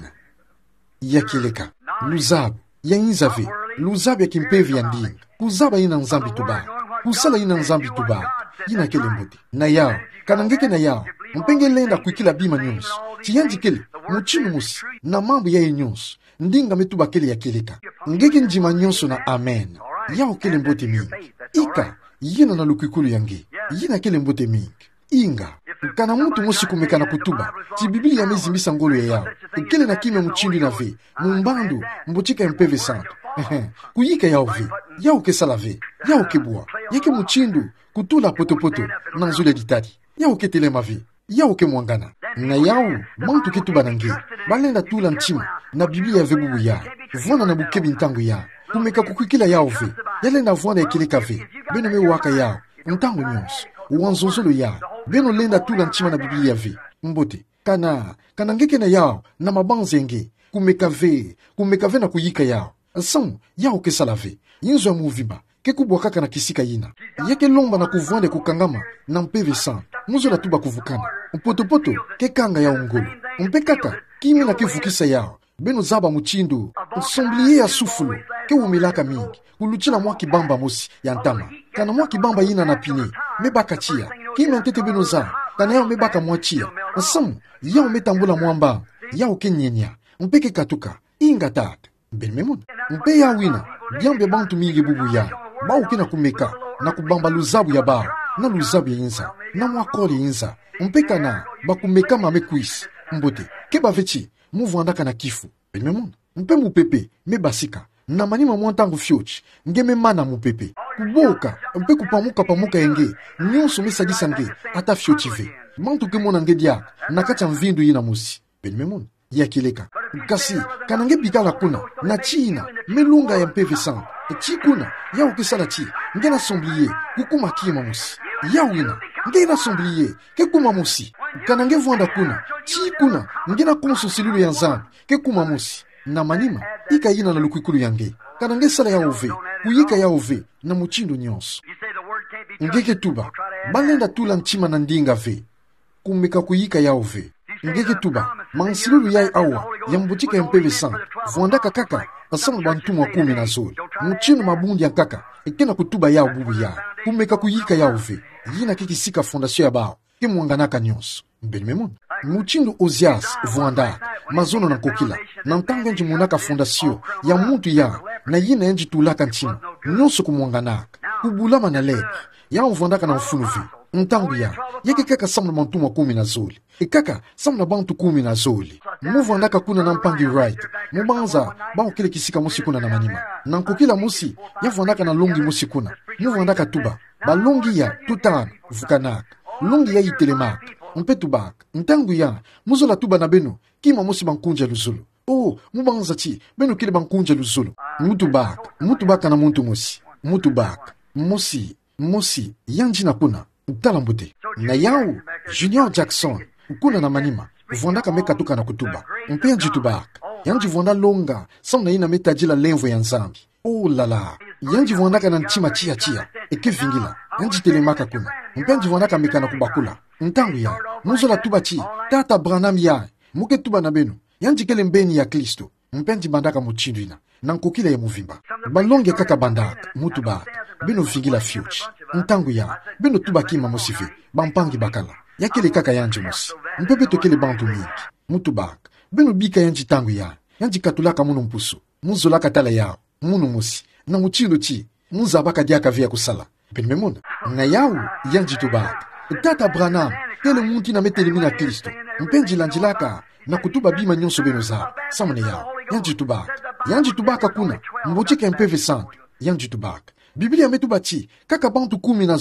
Ya kileka luzabu ya inzave luzabu ya kimpevi ya ndinga kuzaba ina nzambi tuba kusala ina nzambi tuba ina kele mbuti na yao kanangeke na yao mpenge lenda kuikila bima nyonso chiyanji kele muchinu musi na mambo ya nyonso ndinga metuba kele ya kileka ngeke njima nyonso na amen yao kele mbuti mingi ika yina na lukikulu yangi yina kele mbuti mingi inga kana muntu musi kumekana kutuba ti Biblia mezimbisa ngolo ya yao kele na kime muchindi na ve mumbandu mbochika mpeve santo kuyika yao ve yao kesala ve yao kebua yake muchindu kutula potopoto na nzule ditati yao ketelema ve yao ke mwangana na yao mantu ketuba nange balenda tula nchima na Biblia ve bubu ya vona na bukebi ntangu ya kumeka kukwikila yao ve yalenda vona ekileka ve beno me waka yao ntangu nyonso uwanzonzolo ya beno lenda tula nchima na Biblia ve mbote kana kana ngeke na yao na mabanzenge kumeka ve kumeka ve na kuyika yao asan yao kesala ve yinzo ya muvimba ke kubwa kaka na kisika yina yeke lomba na kuvwande kukangama na mpeve san muzo la tuba kuvukana mpotopoto ke kanga ya ungolo mpe kaka kimi na kivukisa yao beno zaba muchindu nsombliye ya sufulu ke umilaka mingi kuluchila mwa kibamba mosi ya ntama kana mwa kibamba yina na pine mebaka chia kimi ntete beno za kana yao mebaka mwa chia asan yao metambula mwamba yao kenyenya mpeke katuka inga tata ben memuna mpe ya wina biambe bantu mingi bubu ya bau kina kumeka na kubamba luzabu ya bao na luzabu ya inza na mwakoli inza mpe kana bakumeka mame kuisi mbote keba vechi muvu andaka na kifu ben memuna mpe mupepe me basika na manima mwantangu fiochi ngeme mana mupepe kuboka mpe kupamuka pamuka enge nyonso mesadisa nge ata fiochi ve mantu kemona nge dia nakacha mvindu yina musi ben memuna ya kileka kasi kanange bikala kuna na china melunga ya mpeve san chi kuna ya ukisala chi ngena sombliye kukuma kima musi ya wina ngena sombliye ke kuma musi kanange vwanda kuna chi kuna ngena konso silulu ya nzambi ke kuma musi na manima ika yina na lukwikulu yange kanange sala ya ove kuyika ya ove na muchindo nyonso ngeke tuba balenda tula nchima na ndinga ve kumeka kuyika ya ove ngeke tuba mansilulu yai awa ya mbutika ya mpeve san vwandaka kaka asamu bantumwa kumi na zoli muchino mabundi ya kaka ekena kutuba yao bubu ya kumeka kuyika yao ve yina kikisika fondasyo ya bao ke mwanganaka nyonso mbeni memuna muchindo Ozias vwandaka mazono na kokila na ntanga enji munaka fondasyo ya muntu ya na yina enji tulaka nchima nyonso kumwanganaka kubulama na lepre ya mvwandaka na mfunu ve ntangu ya yeke kaka samu na mantumwa kumi na zoli ekaka samu na bantu kumi na zoli muvu andaka kuna na mpangi right mubanza bangu kile kisika musi kuna na manima na nkokila musi yavu andaka na longi musi kuna muvu andaka tuba ba longi ya tutana vukanaka longi ya itelemaka mpe tubaka ntangu ya muzo la tuba na beno kima musi bankunja luzulu oh mubanza chi beno kile bankunja luzulu mutu baka mutu baka na muntu musi mutu baka musi musi yanji na kuna tala mbute na yao Junior Jackson kuna na manima vwandaka meka tuka na kutuba mpe yanji tubaka yanji vwanda longa samu na ina meta jila lenvo ya nzambi oh lala yanji vwandaka na nchima chia chia eke vingila yanji telemaka kuna mpe yanji vwandaka meka na kubakula ntangu ya muzo la tuba chi tata Branham ya muke tuba na benu yanji kele mbeni ya Kristo mpe yanji bandaka muchindu ina na nkokila ya muvimba balonge kaka bandaka mutu baka beno vingila fiochi ntangu ya beno tuba kima musife bampangi bakala yakele kaka yanji musi mpepe tokele bantu mingi mutu baka beno bika yanji tangu ya yanji katulaka munu mpusu muzolaka tala yao munu musi na muchindo chi muzabaka diaka via kusala peni memuna na yao yanji tubaka tata Branham tele munti na metelimina Kristo mpenji lanjilaka na kutuba bima nyonso beno za samune yao yanji tubaka yanji tubaka kuna mbochika mpeve santo yanji tubaka Biblia metuba chi kaka bantu kumi na zoli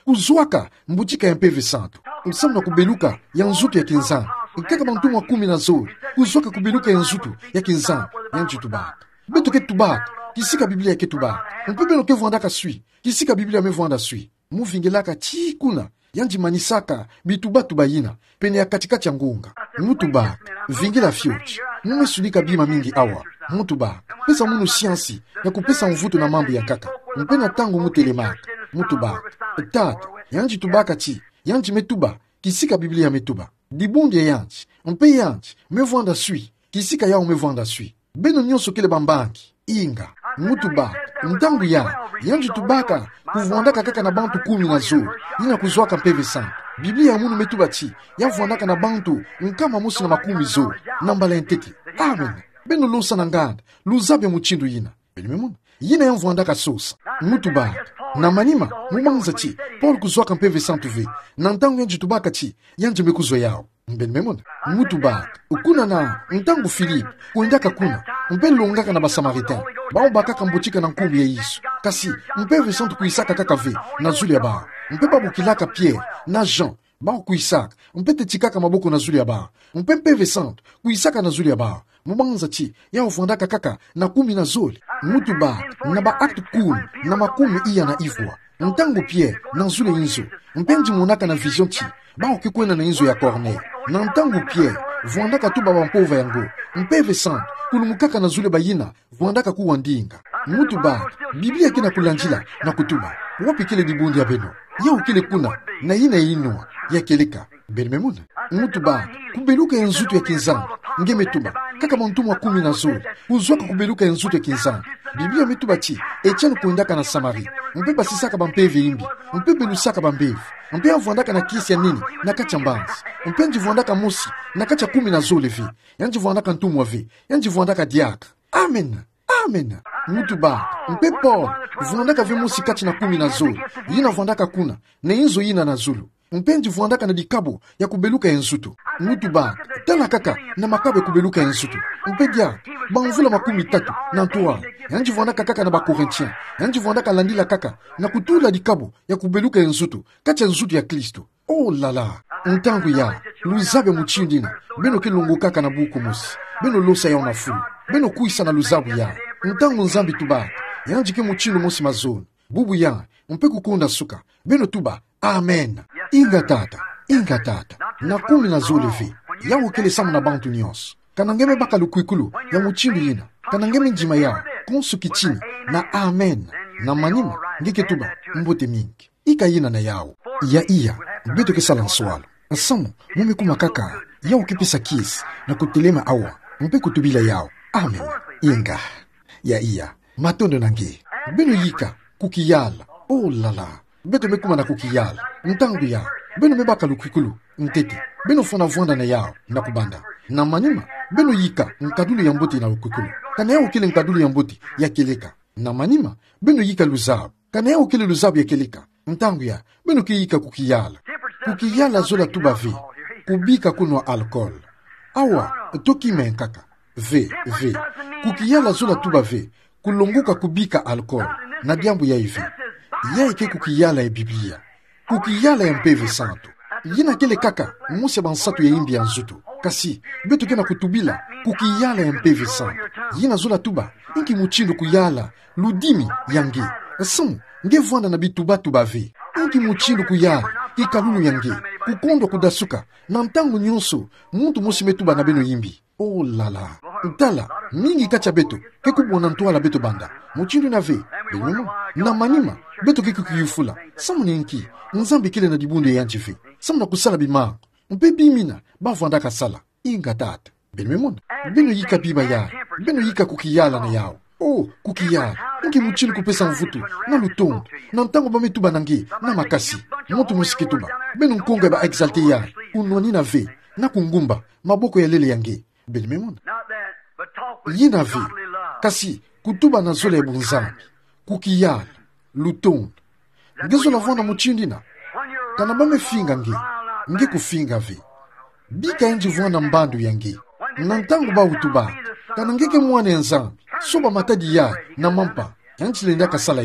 kuzwaka mbutika ya mpeve santo msamu na kubeluka ya nzutu ya kinzana kaka bantumwa kumi na zori kuzwaka kubeluka ya nzutu ya kinzana ya nchi tubaka beto ke tubaka kisika biblia ke tubaka mpepe no ke vwandaka sui kisika biblia me vwanda sui muvingelaka chikuna yanji manisaka bitubatu bayina pene ya katikati ya ngunga mutubaka vingila fyoti mume sunika bima mingi awa mutubaka pesa munu siansi ya kupesa mvuto na mambo ya kaka mpena tangu mutelemaka mutubaka tata yanji tubaka chi yanji metuba kisika biblia metuba dibundi ya yanji mpe yanji mevwanda sui kisika yao mevwanda sui beno nyonso kele bambangi inga mutubaka mtangu ya yanji tubaka kuvwandaka kaka na bantu kumi na zori ina kuzwaka mpeve sana biblia ya munu metuba chi ya vwandaka na bantu nkama musi na makumi zori nambala enteke amen beno lusa na nganda luzabe muchindu yina belimemuna yina ya vwandaka sosa mutubaka na manima mumanza chi Paul kuzwaka mpeve santu ve na ntangu yanji tubaka chi yanji mekuzwa yao mbelimemuna mutubaka ukuna na ntangu Filipe kuendaka kuna mpele longaka na basamaritain bao bakaka mbotika na nkumbi ya Yesu kasi mpeve santu kuisaka kaka ve na zuli ya bao mpe babukilaka Pierre na Jean bao kuisaka mpe tetikaka maboko na zuli ya bao mpe mpeve santu kuisaka na zuli ya bao mumanza chi ya ufondaka kaka na kumi na zoli mutubaka na ba acte kumi na makumi iya na ivwa ntangu Pierre na zuli inzo mpenji monaka na vision chi bao kikwena na inzo ya Corneille na ntangu Pierre vwandaka tu baba mpova yango mpeve santu kulumukaka na zule bayina vwandaka kuwa ndinga mutubaka biblia kina kulanjila na kutuba wapi kile dibundi ya beno ya ukile kuna na yina inua ya keleka belimemuna mutubaka kubeluka ya nzutu ya kinzana nge metuba kaka montumwa kumi na zori uzwaka kubeluka ya nzutu ya kinzana biblia metuba chi echanu kuendaka na Samari mpe basisaka bampeve imbi mpe belusaka bambevu mpe avwandaka na kisi ya nini na kacha mbanzi mpe njivwandaka musi na kacha kumi na zole vi yanjivwandaka ntumwa vi yanjivwandaka diaka amen amen mutubaka mpe Paul vwandaka vi musi kachi na kumi na zole yina vwandaka kuna na inzo yina na zulu mpenji vwandaka na dikabo ya kubeluka ya nzutu mutubaka tala kaka na makabo ya kubeluka ya nzutu mpedia banvula makumi tatu na ntuwa yanji vwandaka kaka na bakorintien yanji vwandaka landila kaka na kutula dikabo ya kubeluka ya nzutu kacha nzutu ya Kristo oh lala ntangu ya luzabe muchindina beno kilungu kaka na buku musi beno losa ya onafulu beno kuisa na luzabu ya ntangu nzambi tubaka yanji ke muchindu musi mazoni bubu ya mpe kukunda suka beno tuba amen inga tata inga tata na kumi na zole vi ya ukele samu na bantu nyonso kanangeme baka lukwikulu ya muchindu yina kanangeme njima ya konsuki chini na amen na manima ngeke tuba mbote mingi ika yina na yao ya iya beto kesala nswalo nsamu mume kuma kaka ya ukipisa kisi na kutelema awa mpe kutubila yao amen inga ya iya matondo nange beno yika kukiyala oh lala beto mekuma na kukiyala ntangu ya beno mebaka lukwikulu ntete beno fona vwanda na yao na kubanda na manima beno yika nkadulu ya mboti na lukwikulu kana ya ukile nkadulu ya mboti ya keleka na manima beno yika luzabu kana ya ukile luzabu ya keleka ntangu ya beno kiyika kukiyala kukiyala zola tuba vi kubika kunwa alcohol awa toki menkaka ve ve kukiyala zola tuba ve kulunguka kubika alcohol na diambu ya hivi ya ike kukiyala ya Biblia kukiyala ya mpeve santo yina kele kaka musi bansatu ya imbi ya nzutu kasi beto kena kutubila kukiyala ya mpeve santo yina zola tuba inki muchindu kuyala ludimi yange samu nge vwanda na bituba tuba ve inki muchindu kuyala ikalulu yange kukondwa kudasuka na ntangu nyonso muntu musi metuba na beno yimbi oh lala ntala mingi kacha beto kekubona ntwala beto banda muchindu na ve benyuma na manima beto kekukiyufula samu ninki nzambi kile na dibunde yanchi ve samu na kusala bimako mpe bimina bavwanda kasala inga tata benyuma beno yika biba ya beno yika kukiyala na yao oh kukiyala ngi muchindu kupesa mvutu na lutongo na ntango bametuba nange na makasi moto musikituba beno nkonga ba exalte ya unwani na ve na kungumba maboko ya lele yange belimemona yina ve kasi kutuba na zole ya bunzambi kukiyala lutongo ngezo la vona muchindina kana bame finga nge nge kufinga ve bika enji vona mbandu yange na ntango ba utuba kana ngeke mwana nzambi soba matadi ya na mampa yanchilenda kasala yao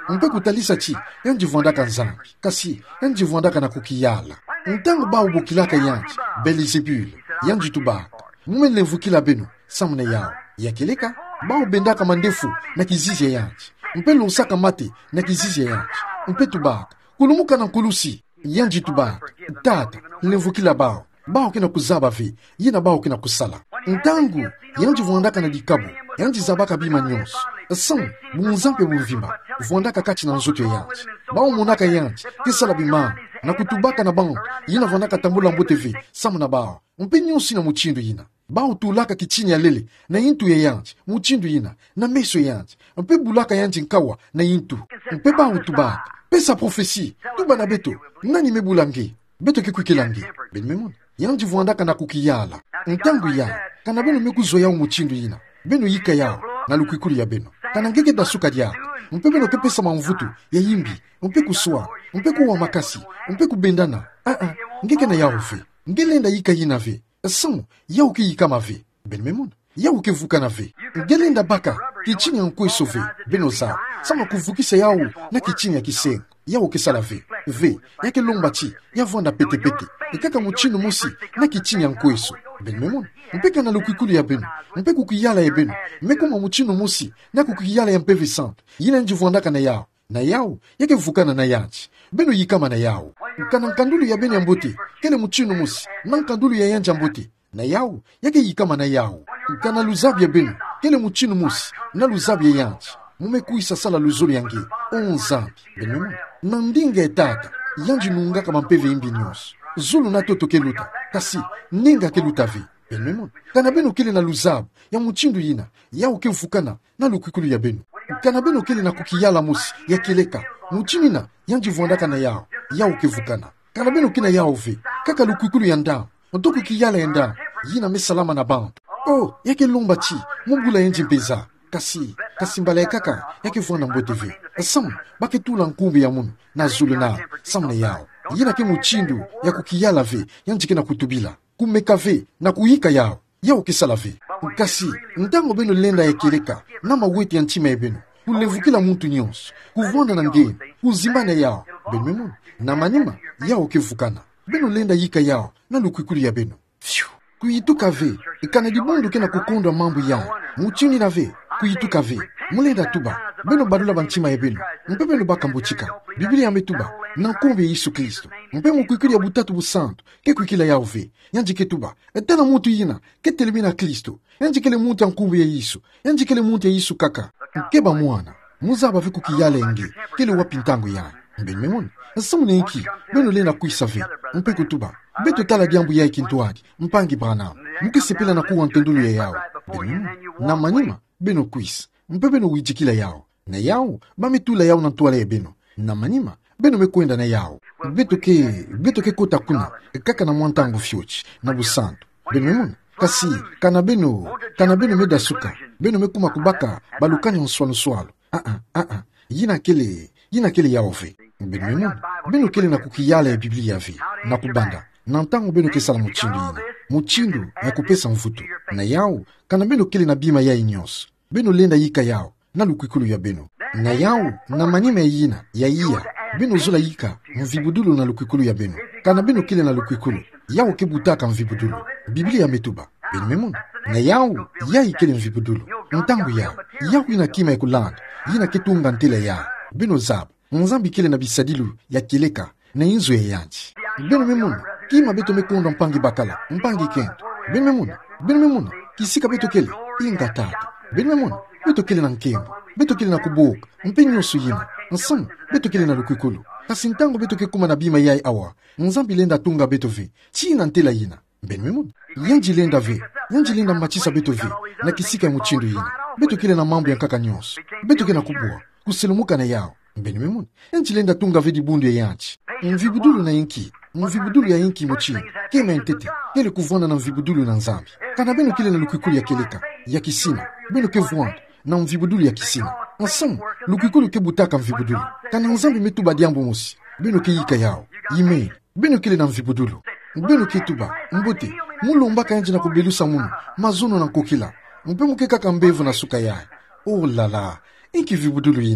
mpe kutalisa chi yanji vondaka nzambi kasi yanji vondaka na kukiyala ntango ba ubukilaka yanji Belzebul yanji tubaka mumele vukila beno samune yao yakeleka ba ubendaka mandefu na kizizi yanji mpe lusaka mate na kizizi yanji mpe tubaka kulumuka na kulusi yanji tubaka tata levukila bao bao kina kuzaba ve yina bao kina kusala ntangu yanji vondaka na dikabu yanji zabaka bima nyonso sam bunzampe buvimba vondaka kati na nzoto yanji bao monaka yanji kisala bima na kutubaka na bango yina vondaka tambula mbote ve samu na bao mpe nyonso na muchindu yina bao tulaka kichini ya lele na yintu ya yanji muchindu yina na meso yanji mpe bulaka yanji nkawa na yintu mpe bao tubaka pesa profesi tuba na beto nani mebulange beto kikuikelange ben memon yanji vondaka na kukiyala ntangu ya kana beno mekuzoya umuchindu yina beno yika yao na lukwikuli ya beno kana ngeke da suka dia mpe beno kepesa mamvutu ya yimbi mpe kuswa mpe kuwa makasi mpe kubendana a a ngeke na yao ve ngelenda yika yina ve samu yao ki yika ma ve ben memon yao ke vuka na ve ngelenda baka kichini yankwe sove beno za sama kuvukisa yao na kichini ya kisenga yao ke sala ve ve yake lombachi ya vonda pete pete ikaka muchinu musi na kichini yankwe so ben memon mpeka na lukwikulu ya beno mpe kukiyala ya beno mekuma muchinu musi na kukiyala ya mpevi santo yina njivondaka na yao na yao yake vukana na yanji beno yikama na yao kana nkandulu ya beno ya mbote kele muchinu musi na nkandulu ya yanja mbote na yao yake yikama na yao kana luzabi ya beno kele muchinu musi na luzabi ya yanji mumekuisa sala luzulu yange onzambi beno na ndinga etata yanji nungaka mampevi imbi nyonso zulu na toto keluta kasi ninga keluta vi ben memon kana beno kele na luzabu ya muchindu yina ya ukevukana na lukwikulu ya beno kana beno kele na kukiyala musi ya keleka muchinina yanji vondaka na yao ya ukevukana kana beno kina yao ve kaka lukwikulu ya ndamu ntoko kiyala ya ndamu yina mesalama na bantu oh yake lomba chi mungula yanji mpeza kasi kasi mbala ya kaka yake vonda mbote ve sam bake tula nkumbi ya munu na zulu na sam na yao yina ke muchindu ya kukiyala ve yanji kena kutubila kumeka ve na kuyika yao yao kisala ve kasi ntango beno lenda ya keleka na maweti ya nchima ya beno kulevukila muntu nyonso kuvonda na ngeni kuzimana yao ben memon na manima yao kevukana beno lenda yika yao na lukwikulu ya beno Fiu. Kuyituka ve ikana dibundu kena kukondwa mambu yao muchini na ve kuyituka ve mulenda tuba beno badula banchima ya beno mpe beno bakambuchika Biblia ametuba na nkombe ya Yesu Kristo mpe mukwikili ya butatu busanto ke kwikila yao ve yanji ketuba etana mutu yina ke telemina Kristo yanji kele mutu ya nkombe ya Yesu yanji kele mutu ya Yesu kaka keba mwana muzaba ve kukiyale enge kele wapintango ya ben memoni samu nenki beno lena kuisa ve mpe kutuba beto tala diambu ya ikintuadi mpangi bana mukisepela na kuwa ntendulu ya yao ben na manima beno kuisa mpe beno wijikila yao na yao bametula yao na tuala ya beno na manima beno mekwenda na yao beto ke beto ke kota kuna kaka na mwantango fiochi na busanto beno memona kasi kana beno kana beno meda suka beno mekuma kubaka balukani nswalo swalo a a a a yina kele yina kele yao ve beno memona beno kele na kukiyala ya Biblia ve na kubanda na ntango beno kesala muchindu yina muchindu ya kupesa mvuto na yao kana beno kele na bima ya inyos beno lenda yika yao na lukwikulu ya beno na yao na manima yina ya iya beno zola yika mvibudulu na lukwikulu ya beno kana beno kele na lukwikulu yao kebutaka mvibudulu Biblia ya metuba beno memona na yao ya ikele mvibudulu ntangu yao yao ina kima ya kulanda yina ketunga ntele ya beno zaba nzambi kele na bisadilu ya keleka na inzo ya yanji beno memona kima beto mekonda mpangi bakala mpangi kento beno memona beno memona kisika beto kele inga tata beno memona beto kele na nkembo beto kele na kuboka mpe nyonso yina nsamu beto kele na lukwikulu kasi ntango beto ke kuma na bima yai awa nzambi lenda tunga beto ve china ntela yina beno memona yanji lenda ve yanji lenda machisa beto ve na kisika ya muchindu yina beto kele na mambo ya nkaka nyonso beto kele na kubua kuselumuka na yao beno memona yanji lenda tunga ve dibundu ya yanchi mvibudulu na inki mvibudulu ya inki muchini kema entete kele kuvona na mvibudulu na nzambi kana beno kele na lukwikulu ya keleka ya kisina beno ke vuanda na mvibudulu ya kisina nsamu lukwikulu ke butaka mvibudulu kana nzambi metuba diambu musi beno ke yika yao ime beno kele na mvibudulu beno ke tuba mbote mulombaka yanji na kubelusa munu mazono na kokila mpe muke kaka mbevu na suka yae oh lala inki vibudulu yina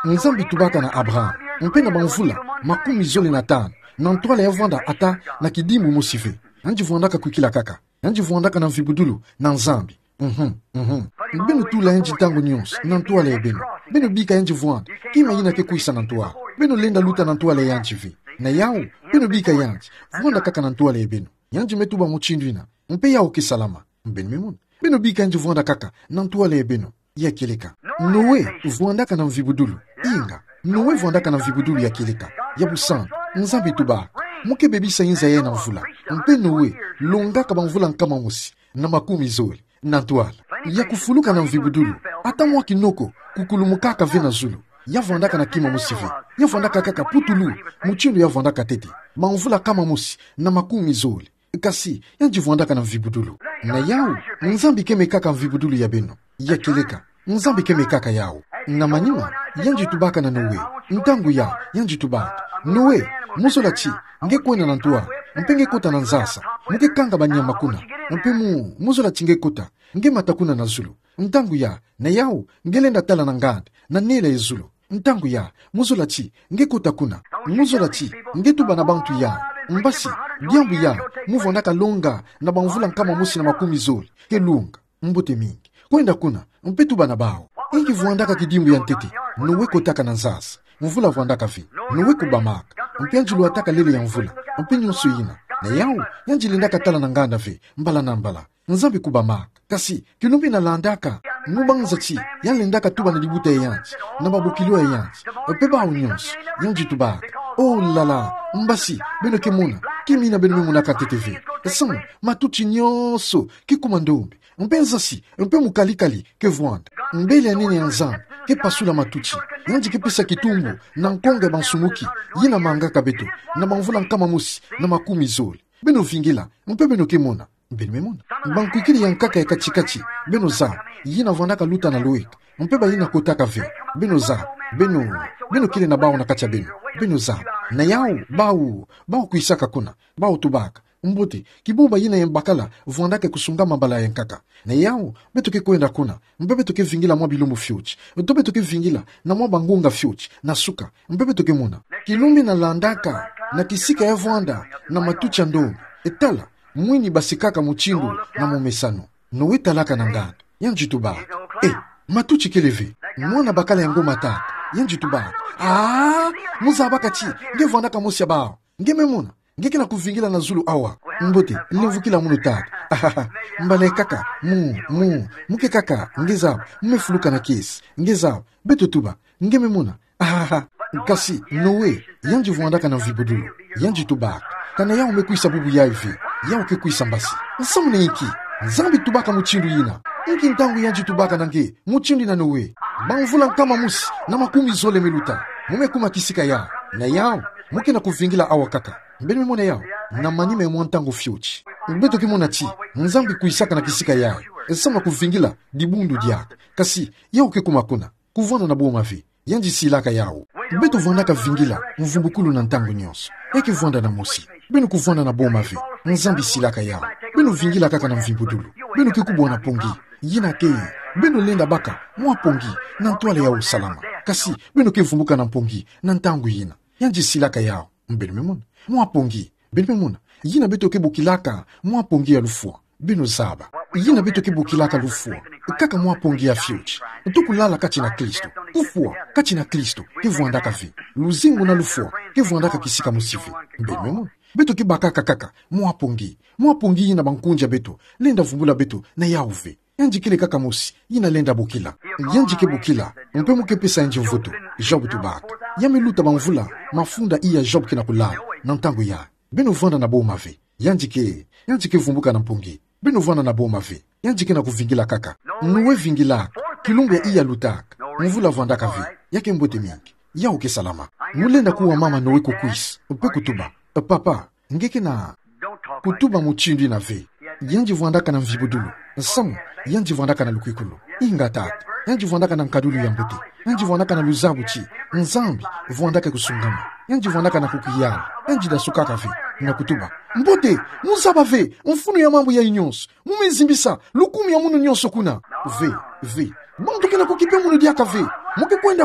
nzambi tubaka na Abraham mpena bamvula makumi zole na tano na ntwala yavwanda ata na kidimu musive yanji vuandaka kwikila kaka yanji vuandaka na mvibudulu na nzambi mhm mhm beno tula yanji tango nyons na ntwala ya beno beno bika yanji vuanda kima yina ke kuisa na ntwala beno lenda luta na ntwala yanji vi na yao beno bika yanji vuanda kaka na ntwala ya beno yanji metuba muchindwina mpe yao kisalama mbeno memuna beno bika yanji vuanda kaka na ntwala ya beno ya kileka Noe vuandaka na mvibudulu inga Noe vuandaka na mvibudulu ya kileka ya busan nzambi tuba muke bebisa inza ye na mvula mpe Noe longaka bamvula nkama musi na makumi zoli na ntwala ya kufuluka na mvibudulu ata mwa kinoko kukulumukaka ve na zulu ya vuandaka na kima musive ya vuandaka kaka putulu muchindu ya vuandaka tete bamvula kama musi na makumi zoli kasi yanji vuandaka na mvibudulu na yao nzambi keme kaka mvibudulu ya beno ya kileka nzambi keme kaka yao na manyuma yanji tubaka na Noe ntangu ya yanji tubaka Noe musola chi nge kwena na ntwa mpenge kota na nzasa muke kanga banyama kuna mpemu musola chinge kota nge matakuna na zulu ntangu ya na yao ngelenda tala na ngande na nele zulu ntangu ya musola chi nge kota kuna musola chi nge tuba na bantu ya mbasi biambu ya muvonaka longa na bamvula nkama musi na makumi zoli ke lunga mbote mingi kwenda kuna mpetu bana bao ingi vuandaka kidimbu ya ntete Noe kotaka na nzasa mvula vuandaka vi Noe kubamaka mpe anjilu ataka lele ya mvula mpe nyonso yina na yao yanjilindaka tala na nganda vi mbala na mbala nzambi kubamaka kasi kilumbi na landaka mubanza chi yalindaka tuba na libuta ya yanji na babukilio ya yanji mpe bao nyonso yanji tubaka oh lala mbasi beno kemuna kimina beno memuna katete vi esan matuchi nyonso kikumandombi mpe nzasi mpe mukalikali ke vuanda mbele ya nene ya nzambi ke pasula matuchi yanji ke pesa kitumbu na nkonge bansumuki yina mangaka beto na bamvula nkama musi na makumi zoli beno vingila mpe beno kemuna beno memuna bankwikili ya nkaka ya kachikachi beno za yina vuandaka luta na loeka mpe ba yina kotaka ve beno za beno beno kile na bao na kacha beno beno za na yao bao bao kuisaka kuna bao tubaka mbote kibuba yina yembakala vuandake kusunga mabala ya nkaka na yao beto ke kwenda kuna mbebe toke vingila mwa bilumu fyuchi tobe toke vingila na mwa bangunga fyuchi na suka mbebe toke muna kilumbi na landaka na kisika ya vuanda na matucha ndongo etala mwini basikaka muchindu na mumesano Noe talaka na nganda yanji tubaka eh matuchi keleve mwana bakala yango mataka yanji tubaka ah muza bakachi nge vuandaka musi bao nge memuna ngeke na kuvingila na zulu awa mbote nilevukila munu tata mbale kaka mu mu muke kaka ngeza mmefuluka na kesi ngeza beto tuba ngeme muna aha kasi Noe yanji vuandaka na vibudulu yanji tubaka kana yao mekuisa bubu ya hivi yao ke kuisa mbasi nsamune iki nzambi tubaka muchindu yina inki ntangu yanji tubaka nange muchindu na Noe bamvula kama musi na makumi zole meluta mumekuma kisika ya na yao muke na kuvingila awa kaka mbeni mwana yao na manime mwantango fyuchi mbeto kimona chi nzambi kuisaka na kisika yao esama kuvingila dibundu diaka kasi yao ke kumakuna kuvana na boma vi yanji silaka yao mbeto vuandaka vingila mvumbukulu na ntango nyonso eke vuanda na musi beno kuvana na boma vi nzambi silaka yao beno vingila kaka na mvimbudulu beno kikubwa na pongi yina ke beno lenda baka mwa pongi na ntwale yao salama kasi beno ke vumbuka na pongi na ntango yina yanji silaka yao mbeni memuna mwa pongi beni memuna yina beto ke bukilaka mwa pongi ya lufua beno zaba yina beto ke bukilaka lufua kaka mwa pongi ya fyuchi tukulala kati na Kristo kufua kati na Kristo ke vuandaka vi luzingu na lufua ke vuandaka kisika musivi beni memuna beto ke bakaka kaka mwa pongi mwa pongi yina bankunja beto lenda vumbula beto na yauve yanji kile kaka musi yina lenda bukila yanji ke bukila mpe muke pesa yanji mvuto job tubaka yame luta bamvula mafunda iya job kina kulala na ntango ya beno vanda na boma ve yanji ke yanji ke vumbuka na mpongi beno vanda na boma ve yanji ke na kuvingila kaka Noe vingila kilungu ya iya lutaka mvula vandaka ve yake mbote mingi yao ke salama mulenda kuwa mama Noe kukwisi mpe kutuba papa ngeke na kutuba muchindu na ve yanji vuandaka na mvibudulu samu yanji vuandaka na lukwikulu inga tata yanji vuandaka na nkadulu ya mbote yanji vuandaka na luzabu chi nzambi vuandaka kusungama yanji vuandaka na kukiyala yanji da sukaka ve na kutuba mbote muzaba ve mfunu ya mambo ya inyonso mumezimbisa lukumi ya munu nyonso kuna ve ve bantu kena kukipe munu diaka ve muke kwenda kuna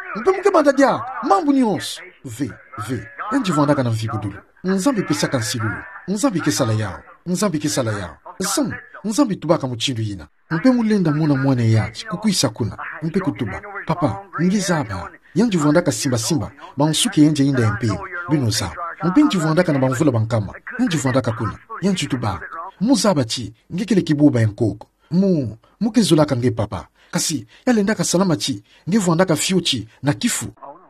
Mpe muke banda dia, mambu nyonso. Ve, ve, yanji vondaka na vibudulu. Nzambi pesaka nsilulu. Nzambi kesala yao. Nzambi kesala yao. Sam, nzambi tubaka muchindu yina. Mpe mulenda muna mwane yachi, kukuisa kuna. Mpe kutuba. Papa, ngizaba. Yanji vondaka simba simba, bansuke yenje inda yempe. Bino zaba. Mpe nji vondaka na banvula bankama. Yanji vondaka kuna. Yanji tubaka. Muzaba chi, ngekele kibuba yankoko. Mu, muke zulaka nge papa. Kasi, yalendaka salama chi, nge vondaka fiu chi, na kifu.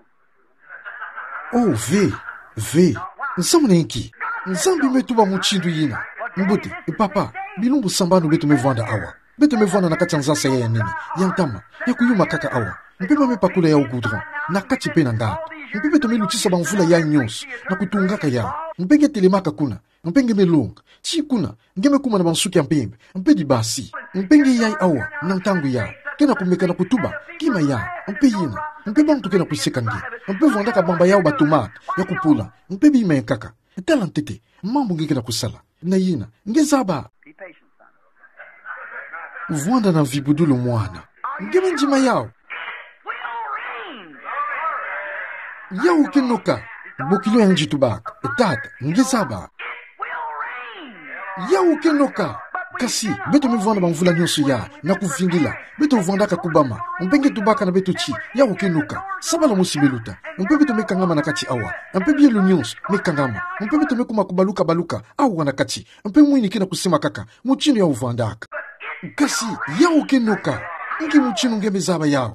Oh, ve, ve. Nsamu nenki. Nzambi metuba muchindu yina. Mbote, papa, bilumbu sambanu betu mevwanda awa. Betu mevwanda nakati nzasa ya nini. Yantama, ya kuyuma kaka awa. Mpema mepakula ya ugudron. Nakati pena nga. Mpe betu melutisa banvula ya nyons. Na kutungaka ya. Mpenge telemaka kuna. Mpenge melong. Chi kuna. Ngeme kuma na bansuki ya mpembe. Mpe di basi. Mpenge yai awa. Nantangu ya. Kena kumeka na kutuba. Kima ya. Mpe yina. Mpe bantu kena kuseka nge. Mpe vwandaka bamba yao batumak. Ya kupula. Mpe bima ya kaka. Talantete. Mambu ngeke na kusala. Na yina. Ngezaba. Vwanda na vibudulu mwana. Ngeme njima yao. Yao kenoka. Bokilo yanji tubaka. Tata. Ngezaba. Yao kenoka. Kasi, beto mevwanda banvula nyonso ya. Na kuvingila. Beto vwandaka kubama. Mpenge tubaka na beto chi. Yao kenoka. Sabala musi beluta. Mpe beto mekangama na kati awa. Mpe bielu nyonso. Mekangama. Mpe beto mekuma kubaluka baluka. Awa na kati. Mpe mwini kena kusema kaka. Muchino ya uvwandaka. Kasi, yao kenoka. Ngi muchino ngeme zaba yao.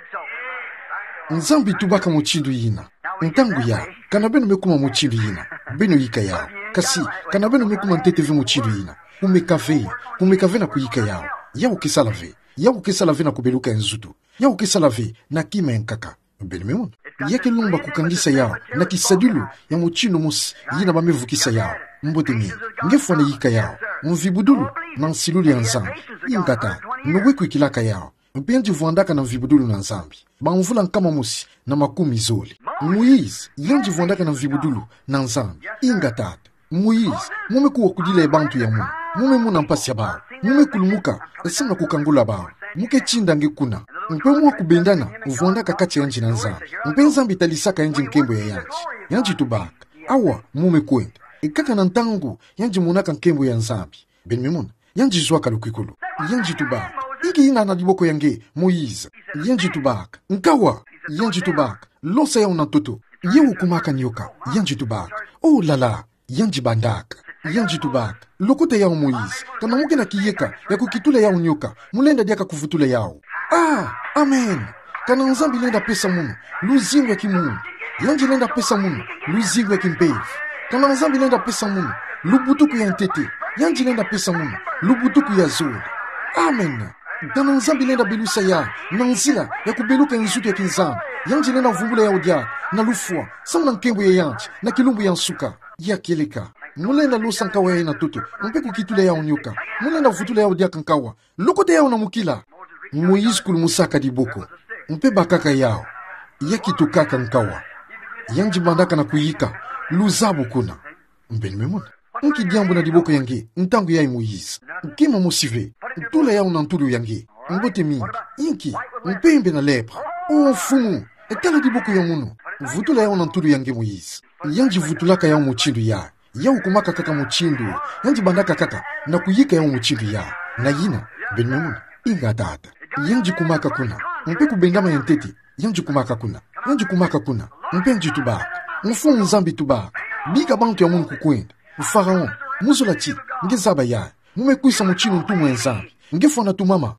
Nzambi tubaka muchindu yina. Ntangu ya. Kana beno mekuma muchindu yina. Beno yika yao. Kasi, kana beno mekuma ntetevi muchindu yina. Umekave. Umekave na kuyika yao. Yao kisalave. Yao kisalave na kubeluka enzutu. Yao kisalave na kima enkaka. Beno memon. Yake lumba kukangisa yao. Na kisadulu ya muchino musi. Yina bamevukisa yao. Mbote mingi. Ngefwana yika yao. Mvibudulu na nsilulu ya nzambi. Inkata. Nweku ikilaka yao. Mpenji vwandaka na vibudulu na nzambi. Banvula nkama musi na makumi zoli. Moïse, yanji vwandaka na vibudulu na nzambi. Inga tata. Moïse, mume kuwa kudila e bantu ya munu. Mume muna mpasi ya bao. Mume kulumuka, esina kukangula bao. Muke chinda nge kuna. Mpe mwa kubendana, vwandaka kati yanji na nzambi. Mpe nzambi talisaka yanji nkembo ya yanji. Yanji tubaka. Awa, mume kwenda. Ikaka na ntangu, yanji munaka nkembo ya nzambi. Ben memuna, yanji zwaka lukikulu. Yanji tubaka. Iki ina na diboko yange, Moïse. Yanji tubaka. Nkawa. Yanji tubaka. Losa ya unantoto. Yewu kumaka nyoka. Yanji tubaka. Oh lala. Yanji bandaka. Yanji tubaka. Lokote yao Moïse. Kama muke na kiyeka ya kukitule yao nyoka. Mulenda diaka kufutule yao. Ah, amen. Kana nzambi lenda pesa munu. Luzingu ya kimunu. Yanji lenda pesa munu. Luzingu ya kimpevu. Kana nzambi lenda pesa munu. Lubutuku ya ntete. Yanji lenda pesa munu. Lubutuku ya zuri. Amen. Kana nzambi lenda belusa ya. Na nzila ya kubeluka nzutu ya kinzambi. Yanji lenda vumbula ya odia. Na lufua. Samu na nkembo ya yanji. Na kilumbu ya nsuka. Ya kieleka. Mulenda lusa nkawa ya ina tutu. Mpe kukitule ya unyoka. Mulenda vutule ya odia kankawa. Lokote ya unamukila. Moïse kulumusaka diboko. Mpe bakaka yao. Ya kitukaka nkawa. Yanji bandaka na kuyika. Luzabu kuna. Mpe nimemuna. Nki diambu na diboko yange. Ntangu ya Moïse. Kima musive. Tula ya unantulu yange. Mbote mingi. Inki. Mpembe na lepra. Oh fumu. Etala diboko ya munu. Vutula ya unantulu yange Moïse. Yanji vutulaka ya muchindu ya. Ya ukumaka kaka muchindu. Yanji bandaka kaka. Na kuyika ya muchindu ya. Na yina. Ben memuna. Inga tata. Yanji kumaka kuna. Mpe kubendama ya ntete. Yanji kumaka kuna. Yanji kumaka kuna. Mpenji tubaka. Mfu nzambi tubaka. Biga bantu ya munu kukwenda. Faraon. Muzula chi. Ngezaba ya. Mume kuisa muchinu ntumu nzambi. Ngefona tumama.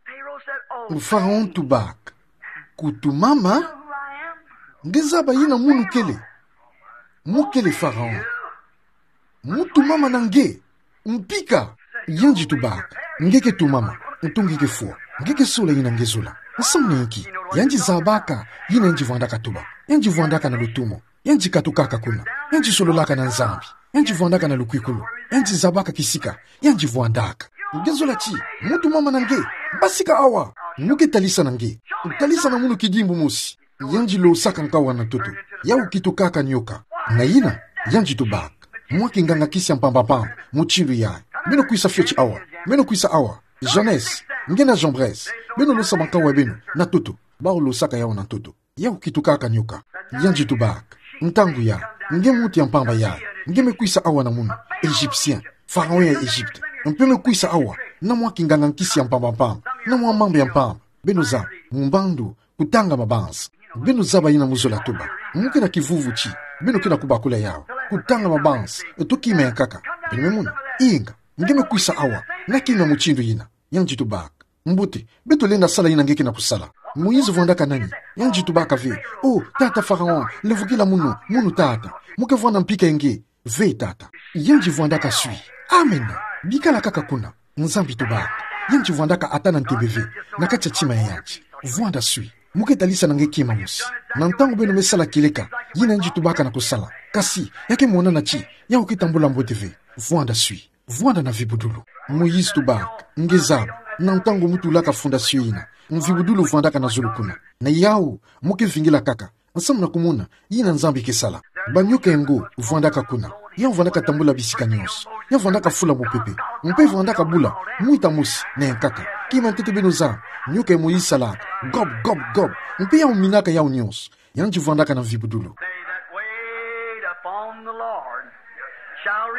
Faraon tubaka. Kutumama. Ngezaba yina munu kele. Mukele Faraon. Mutumama nange. Mpika. Yanji tubaka. Ngeke tumama. Ntungike fua. Ngeke sula yina ngezula. Nsamne iki. Yanji zabaka. Yina yanji vwandaka tuba. Yanji vwandaka na lutumo. Yanji katukaka kuna. Yanji sololaka na nzambi. Yanji vwandaka na lukwikulu. Yanji zabaka kisika. Yanji vwandaka. Ngezula chi. Mutumama nange. Basika awa. Nuke talisa nange. Talisa na munu kidimbu musi. Yanji lo saka nkawa na tutu. Yau kitukaka nyoka. Na yina. Yanji tubaka. Mwaki nganga kisi ya mpamba pamba. Muchindu ya. Beno kuisa fiochi awa. Beno kuisa awa. Jeunesse. Ngena Jean Bresse. Beno lo sabanka wa beno. Na tutu. Bao lo saka yao na tutu. ya ukitukaka nyuka yanji tubak ntangu ya nge muti ya mpamba ya nge mekuisa awa na munu Egyptien Pharaon ya Egypte mpe mekuisa awa na mwa kinganga nkisi ya mpamba mpamba na mwa mambo ya mpamba benoza mumbandu kutanga mabanza benoza bayina muzola tuba muke na kivuvu chi beno kina kubakula yao kutanga mabanza etukime ya kaka benemuna inga nge mekuisa awa na kina muchindu yina yanji tubak mbuti beto lenda sala yina ngeke na kusala Moïse vondaka nani yanji tubaka ve oh tata Pharaon levukila munu munu tata muke vonda mpika enge ve tata yanji vondaka sui amen bikala kaka kuna nzambi tubaka yanji vondaka atana ntebeve nakacha chima ya yanji vonda sui muke talisa nange kima musi na ntango beno mesala kileka yina yanji tubaka na kusala kasi yake mona na chi ya ukitambula mbote ve vonda sui vonda na vibudulu Moïse tubaka ngezabu na ntango mutu laka fondasio yina mvibudulu vandaka na zulu kuna na yao muke vingila kaka nsamu na kumuna yina nzambi kesala banyoka engo vandaka kuna ya vandaka tambula bisika nyos ya vandaka fula mupepe mpe vandaka bula muita musi na enkaka kima ntete benoza nyoka emo yisala gob gob gob mpe ya uminaka ya nyos yanji vandaka na vibudulu shall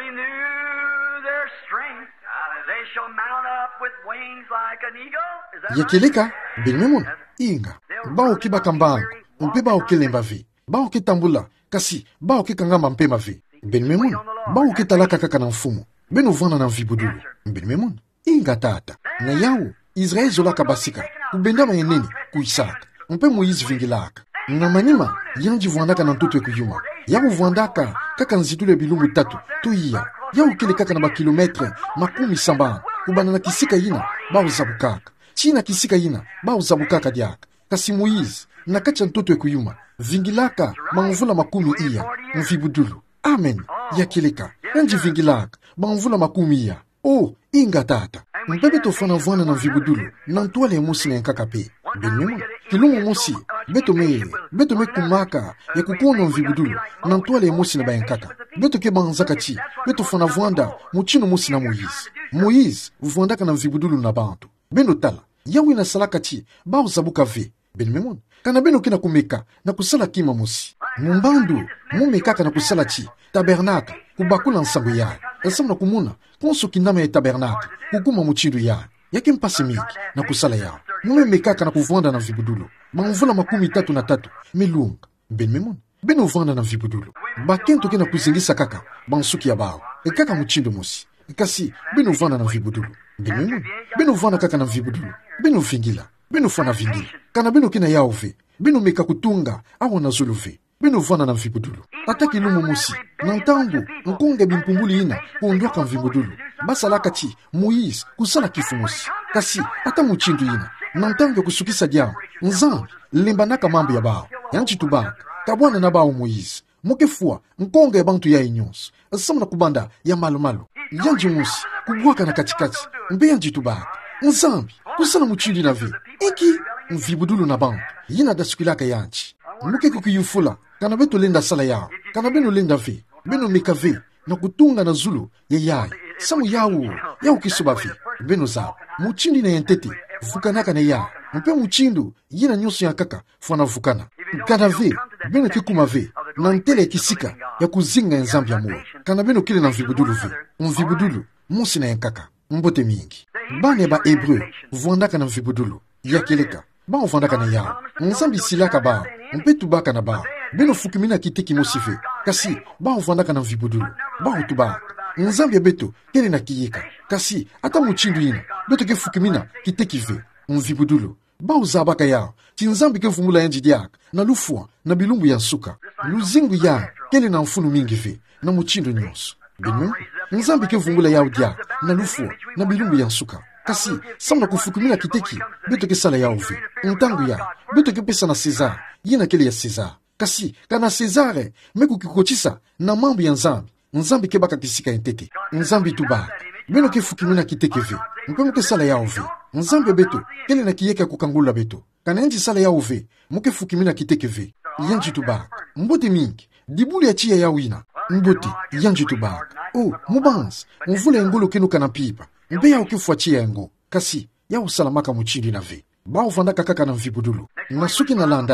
renew their strength. They shall mount up with wings like an eagle. Is that Yekeleka, Benmemon, Inga, Bao Kibakambang, Umpe Bao Kilemba vi, Bao Kitambula, Kasi, Bao Kikangama Mpema vi, Benmemon, Bao Kitalaka Kakanamfumu, Benovana na Vibudulu, Benmemon, Inga Tata, na yao, Israel Zolaka Basika, Kubendama Yeneni, Kuisaka, Umpe Moïse Vingilaka, na manima, yanji vuandaka na mtoto kuyuma, yao vuandaka, kaka nzitule bilungu tatu, tuia, yao kile kaka na bakilometre, makumi samba, kubana na kisika yina, bao zabukaka, china kisika yina, bao zabukaka diaka, kasi Moïse, na kacha mtoto kuyuma, vingilaka, mangvula makumi iya, mvibudulu, amen, ya kileka, yanji vingilaka, mangvula makumi iya, oh, inga tata, mpebe tofana vuana na mvibudulu, na ntuale musi na nkakape, benmemo, kilungu musi, beto me, beto me kumaka, ya kukono mvibudulu, na ntuale musi na bayankaka, beto ke banzaka chi, beto fana vuanda, muchino musi na Moïse, Moïse, vuandaka na mvibudulu na bantu, beno tala, yawi na salaka chi, bao zabuka ve, benmemo, kana beno kina kumeka, na kusala kima musi, mumbandu, mumekaka na kusala chi, tabernaka, kubakula nsambu ya, ensambu na kumuna, konso kinama ya tabernaka, kukuma muchindu ya, yake mpasi mingi, na kusala yao, mume mekaka na kuvanda na vibudulu, mangvula makumi tatu na tatu, melunga, ben memon, beno vanda na vibudulu, bakento kena kuzingisa kaka, bansuki ya bao, e kaka muchindu musi, kasi, beno vanda na vibudulu, ben memon, beno vanda kaka na vibudulu, beno vingila, beno fana vingila, kana beno kena yao ve, beno meka kutunga, awa na zulu ve, beno vana na mvibudulu. Ataki lumu musi, na ntangu, nkonge bimpumbuli ina, kuondoka mvibudulu. Basa lakati, Moïse, kusala kifu musi. Kasi, ata muchindu ina, na ntangu kusukisa diamu, nzambi, lembanaka mambo ya bao. Yanchi tubaka, kabwana na bao Moïse. Mokefua, nkonge ya bantu ya inyonsu. Asamu na kubanda ya malu malu. Yanji musi, kubwaka na katikati, mbe yanji tubaka. Nzambi, kusala muchindu na ve. Iki, mvibudulu na bantu. Yina dasukilaka yanchi. Muke kukiyufula, kana beto lenda sala yao, kana beno lenda ve, beno meka ve, na kutunga na zulu, ya yai, samu yao, yao kisoba ve, beno za, muchindi na yentete, vukanaka na ya, mpe muchindu, yina nyoso ya kaka, fwana vukana, kana ve, beno kikuma ve, na ntele kisika, ya kuzinga ya nzambi ya mua, kana beno kile na mvibudulu ve, mvibudulu, musi na yankaka, mbote mingi, bane ba Hebreu, vuandaka na mvibudulu, ya keleka, ba uvandaka na yao, nzambi silaka ba, mpe tubaka na ba, beno fukimina kiteki mosife, kasi ba uvandaka na mvibudulu, ba utubaka, nzambi ya beto, kele na kiyeka, kasi ata muchindu ina, beto ke fukimina kiteki ve, mvibudulu, ba uzabaka yao, ti nzambi ke vumula yanji diak, na lufua, na bilumbu ya nsuka, luzingu ya, kele na mfunu mingi ve, na muchindu nyonso, beno, nzambi ke vumula yao diak, na lufua, na bilumbu ya nsuka, kasi samna kufukumina kiteki beto ke sala yao ve ntangu ya beto ke pesa na Cesar yina kele ya Cesar kasi kana Cesare meku kikochisa na mambo ya nzambi nzambi ke baka kisika entete nzambi tubaka beno ke fukimina kiteki ve mpemo ke sala yao ve nzambi beto kele na kiyeka kukangula beto kana enji sala yao ve muke fukimina kiteki ve yanji tubaka mbote mingi dibuli ya chia yao ina mbote yanji tubaka oh mubans mvule ngolo kenu kana pipa mbe ya ukifuachia yango, kasi ya usalamaka muchindi na ve. Ba uvandaka kaka na mvibudulu. Nasuki na landa,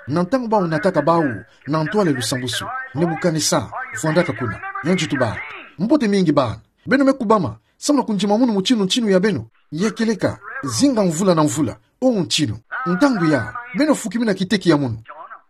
nantangu ba unataka bau na ntwale lusambusu nebukanisa vondaka kuna yanji tuba mbote mingi bana beno mekubama samna kunjima munu muchinu nchinu ya beno yekeleka zinga mvula na mvula o nchinu ntangu ya beno fukimina kiteki ya munu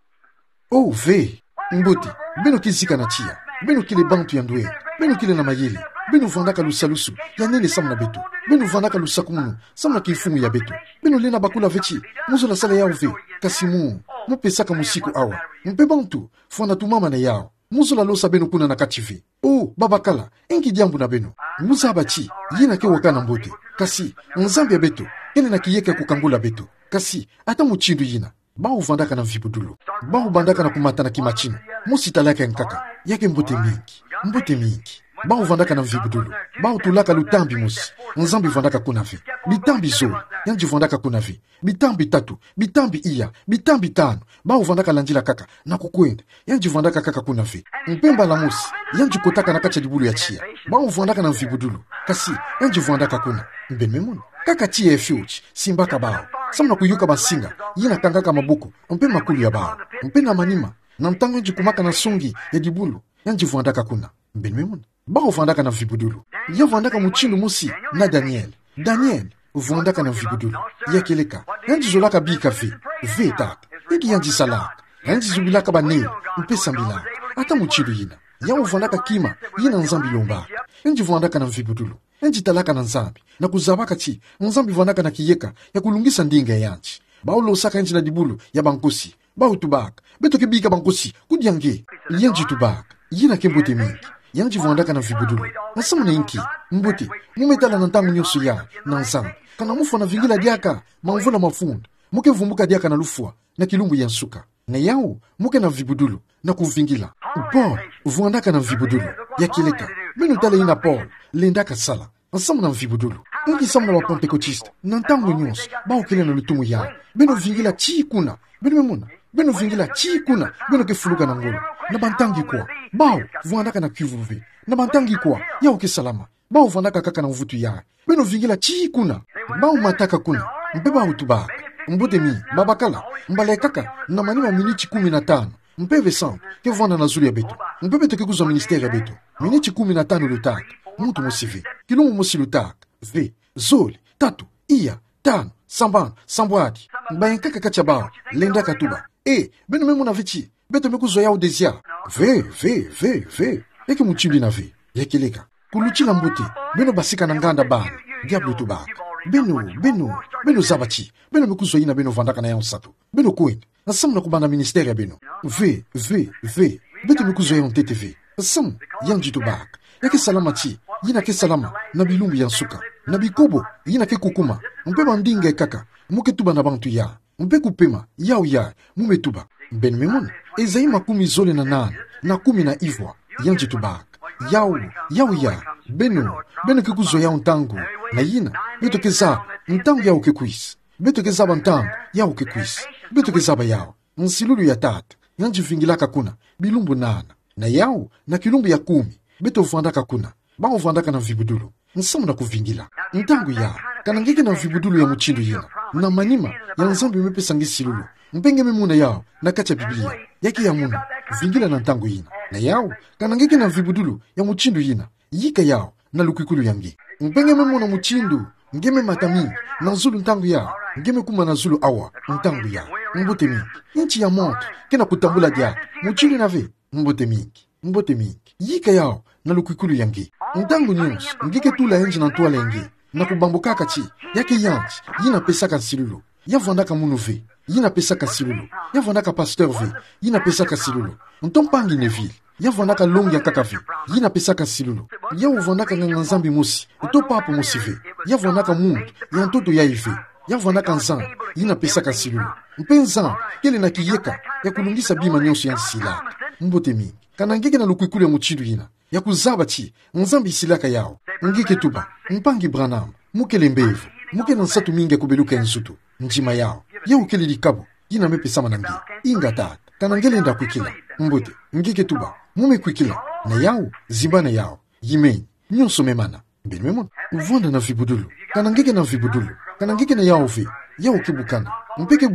oh ve mbote beno kizika na chia beno kile bantu ya ndwe beno kile na mayele beno vandaka lusalusu ya nene samna beto beno vandaka lusakumunu samna kifumu ya beto beno lena bakula vechi muzo la sala yao ve kasimu mupesaka musiku awa mpe bantu fona tumama na yao muzo la losa beno kuna na kachive oh babakala enki jambu na beno muza abachi yina ke wakana mbote kasi nzambi ya beto kene na kiyeke kukangula beto kasi ata muchindu yina bao vandaka na vibudulu bao bandaka na kumata na kimachino musi talaka nkaka yake mbote mingi mbote mingi bao vandaka na vibudulu bao tulaka lutambi musi nzambi vandaka kunavi bitambi zoli yanji vandaka kunavi bitambi tatu bitambi iya bitambi tano bao vandaka lanjila kaka na kukwenda yanji vandaka kaka kunavi mpemba la musi yanji kotaka na kacha dibulu ya chia bao vandaka na vibudulu kasi yanji vandaka kuna mbememuna kaka chia efiuchi simbaka bao samna kuyuka basinga yina kangaka mabuku mpe makulu ya bao mpe na manima na mtango yanji kumaka na sungi ya dibulu yanji vandaka kuna mbememuna bao vandaka na vibudulu ya vandaka muchinu musi na Daniel Daniel vandaka na vibudulu ya keleka yanji zolaka bika ve ve tata ingi yanji salaka yanji zubilaka banel mpe sambila ata muchinu yina ya vandaka kima yina nzambi lomba yanji vandaka na vibudulu yanji talaka na nzambi na kuzabaka chi nzambi vandaka na kiyeka ya kulungisa ndinga yanji bao losaka yanji na dibulu ya bankosi bao tubaka beto kebika bankosi kudiange yanji tubaka yina kembote mingi yanji vandaka na vibudulu na samu na inki mbote mumetala na ntangu nyoso ya na nzambi kana mufa na vingila diaka mamvula mafunda muke vumbuka diaka na lufua na kilumbu ya nsuka na yao muke na vibudulu na kuvingila Paul vandaka na vibudulu ya kileka beno tala ina Paul lendaka sala na samu na vibudulu inki samu na wapentekotista na ntangu nyonso bao kile na lutumu ya beno vingila chi kuna beno memuna beno vingila chi kuna beno kefuluka na ngolo na bantangi kwa bao vandaka na kivuve na bantangi kwa yao ke salama bao vandaka kaka na uvutu ya beno vingila chi kuna bao mataka kuna mbeba utubaka mbote mi babakala mbale kaka na manima miniti kumi na tano mpeve san ke vanda na zuli ya beto mpebe toke kuzo ministeri ya beto miniti kumi na tano lutaka mutu musive kilumu musi lutaka ve zoli tatu iya tano sambana sambwadi mbaye kaka kacha bao lenda katuba e beno memu na vichi beto mekuzo ya udezia ve ve ve ve eke muchili na ve yekeleka kuluchila mbote beno basika na nganda bana diablo tubaka beno beno beno zabachi beno mekuzo yina beno vandaka na ya sato beno kwenda na samu na kubanda ministeri ya beno ve ve ve beto mekuzo ya T T V samu yanji tubaka yake salama chi yina ke salama na bilumbu ya nsuka na bikobo yina ke kukuma mpe bandinga kaka muke tuba na bantu ya mpe kupema yao ya mume tuba ben memuna ezai makumi zole na nane na kumi na ivwa yanji tubaka yao yao ya beno beno ke kuzo ya ntangu na yina beto ke za ntangu yao ke kuisi beto ke za bantangu yao ke kuisi beto ke za ba yao nsilulu ya tata yanji vingilaka kuna bilumbu nana na yao na kilumbu ya kumi beto vandaka kuna bao vandaka na vibudulu nsamu na kuvingila ntangu ya kanangeke na vibudulu ya muchindu yina na manima ya nzambi mepesa ngesilulu mpenge memuna yao na kacha biblia yake ya muna vingila na ntangu yina na yao kanangeke na vibudulu ya muchindu yina yika yao na lukikulu yangi mpenge memuna muchindu ngeme matami na zulu ntangu yao ngeme kuma na zulu awa ntangu yao mbote mingi inchi ya moto kena kutambula dia muchindu na ve mbote mingi mbote mingi yika yao na lukikulu yangi ntangu nyonso ngeke tula enji na ntwala yangi na kubambukaka chi yake yanji yina pesaka silulu yavandaka munu ve yina pesaka silulu yavandaka pasteur ve yina pesaka silulu ntompangi neville yavandaka longi ya kaka ve yina pesaka silulu yavandaka nganga nzambi musi to papo musi ve yavandaka mundu ya ntoto ya ive yavandaka nzambi yina pesaka silulu mpenza kele na kiyeka ya kulungisa bima nyonso ya silaka mbote mingi kana ngeke na lukikulu ya muchindu yina ya kuzaba chi nzambi isilaka yao ngeke tuba mpangi branam mukele mbevu muke na nsatu mingi ya kubeluka nsutu njima yao ya ukele likabo yina mepesama na ngi inga tata kana ngele nda kwikila mbote ngeke tuba mume kwikila na yao zimbana yao yimeni nyonso memana mbele memona uvanda na vibudulu kana ngeke na vibudulu kana ngeke na yao ve yao kebukana mpeke buo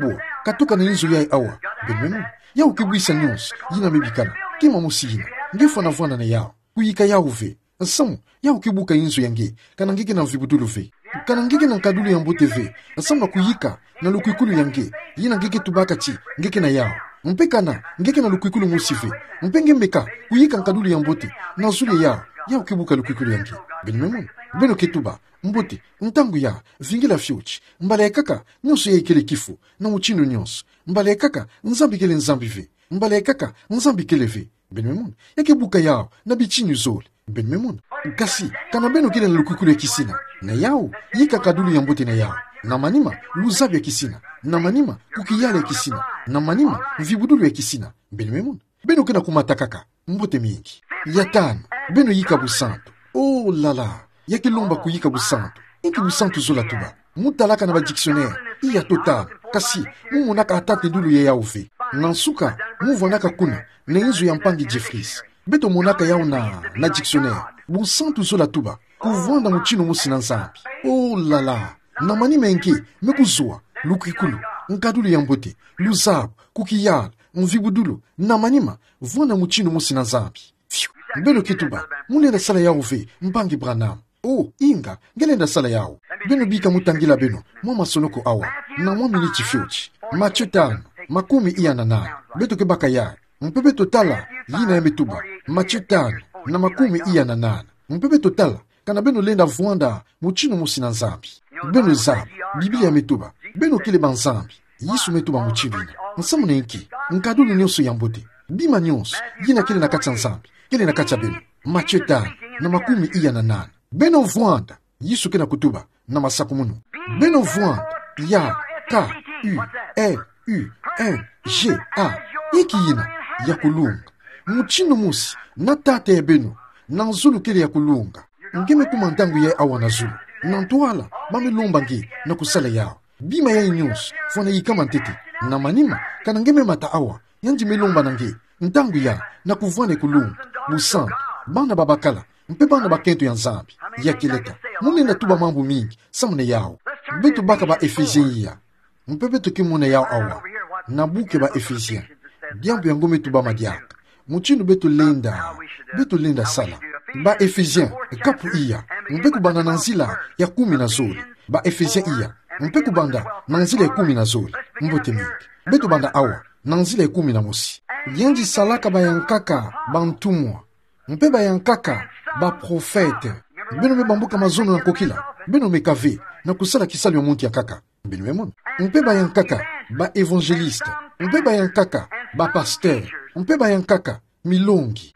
katoka na inzo ya awa benmemu yao kibwisa nyons yina mebikana kima musina ngefo na vwana na yao kuyika yao ve asamu yao kibuka inzo yange kana ngike na vibudulu ve kana ngike na kadulu ya mbote ve asamu na kuyika na lukwikulu yange yina ngike tubaka chi ngike na yao mpeka na ngeke na lukwikulu musive mpenge mbeka kuyika nkadulu ya mbote na zule yao yao kibuka lukwikulu yange benmemu beno ketuba mbote ntangu ya vingila fiochi mbale kaka nyonso ya ikele kifu na uchino nyonso mbale kaka nzambi kele nzambi ve mbale kaka nzambi kele ve benmemu yake buka yao na bichinyu zole benmemu kasi kana beno kele na lukwikulu ya kisina na yao yika kadulu ya mbote na yao na manima luzabi ya kisina na manima kukiyale ya kisina na manima vibudulu ya kisina benmemu beno kena kumatakaka mbote mingi ya tano beno yika busanto oh lala yake lomba kuyika busanto inki busanto zola tuba mutalaka na ba dictionnaire iya total kasi mumonaka atate dulu ya yauve nansuka muvonaka kuna na inzo ya mpangi Jeffries beto monaka yao na na dictionnaire busanto zola tuba kuvanda muchino musi na nzambi oh lala na manima enke mekuzua lukikulu nkadulu ya mbote luzabu kukiyala mvibudulu na manima vona muchino musi na nzambi beno kituba munenda sala yao ve mpangi Branham oh inga ngelenda sala yao beno bika mutangila beno mwa masoloko awa na mwa miniti fiochi Mathieu tano makumi iya na nane beto kebaka ya mpebe totala yina ya metuba Mathieu tano na makumi iya na nane mpebe totala kana beno lenda vuanda muchino musi na nzambi beno zabu biblia ya metuba beno kile banzambi yisu metuba muchilina nsamu na inki nkadulu nyonso ya mbote bima nyonso yina kile na kacha nzambi kile na kacha beno Mathieu tano na makumi iya na nane beno vuanda yisu kena kutuba na masaku munu beno vuanda ya K U L U N G A iki yina ya kulunga muchino musi na tate ya beno na nzulu kile ya kulunga ngeme kumantangu ya awa na zulu na ntuala mami lomba nge na kusala yao bima ya inyos fwana yikama ntete na manima kana ngeme mata awa yanji melomba na nge ntangu ya na kuvwane kulunga musantu bana babakala mpe bana bakento ya nzambi ya kileta munenda tuba mambo mingi samune yao betu baka ba Efesien ya mpe betu kimune yao awa na buke ba Efesien diambu yango metu ba madiaka muchinu betu lenda betu lenda sala ba Efesien kapu iya mpe kubanda na nzila ya kumi na zoli ba Efesien iya mpe kubanda na nzila ya kumi na zoli mbote mingi betu banda awa na nzila ya kumi na mosi yanji salaka ba yankaka bantumwa mpe ba yankaka ba profete beno me bambuka mazono na kokila beno me kave na kusala kisali ya muntu ya kaka beno me mona mpe ba yankaka ba evangeliste mpe ba yankaka ba pasteur mpe ba yankaka milongi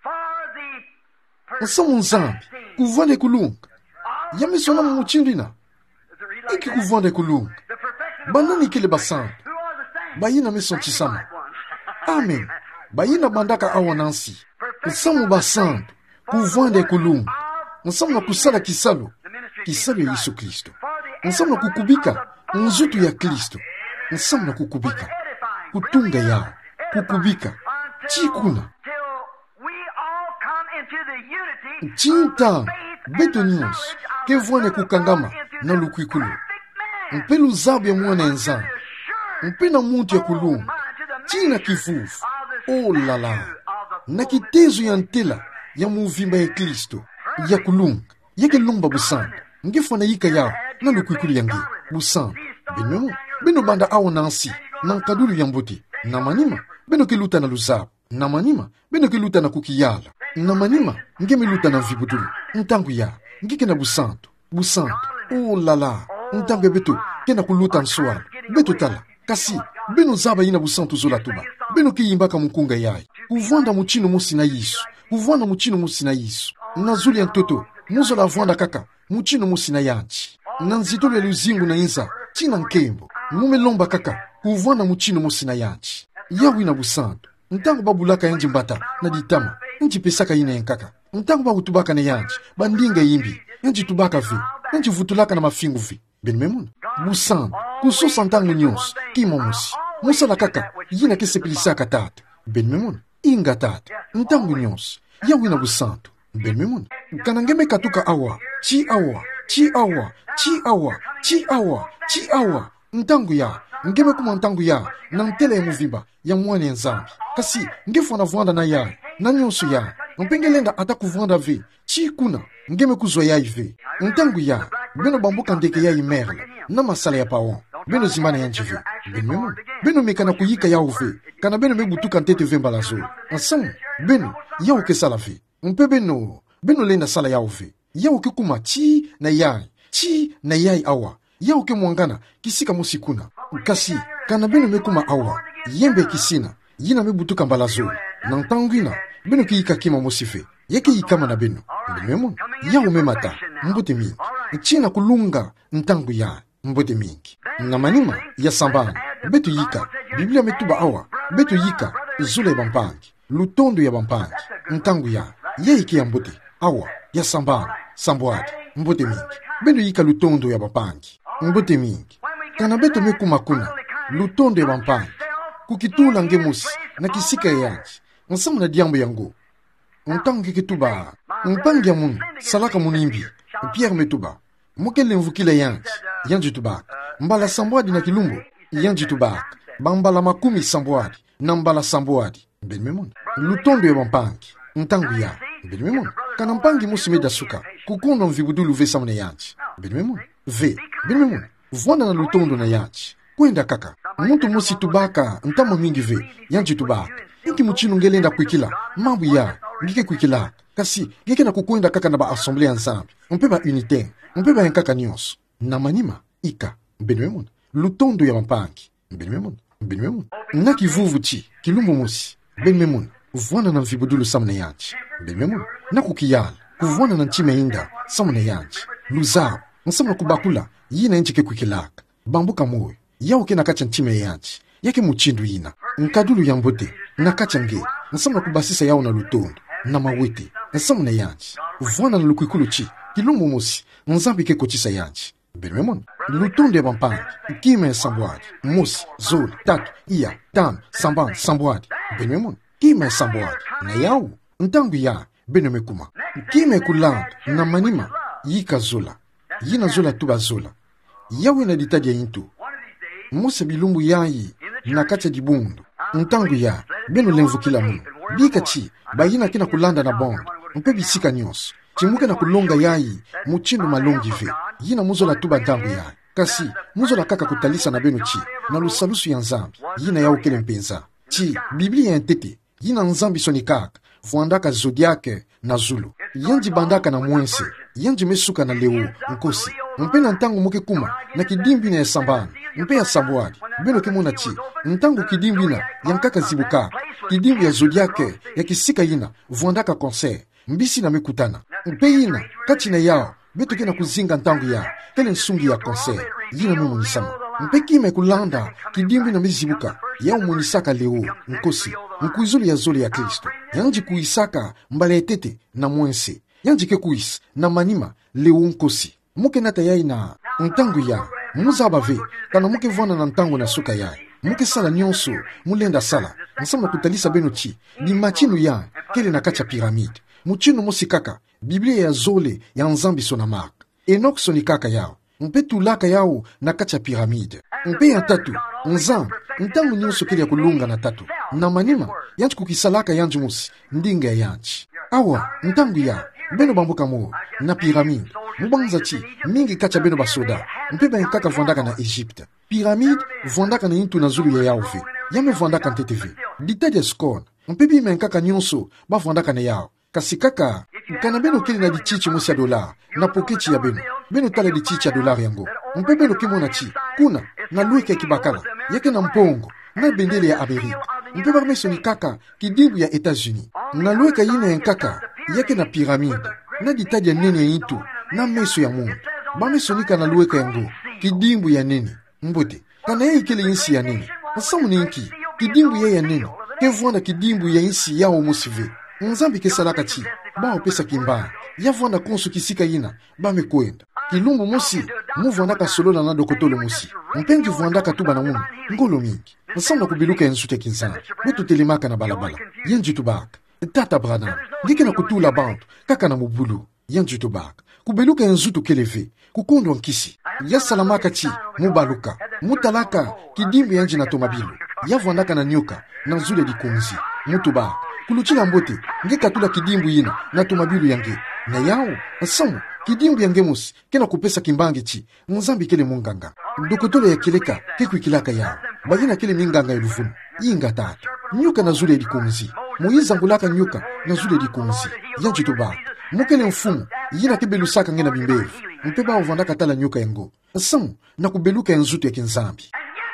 nsamu nzambi kuvande kulunga yamisona muchindina iki kuvande kulunga banani kile basantu bayina misontisama amen bayina bandaka awa nansi nsamu basantu kuvande kulunga nsamu na kusala kisalo kisalo ya Yesu Kristo nsamu na kukubika nzutu ya Kristo nsamu na kukubika kutunga yao kukubika chikuna chinta beto nyonso kevwane kukangama na lukwikulu mpe luzabu ya mwana enza mpe na muntu ya kulunga china kifufu oh lala na kitezo ya ntela ya muvimba ya Kristo ya kulunga yake lumba busanto ngefwana yika yao na lukwikulu yange busanto beno beno banda awo nansi na nkadulu ya mbote na manima beno keluta na luzabu na manima beno keluta na kukiyala na manima ngeme luta na vibudulu ntangu ya ngike na busanto busanto oh lala ntangu ya beto kena kuluta nsuala beto tala kasi beno zaba yina busanto zola tuba beno kiyimbaka mukunga yayi kuvanda muchino musi na Yesu kuvanda muchino musi na Yesu na zuli ya ntoto muzo la vanda kaka muchino musi na yanchi na nzitolo ya luzingu na inza china nkembo mume lomba kaka kuvanda muchino musi na yanchi yawi na busanto ntangu babulaka yanji mbata na ditama yanji pesaka yina yankaka ntangu bakutubaka na yanji bandinga yimbi yanji tubaka vi yanji vutulaka na mafingu vi benmemuna busanto kusosa ntangu nyonso kima musi musa la kaka yina kesepilisaka tata benmemuna inga tata ntangu nyonso yawi na busanto benmemuna kanangeme katuka awa chi awa chi awa chi awa chi awa chi awa ntangu ya ngeme kuma ntangu ya na ntele ya muvimba ya mwana ya nzambi kasi ngefu anavwanda na ya na nyonso ya mpengelenda ata kuvwanda ve chi kuna ngeme kuzwa ya ive ntangu ya beno bambuka ndeke ya imerle na masala ya pawon beno zimana ya njive beno memo beno mekana kuyika ya uve kana beno mebutuka ntete ve mbalazo ansam beno ya uke sala ve mpe beno beno lenda sala ya uve ya uke kuma chi na yai chi na yai awa ya uke mwangana kisika musikuna kasi kana beno mekuma awa yembe kisina yina mebutuka mbalazo na ntangwina beno kiyika kima musife yake yikama na beno memo ya umemata mbote mingi china kulunga ntangu ya mbote mingi na manima ya sambani betu yika biblia metuba awa betu yika zule bampangi lutondo ya bampangi ntangu ya ya iki ya mbote awa ya sambani sambwadi mbote mingi betu yika lutondo ya bampangi mbote mingi kana betu mekuma kuna lutondo ya bampangi kukitula ngemusi na kisika ya yanji nsamu na diambo yango ntangu kikituba mpangi ya munu salaka munimbi Pierre metuba mokele mvukile yanji yanji tubak mbala sambwadi na kilumbo yanji tubak bambala makumi sambwadi na mbala sambwadi benmemon lutondo ya bampangi ntangu ya benmemon kana mpangi musimeda suka kukondo mvibudulu ve samune yanji benmemon ve benmemon vwana na lutondo na yanji kwenda kaka muntu musi tubaka ntamo mingi ve yanji tubaka inki muchinu ngelenda kwikila mambu ya ngike kwikila kasi ngike na kukwenda kaka na ba assemblée ensemble mpe ba unité mpe ba nkaka nyonso na manima ika benwemon lutondo ya bampangi benwemon benwemon na kivuvu chi kilumbu musi benwemon vwana na mvibudulu samune yanji benwemon na kukiyala kuvwana na nchime inda samune yanji luzao nsamuna kubakula yina nchike kwikilaka bambuka moyo yauke na kacha nchime yanji yake muchindu yina nkadulu ya mbote na kacha nge nsamuna kubasisa yao na lutondo na mawete nsamuna yanji vwana na lukwikulu chi kilumbu musi nzambi ke kochisa yanji benwemon lutondo ya bampangi kime ya sambwadi musi zoli tatu iya tano sambani sambwadi benwemon kime ya sambwadi na yao ntangu ya benweme kuma kime kulanda na manima yika zola yina zola tuba zola yawe na ditaji ya intu musa bilumbu yayi na kacha dibundu ntangu ya beno lemvukila munu bika chi bayina kina kulanda na bondo mpe bisika nyonso chimuke na kulonga yayi muchindu malongi ve yina muzo la tuba ntangu yayi kasi muzo la kaka kutalisa na beno chi na lusalusu ya nzambi yina yao kele mpenza chi biblia ya ntete yina nzambi soni kaka vuandaka zodiake na zulu yanji bandaka na mwense yanji mesuka na leo nkosi mpe na ntangu muke kuma na kidimbi na ya sambani mpe ya sambwadi beno kemona chi ntangu kidimbi na yankaka zibuka kidimbi ya zodiake ya kisika yina vuandaka concert mbisi na mekutana mpe yina kati na yao beto kena kuzinga ntangu ya kele nsungi ya concert yina mwe munisama mpe kime kulanda kidimbi na mezibuka yao munisaka leo nkosi mkuizuli ya zoli ya Kristo yanji kuisaka mbale etete na mwense yanji ke kuis na manima leo nkosi muke nata yai na ntangu ya muzaba ve kana muke vwana na ntangu na suka yai muke sala nyonso mulenda sala nsama kutalisa beno chi ni machinu ya kele na kacha piramide muchinu musi kaka biblia ya zole ya nzambi sona mark enok soni kaka yao mpe tulaka yao na kacha piramide mpe ya tatu nzambi ntangu nyonso kele ya kulunga na tatu na manima yanji kukisalaka yanji musi ndinga ya yanji awa ntangu ya beno bambuka mo na piramide mubanza chi mingi kacha beno basoda mpe ba nkaka vondaka na Egypte piramide vondaka na intu na zulu ya yao ve yame vondaka nteteve ditaje skon mpe bi menkaka nyonso ba vondaka na yao kasi kaka kana beno kili na dichichi musi ya dolar na pokechi ya beno beno tala dichichi ya dolar yango mpe beno kimona chi kuna na luike kibakala yake na mpongo na bendele ya Amerika mpe barmeso ni kaka kidibu ya Etats-Unis na luike yine nkaka yake na piramide na ditaji ya nene ya intu na meso ya mungu barmeso ni kana luike yango kidimbu ya nene mbote kana ya ikele insi ya nene nsamu ni inki kidimbu ya ya nene kevwana kidimbu ya insi yao musive nzambi kesalaka chi ba opesa kimbaya yavwana konso kisika yina ba mekwenda kilumbu musi muvwandaka solola na dokotolo musi mpengi vwandaka tuba na munu ngolo mingi nsamna kubiluka ensute kinzana betu telemaka na balabala yenji tubaka tata brana ngike na kutula bantu kaka na mubulu yanji tubak kubeluka nzutu keleve kukondo nkisi ya salamaka chi mubaluka mutalaka kidimbi yanji na tomabilu yavwandaka na nyoka na nzule di konzi mutubak kuluchila mbote nge katula kidimbu yina na tomabilu yange na yao asamu kidimbu yange musi kena kupesa kimbangi chi nzambi kele munganga ndokotole ya kileka kekuikilaka yao bayina kele minganga elufunu inga tata nyoka na zule di konzi Moiza ngulaka nyoka na zule di konzi yanji tubak mukele mfumu yina kebelusaka ngena bimbevu mpeba uvandaka tala nyoka yango asamu na kubeluka nzutu ya kinzambi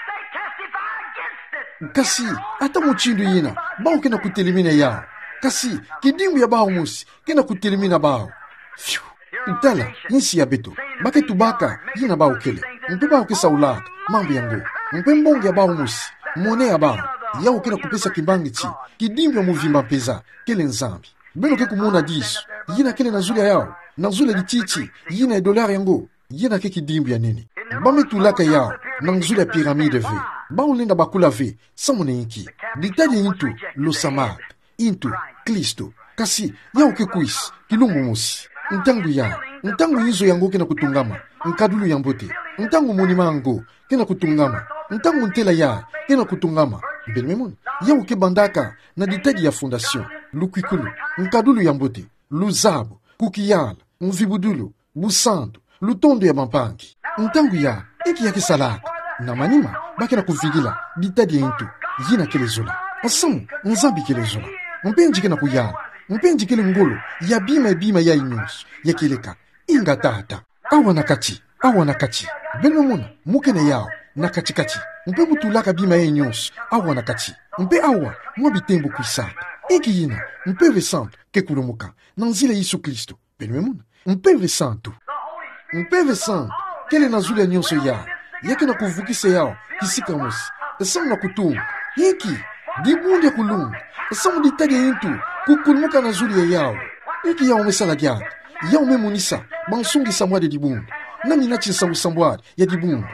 kasi ata muchindu yina bao kena kutelimina yao kasi kidimbu ya bao musi kena kutelimina bao fiu utala nisi ya beto bake tubaka yina bao kele mpe bao kesa ulaka mambi yango mpe mbongi ya bao musi mone ya bao yao kena kupesa kimbangi chi kidimbu ya muvimba mpeza kele nzambi beno ke kumuna disu yina kele na zule yao na zule di chichi yina ya dolari yango yina ke kidimbu ya nini bame tulaka yao na nzule ya piramide ve bao linda bakula ve samune inki ditadi intu lo samak intu Kristo kasi yao ke kuisi kilungu musi ntangu ya ntangu hizo yango kena kutungama nkadulu ya mbote ntangu monima yango kena kutungama ntangu ntela ya kena kutungama mbelmemon yao ke bandaka na ditadi ya fondation lukwikulu nkadulu ya mbote luzabu kukiyala mvibudulu busandu lutondo ya mampangi ntangu ya eki ya kisalaka na manima bakena kuvigila ditadi ya intu yina kele zola asamu nzambi kele zola mpenji kena kuyala mpenji kele ngolo ya bima bima ya inyos ya kileka inga tata awa nakati awa nakati beno muna mukene yao nakati kati mpe mutulaka bima ya inyos awa nakati mpe awa mwabitembo kuisaka iki yina mpe vesanto ke kulumuka nanzile Yesu Kristo beno muna mpe vesanto mpe vesanto kele nazule ya nyonso ya yake na kuvukise yao kisika musi esamu na kutunga hiki dibundi ya kulunga esamu ditagi intu kukulumuka na zuli ya yao iki yao mesala gyata yao memunisa bansungi samwade dibundi na minachi nsambu-sambuade ya dibundi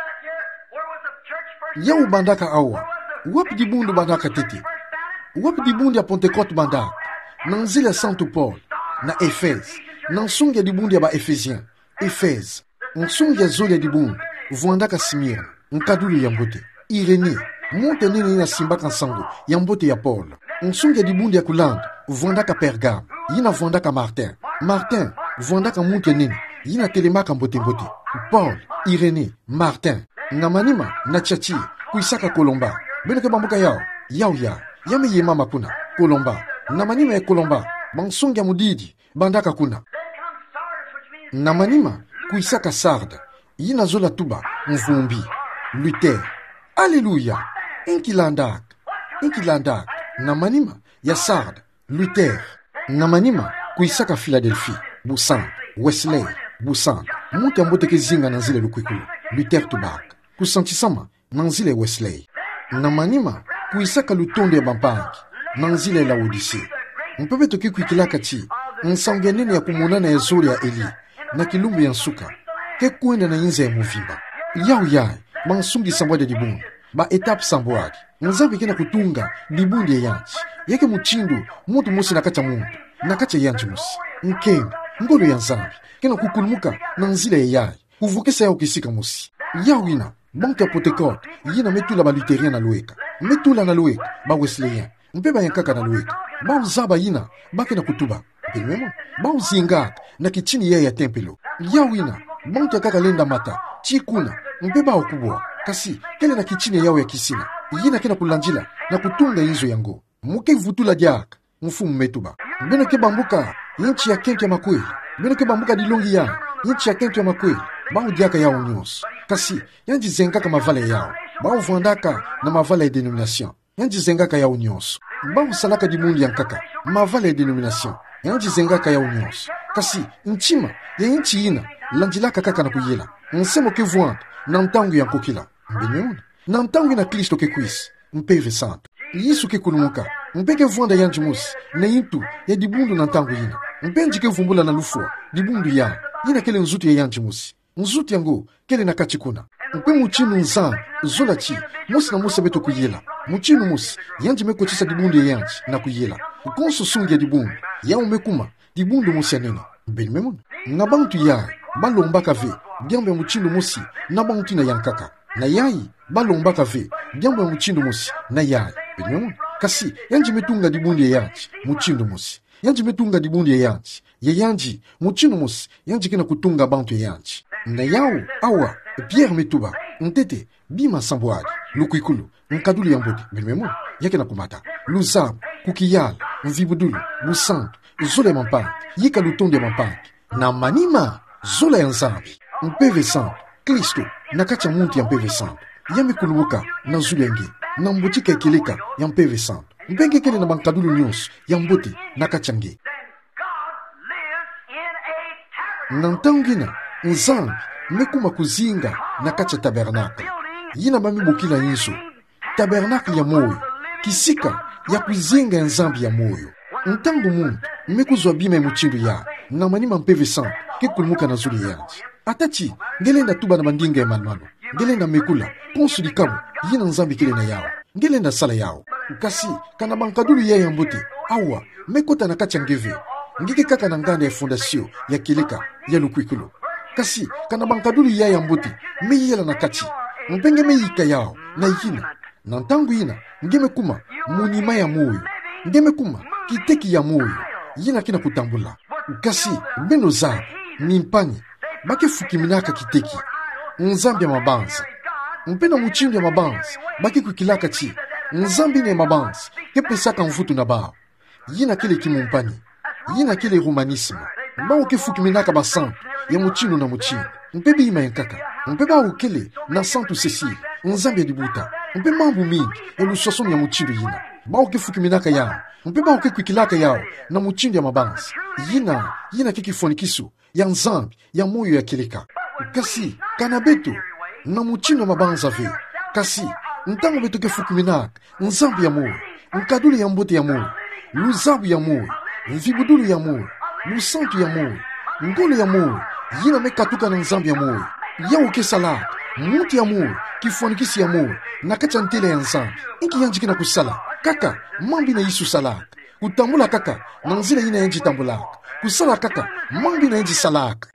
yao bandaka awa wapi dibundi bandaka tete wapi dibundi ya Pentecote bandaka na nzile ya Santo Paul na Efeze na nsungi ya dibundi ya ba Efesien Efeze nsungi ya zoli ya dibundi vuandaka Simira nkadulu ya mbote Irene monte nene ina simbaka nsango ya mbote ya Paul nsungi ya dibundi ya kulanda vuandaka Pergame yina vuandaka Martin Martin vuandaka monte nene yina telemaka mbote mbote Paul Irene Martin na manima na chachi kuisaka Kolomba beno ke bambuka yao yao ya yame yema makuna Kolomba na manima ya Kolomba bansungi ya mudidi bandaka kuna na manima kuisaka Sarda yina zola tuba mvumbi Luther Alléluia inkilandak inkilandak na manima ya Sarda Luther na manima kuisaka Philadelphie Busan Wesley Busan muta mbote ke zinga na zile lukwikulu Luther tubak kusantisama na zile Wesley na manima kuisaka lutondo ya bampangi na zile la Odyssey mpebe toki kuikilaka chi nsangenene ya kumonana ya zori ya Eli na kilumbu ya nsuka ke kuenda na inza ya muvimba yao yai bansungi sambuade dibundi ba etape sambuade nzambi kena kutunga dibundi ya yanchi yake muchindu mutu musi nakacha muntu nakacha yanchi musi nkenga ngolo ya nzambi kena kukulumuka na nzila ya yai kuvukisa yao kisika musi yao ina banke ya Pentecote yina metula ba Lutherien na lueka metula na lueka ba Wesleyen mpe ba yankaka na lueka ba uzaba yina bakena kutuba bilmemo ba uzingaka na kichini ya ya tempelo yao ina banke kaka lenda mata chikuna mpe ba okubwa kasi kele na kichini yao ya kisina yina kena kulanjila na kutunga inzo yango muke vutula diaka mfumu metuba beno ke bambuka inchi ya kenke ya makweli beno ke bambuka dilongi ya inchi ya kenke ya makweli bao diaka yao nyonso kasi yanji zengaka mavale yao bao vuandaka na mavale ya denomination yanji zengaka yao nyonso bao salaka dimundi ya nkaka mavale ya denomination yanji zengaka yao nyonso kasi nchima ya inchi ina lanjilaka kaka na kuyela nsemo ke vuanda na ntangu ya nkokila mbenyona na ntangu na Kristo ke kuisi mpeve santo Yesu ke kulumuka mpeke vuanda yanji musi na intu ya dibundu na ntangu ina mpenji ke vumbula na lufua dibundu ya ina kele nzutu ya yanji musi nzutu yango kele na kachikuna mpe muchinu nzambi zola chi musi na musi beto kuyela muchinu musi yanji mekochisa dibundu ya yanji na kuyela ukonso sungi ya dibundu ya umekuma dibundu musi ya nene mbeni memuna na bantu yai balombaka ve diambo ya muchindu mosi na bantu na yankaka na yai balombaka ve diambo ya muchindu mosi na yai mbeni memuna kasi yanji metunga dibundi ya yanji muchindu mosi yanji metunga dibundi ya yanji ye yanji muchindu mosi yanji kina kutunga bantu ya yanji na yao awa Pierre Metuba ntete bima samboadi lukuikulu nkadulu ya mboti mbeni memuna yake na kumata luzabu kukiyala mvibudulu lusantu zola ya mampangi yika lutondo ya mampangi na manima zola ya nzambi mpeve santu Kristo na kacha muntu ya mpeve santu yame kulubuka na zulu yangi na mbutika ekeleka ya mpeve santu mpenge kele na bankadulu nyonso ya mboti na kacha nge na ntangina nzambi mekuma kuzinga na kacha tabernakle yina bamibukila inso tabernakle ya moyo kisika ya kuzinga ya nzambi ya moyo ntangu muntu mmekuzwa bima ya muchindu ya na manima mpeve santu kekulumuka na zuli yanji atachi ngelenda tuba na mandinga ya malmalo ngelenda mekula ponsu dikabu yina nzambi kile na yao ngelenda sala yao kasi kana bankadulu ya ya mbote awa mekota na kacha ngeve ngike kaka na nganda ya fondasio ya kileka ya lukwikulo kasi kana bankadulu ya ya mbote meyela na kachi mpenge meyika yao na yina na ntangu yina ngeme kuma munima ya moyo ngeme kuma kiteki ya moyo yina kina kutambula kasi beno za nimpani bake fukiminaka kiteki nzambi ya mabanza mpena muchindu ya mabanza bake kukilaka chi nzambi ne mabanza kepesaka mvutu na bao yina kile kimumpani yina kile humanisme bao kefukiminaka basantu ya muchindu na muchindu mpebe ima yankaka mpebe au kele na santu Cecile nzambi ya dibuta mpe mambu mingi ya lusosomu ya muchindu yina bao kefukiminaka yao mpe bao kekwikilaka yao na muchindu ya mabanza yina yina kekifonikisu ya nzambi ya moyo ya kileka kasi kana betu na muchindu ya mabanza ve kasi ntango betu kefukiminaka nzambi ya moyo nkadulu ya mbote ya moyo luzabu ya moyo mvibudulu ya moyo lusantu ya moyo ngolo ya moyo yina mekatuka na nzambi ya moyo yao kesalaka mutu ya moyo kifonikisi ya moyo na kacha ntele ya nzambi inki yanji kina kusala kaka mambi na yisu salaka kutambula kaka na nzila yina yanji tambulaka kusala kaka mambi na yanji salaka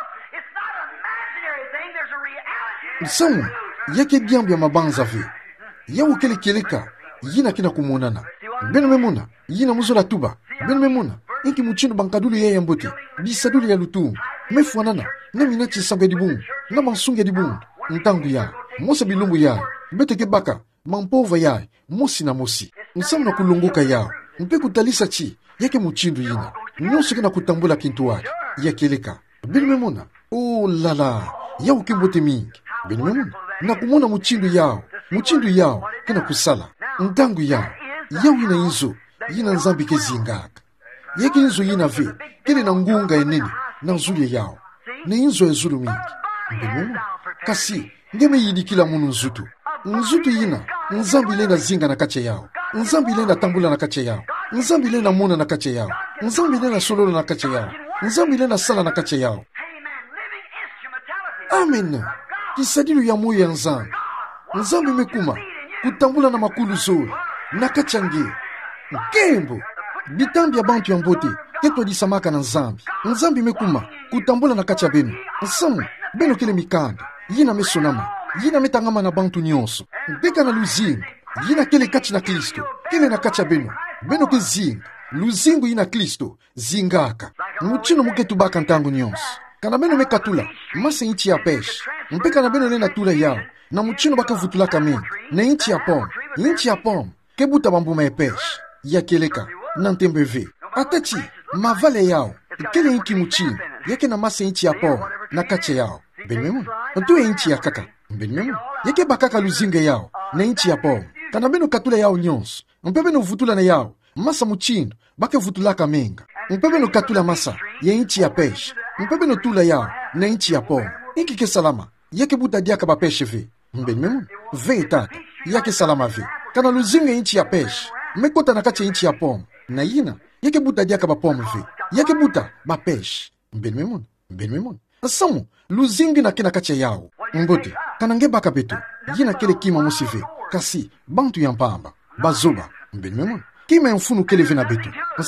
nsamu yake diambu ya mabanza ve yao kele keleka yina kina kumonana beno memuna yina muzola tuba beno memuna inki muchindu bankadulu ya yambote bisadulu ya lutungu mefuanana na minachi sambe dibungu na mansunge dibungu ntangu ya mosa bilumbu ya beteke baka mampova ya mosi na mosi nsamu na kulunguka yao mpe kutalisa chi yake muchindu yina nyonso kina kutambula kintu wake ya keleka beno memuna oh lala yao kimbote mingi beno memuna na kumona muchindu yao muchindu yao kina kusala ntangu yao yao ina inzo yina nzambi kezingaka yake inzo yina ve kile na ngunga enene na zuli yao na inzo ya zulu mingi mbenu kasi ngeme yidi kila munu nzutu nzutu yina nzambi lenda zinga na kache yao nzambi lenda tambula na kache yao nzambi lenda muna na kache yao nzambi lenda sololo na kache yao nzambi lenda sala na kache yao amen kisadilu ya moyo ya nzambi nzambi mekuma kutambula na makulu zuri na kachange nkembo bitambi ya bantu ya mbote keto disamaka na nzambi nzambi mekuma kutambula na kacha beno nsamu beno kele mikanda yina mesonama yina metangama na bantu nyonso mpeka na luzinga yina kele kachi na Kristo kele na kacha beno beno ke zinga luzingu yina Kristo zingaka muchino muketu baka ntangu nyonso kana beno mekatula masa inchi ya pesh mpeka na beno nena tula yao na muchino baka vutulaka mingi na inchi ya pom inchi ya pom kebuta bambuma ya pesh ya keleka na ntembeve atachi mavale yao kele inki muchino yake na masa inchi ya pom na kache yao benmemu ntuwe inchi ya kaka benmemu yake bakaka luzinga yao na inchi ya pom kana beno katula yao nyonso mpebe no vutula na yao masa muchino bake vutulaka menga mpebe no katula masa ya inchi ya pesh mpebe no tula yao na inchi ya pom inki ke salama yake buta diaka ba peshe ve benmemu ve tata yake salama ve kana luzinga inchi ya pesh mekota na kache inchi ya pom na yina yake buta diaka ba pom ve yake buta ba pesh benmemu benmemu asamu luzingi na kina kache yao mbote kana nge baka beto yina kele kima musive kasi bantu ya mpamba bazoba benmemu kima mfunu kele vena beto asamu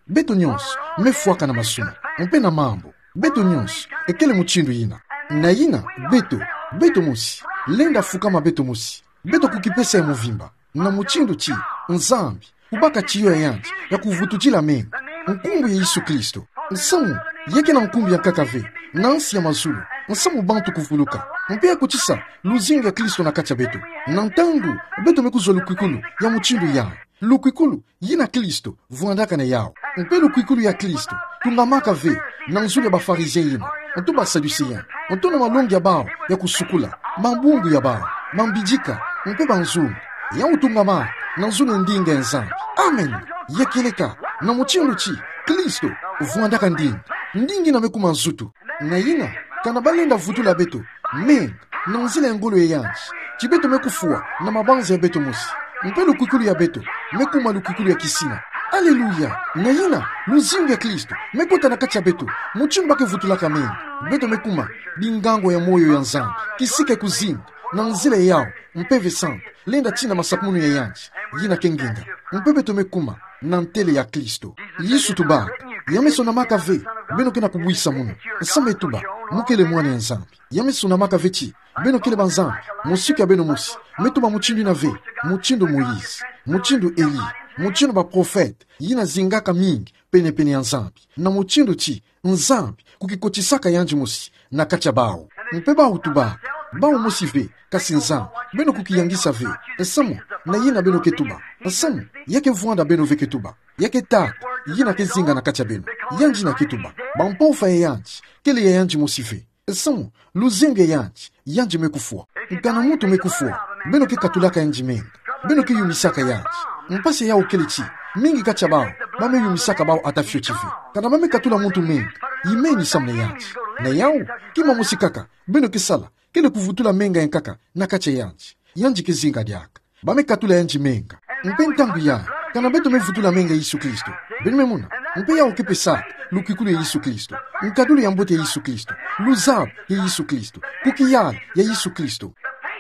beto nyonso mefuaka na masumu mpe na mambo beto nyonso ekele muchindu yina na yina beto beto musi lenda fukama beto musi beto kukipesa ya muvimba na muchindu chi nzambi kubaka chiyo ya yanji ya kuvutujila menga nkumbu ya Yesu Kristo nsamu yeke na nkumbu ya kakave nansi ya mazulu nsamu bantu kuvuluka mpe ya kuchisa luzingu ya Kristo na kacha beto na ntangu beto mekuzwa lukwikulu ya muchindu ya lukwikulu yina Kristo vuandaka na yao mpe lukwikulu ya Kristo tungamaka ve na nzulu ya bafarizien yina nto basaduseyen nto na malongi ya bao ya kusukula mambungu ya bao mambijika mpe banzulu ya utungama na nzulu ndinga ya nzambi amen yekeleka na muchindu chi Kristo vuandaka ndingi ndingi na mekuma nzutu na yina kana balenda vutula beto menga na nzila ya ngolo ya yanji chibeto mekufua na mabanza ya beto musi mpe lukwikulu ya beto mekuma lukwikulu ya kisina aleluya na yina luzingu ya Kristo mekota na kati ya beto muchindu bake vutulaka menga beto mekuma bingango ya moyo ya nzambi kisike kuzinga na nzila yao mpeve santo lenda china masakmunu ya yanji yina kenginga mpe beto mekuma na ntele ya Kristo Yesu tubaka yameso na makave beno kena kubuisa muno nsame tuba mukele mwana ya nzambi yameso na makave chi beno kele banzambi musiki ya beno musi metuba muchindu na ve muchindu Moïse muchindu Eli muchindu ba profete yina zingaka mingi pene pene ya nzambi na muchindu chi nzambi kukikotisaka yanji musi na kacha bao mpe bao tubaka bao musi ve kasi nzambi beno kukiyangisa ve nsamu na yina beno ketuba nsamu yake vuanda beno ve ketuba yake tatu yina kezinga na kacha beno yanji na ketuba bampofa ya yanji kele ya yanji musife nsamu luzengu ya yanji yanji mekufua nkana mutu mekufua beno ke katulaka yanji menga beno ke yumisaka yanji mpase yao kele chi mingi kacha bao bame yumisaka bao atafio chive kana bame katula mutu menga yimeni sam na yanji na yao kima musikaka beno ke sala kele kuvutula menga yankaka na kacha yanji yanji kezinga diaka bame katula yanji menga mpe ntangu ya kana beto mevutula menga Yesu Kristo beno memuna mpe yao kepe saka lukwikulu ya Yesu Kristo nkadulu ya mbote ya Yesu Kristo luzabu ya Yesu Kristo kukiyala ya Yesu Kristo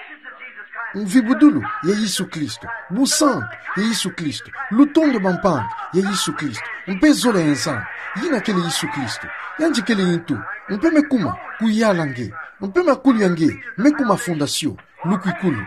mvibudulu ya Yesu Kristo busantu ya Yesu Kristo lutondo bampanga ya Yesu Kristo mpe zola ya nzambi yina kele Yesu Kristo yanji kele yintu mpe mekuma kuyala nge mpe makulu ya nge mekuma fondasyon lukwikulu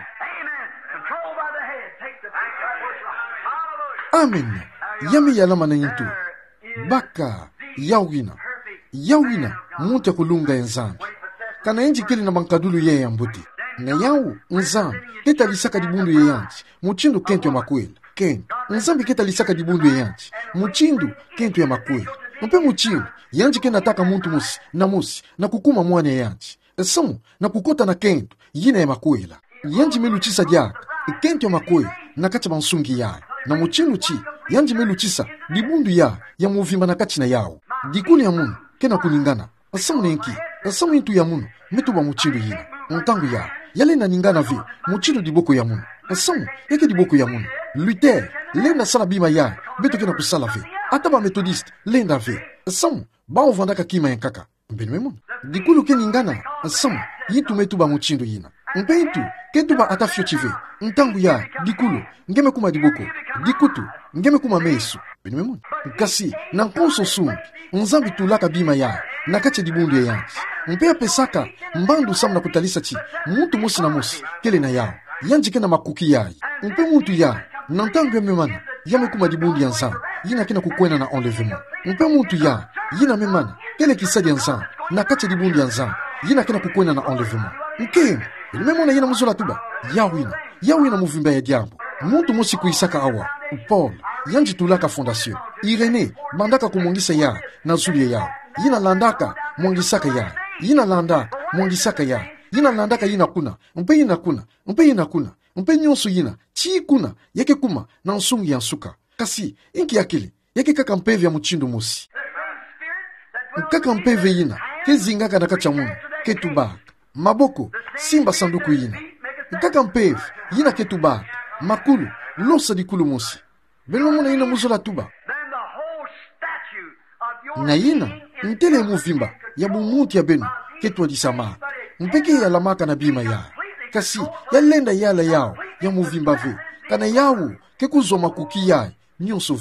amen yame yalama na yintu baka yawina yawina muta kulunga ya nzambi kana yanji kele na bankadulu ye ya mbuti na yawu nzambi keta lisaka dibundu ya yanji muchindu kento ya makwela kento nzambi keta lisaka dibundu ya yanji muchindu kento ya makwela mpe muchindu yanji kena taka muntu musi na musi na kukuma mwana ya yanji esamu na kukota na kento yina ya makwela yanji meluchisa diaka kento ya makwela na kacha bansungi yayo na muchindu chi yanji meluchisa dibundu ya ya muvimba na kachi na yao dikuni ya munu kena kulingana asamu nenki asamu intu ya munu metuba muchindu yina ntangu ya yale na ningana vi muchindu diboko ya munu asamu yake diboko ya munu Luther lenda sala bima ya beto kena kusala vi ataba methodiste lenda vi asamu bao vandaka kima yankaka mbenu memunu dikulu ke ningana asamu yintu metuba muchindu yina mpe intu ketuba atafio chive ntangu ya dikulu ngeme kuma diboko dikutu ngeme kuma mesu mbenu memunu kasi na nkonso sumbi nzambi tulaka bima ya na kache dibundu ya yanji mpe pesaka mbandu samu na kutalisa chi muntu musi na musi kele na yao yanji kena makuki yai mpe muntu ya na ntangu ya memana yame kuma dibundu ya nzambi yina kena kukwena na enlevement mpe muntu ya yina memana kele kisadi ya nzambi na kache dibundu ya nzambi yina kena kukwena na enlevement mkeme ilimemona yina muzula tuba yawina yawina muvimba ya diambo muntu musi kuisaka awa Paul yanji tulaka fondasyon Irene bandaka kumongisa ya na zuli ya yina landaka mongisaka ya yina landaka mongisaka ya yina landaka yina kuna mpe yina kuna mpe yina kuna mpe nyonso yina chi kuna yake kuma na nsungi ya nsuka kasi inki yakili yake kaka mpeve ya muchindu musi kaka mpeve yina kezingaka na kacha munu ketubaka maboko simba sanduku yina kaka mpeve yina ketubaka makulu losa dikulu musi beno muna yina muzula tuba na yina ntele muvimba ya bumuti ya beno ketwa disama mpeke ya lamaka na bima ya kasi ya lenda yala yao ya muvimba ve kana yawu kekuzoma kuki ya nyonso ve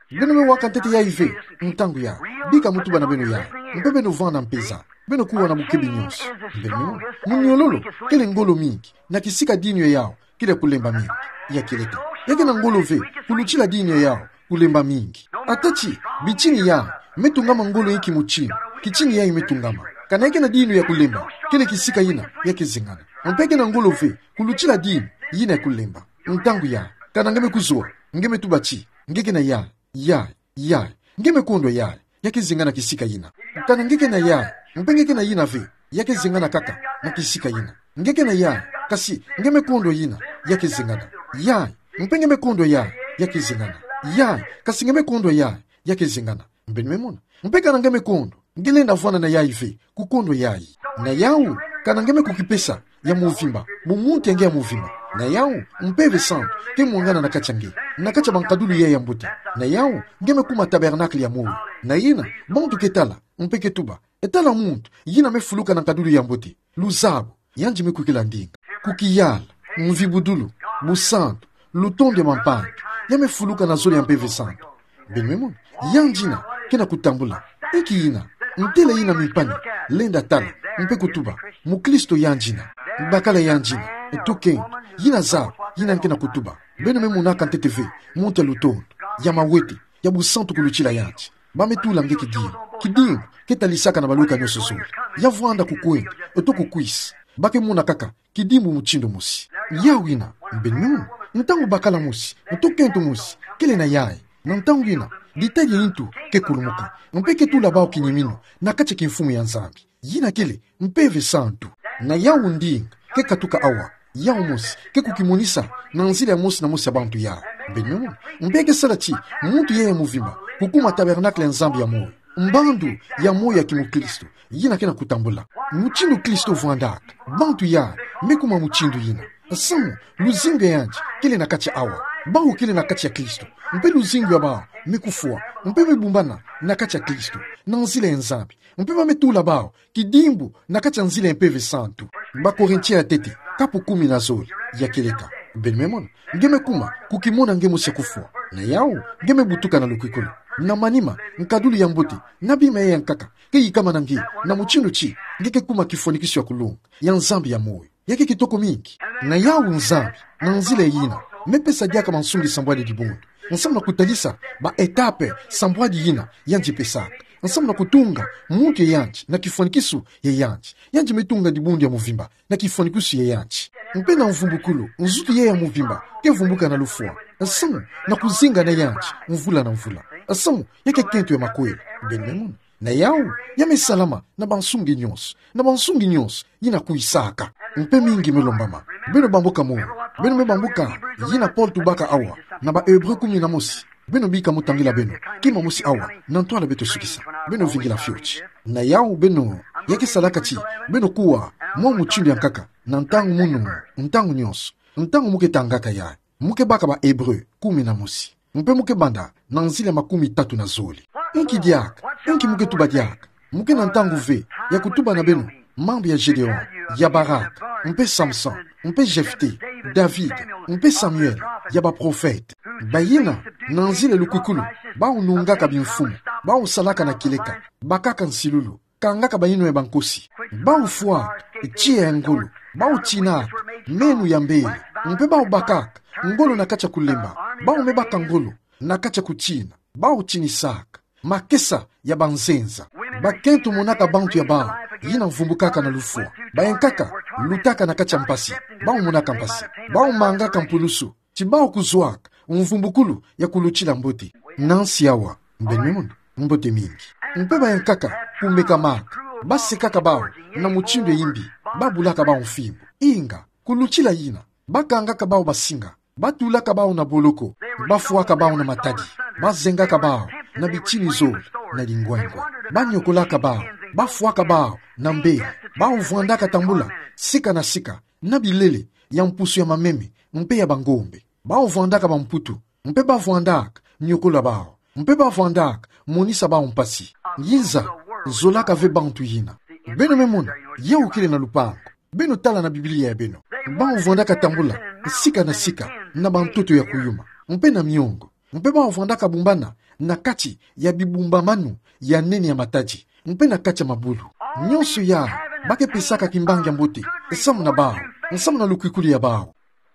beno me wakantete ya ive ntangu ya bika mutuba na beno ya mpe beno vana mpeza beno kuwa na bukebi nyonso beno munyololo kele ngolo mingi na kisika dinyo yao kile kulemba mingi ya kileka yake na ngolo ve kuluchila dinyo yao kulemba mingi atachi bichini ya metungama ngolo yiki muchini kichini ya imetungama kana yake na dinyo ya kulemba kile kisika yina yake zingana mpeke na ngolo ve kuluchila dinyo yina ya kulemba ntangu ya kana ngeme kuzua ngeme tubachi ngeke na ya ya ya ngeme kondo ya yake zingana kisika yina kana ngeke na ya mpengeke na yina ve yake zingana kaka na kisika yina ngeke na ya kasi ngeme kondo yina yake zingana ya mpenge me kondo ya yake zingana ya kasi ngeme kondo ya yake zingana mbeni memona mpeka na ngeme kondo ngelenda vwana na ya ive kukondo yai na yau kana ngeme kukipesa ya muvimba mumuntu yange ya muvimba na yau mpeve santo ke mwangana na kachange na kacha bankadulu ya ya mbuti na yau ngeme kuma tabernakli ya moyo na yina bantu ketala mpeke tuba etala muntu yina mefuluka na kadulu ya mbuti luzabu yanji mekukila ndinga kukiyala mvibudulu busanto lutonde mampanga yamefuluka na zoli ya mpeve santo benmemon yanjina kena kutambula iki yina ntele yina mipani lenda tala mpe kutuba mukristo yanjina bakala yanjina etoken yina za yina nkena kutuba beno me munaka nteteve monte lutondo ya mawete ya busanto kuluchila yanji bametula nge kidio kidio ketalisaka na baluka nyoso zoli ya vwanda kukwenda eto kukwisi bake muna kaka kidimbu muchindo musi yawina mbenu ntangu bakala musi ntokento musi kele na yae na ntangu ina ditagi intu ke kulumuka mpeke tula bao kinyimino na kache kimfumu ya nzambi yina kele mpeve santu na yawu ndinga ke katuka awa yawu musi ke kukimunisa na nzile ya musi na musi ya bantu ya mbenu mpeke salati muntu yeye muvimba kukuma tabernakle ya nzambi ya moyo mbandu ya moyo ya kimukristo yina kena kutambula muchindo kristo vwandaka bantu ya mekuma muchindo yina samu luzingo yanji kile na kacha awa bangu kile na kacha kristo mpe luzingo ya bao mekufua mpe mebumbana na kacha kristo na nzile ya nzambi mpe mametula bao kidimbu na kacha nzile ya mpeve santu ba korintia ya tete kapu kumi na zoli ya kileka benmemona ngeme kuma kukimona ngemu se kufua na yao ngeme butuka na lukikulu na manima nkadulu ya mbuti na bima ya nkaka ke yikama nangi na muchino chi ngeke kuma kifonikisho ya kulunga ya nzambi ya moyo yake kitoko mingi na yao nzambi na nzile yina mepesa diaka mansungi sambwadi dibundu nsamna kutalisa ba etape sambwadi yina yanji pesaka nsamna kutunga muntu ya yanji na kifonikisu ya yanji yanji metunga dibundu ya muvimba na kifonikisu ya yanji mpena mvumbukulu nzutu ye ya muvimba ke vumbuka na lufua nsamu na kuzinga na yanji mvula na mvula asamu yake kento ya makweli benmemuna na yao yame salama na bansungi nyonso na bansungi nyonso yina kuisaka mpe mingi melombama beno bambuka moyo beno me bambuka yina Paul tubaka awa na ba hebreu kumi na mosi beno bika mutangila beno kima mosi awa na ntwala beto sukisa beno vingila fiochi na yao beno yake salaka chi beno kuwa mwa muchindo ya nkaka na ntangu munu ntangu nyonso ntangu muke tangaka ya muke baka ba hebreu kumi na mosi mpe muke banda na nzile makumi tatu na zoli inki diaka inki muke tuba diaka muke na ntangu ve ya kutuba na beno mambo ya Gedeon ya Barak mpe Samson mpe Jefte David mpe Samuel ya ba profete bayina na nzile lukukulu ba unungaka bimfumu ba usalaka na kileka bakaka nsilulu kangaka bayino ya bankosi ba ufua chia ya ngolo ba uchina menu ya mbele mpe ba ubakaka ngolo na kacha kulemba ba umebaka ngolo na kacha kuchina ba uchinisaka makesa ya banzenza bakento monaka bantu ya ba yina mvumbukaka na lufua bayenkaka lutaka na kacha mpasi ba umonaka mpasi ba umangaka mpulusu chibao kuzwaka mvumbukulu ya kuluchila mbote nansi yawa mbenmemondo mbote mingi mpe bayenkaka kumeka maka basekaka bao na muchindo yimbi babulaka bao mfimbo inga kuluchila yina bakangaka bao basinga batulaka bao na boloko bafuaka bao na matadi bazengaka bao na bichini zoli na lingwengwa banyokolaka bao bafuaka bao na mbele bao vwandaka tambula sika na sika na bilele ya mpusu ya mameme mpe ya bangombe bao vwandaka bamputu mpe bavwandaka nyokola bao mpe bavwandaka monisa bao mpasi yiza zolaka ve bantu yina beno memona ye ukile na lupango beno tala na biblia ya beno bao vwandaka tambula sika na sika na bantoto ya kuyuma mpe na miongo mpe bao vwandaka bumbana na kati ya bibumbamanu ya nene ya matadi mpe na kati ya mabulu nyonso ya bakepesaka kimbangi ya mbote nsamu na bao nsamu na lukwikulu ya bao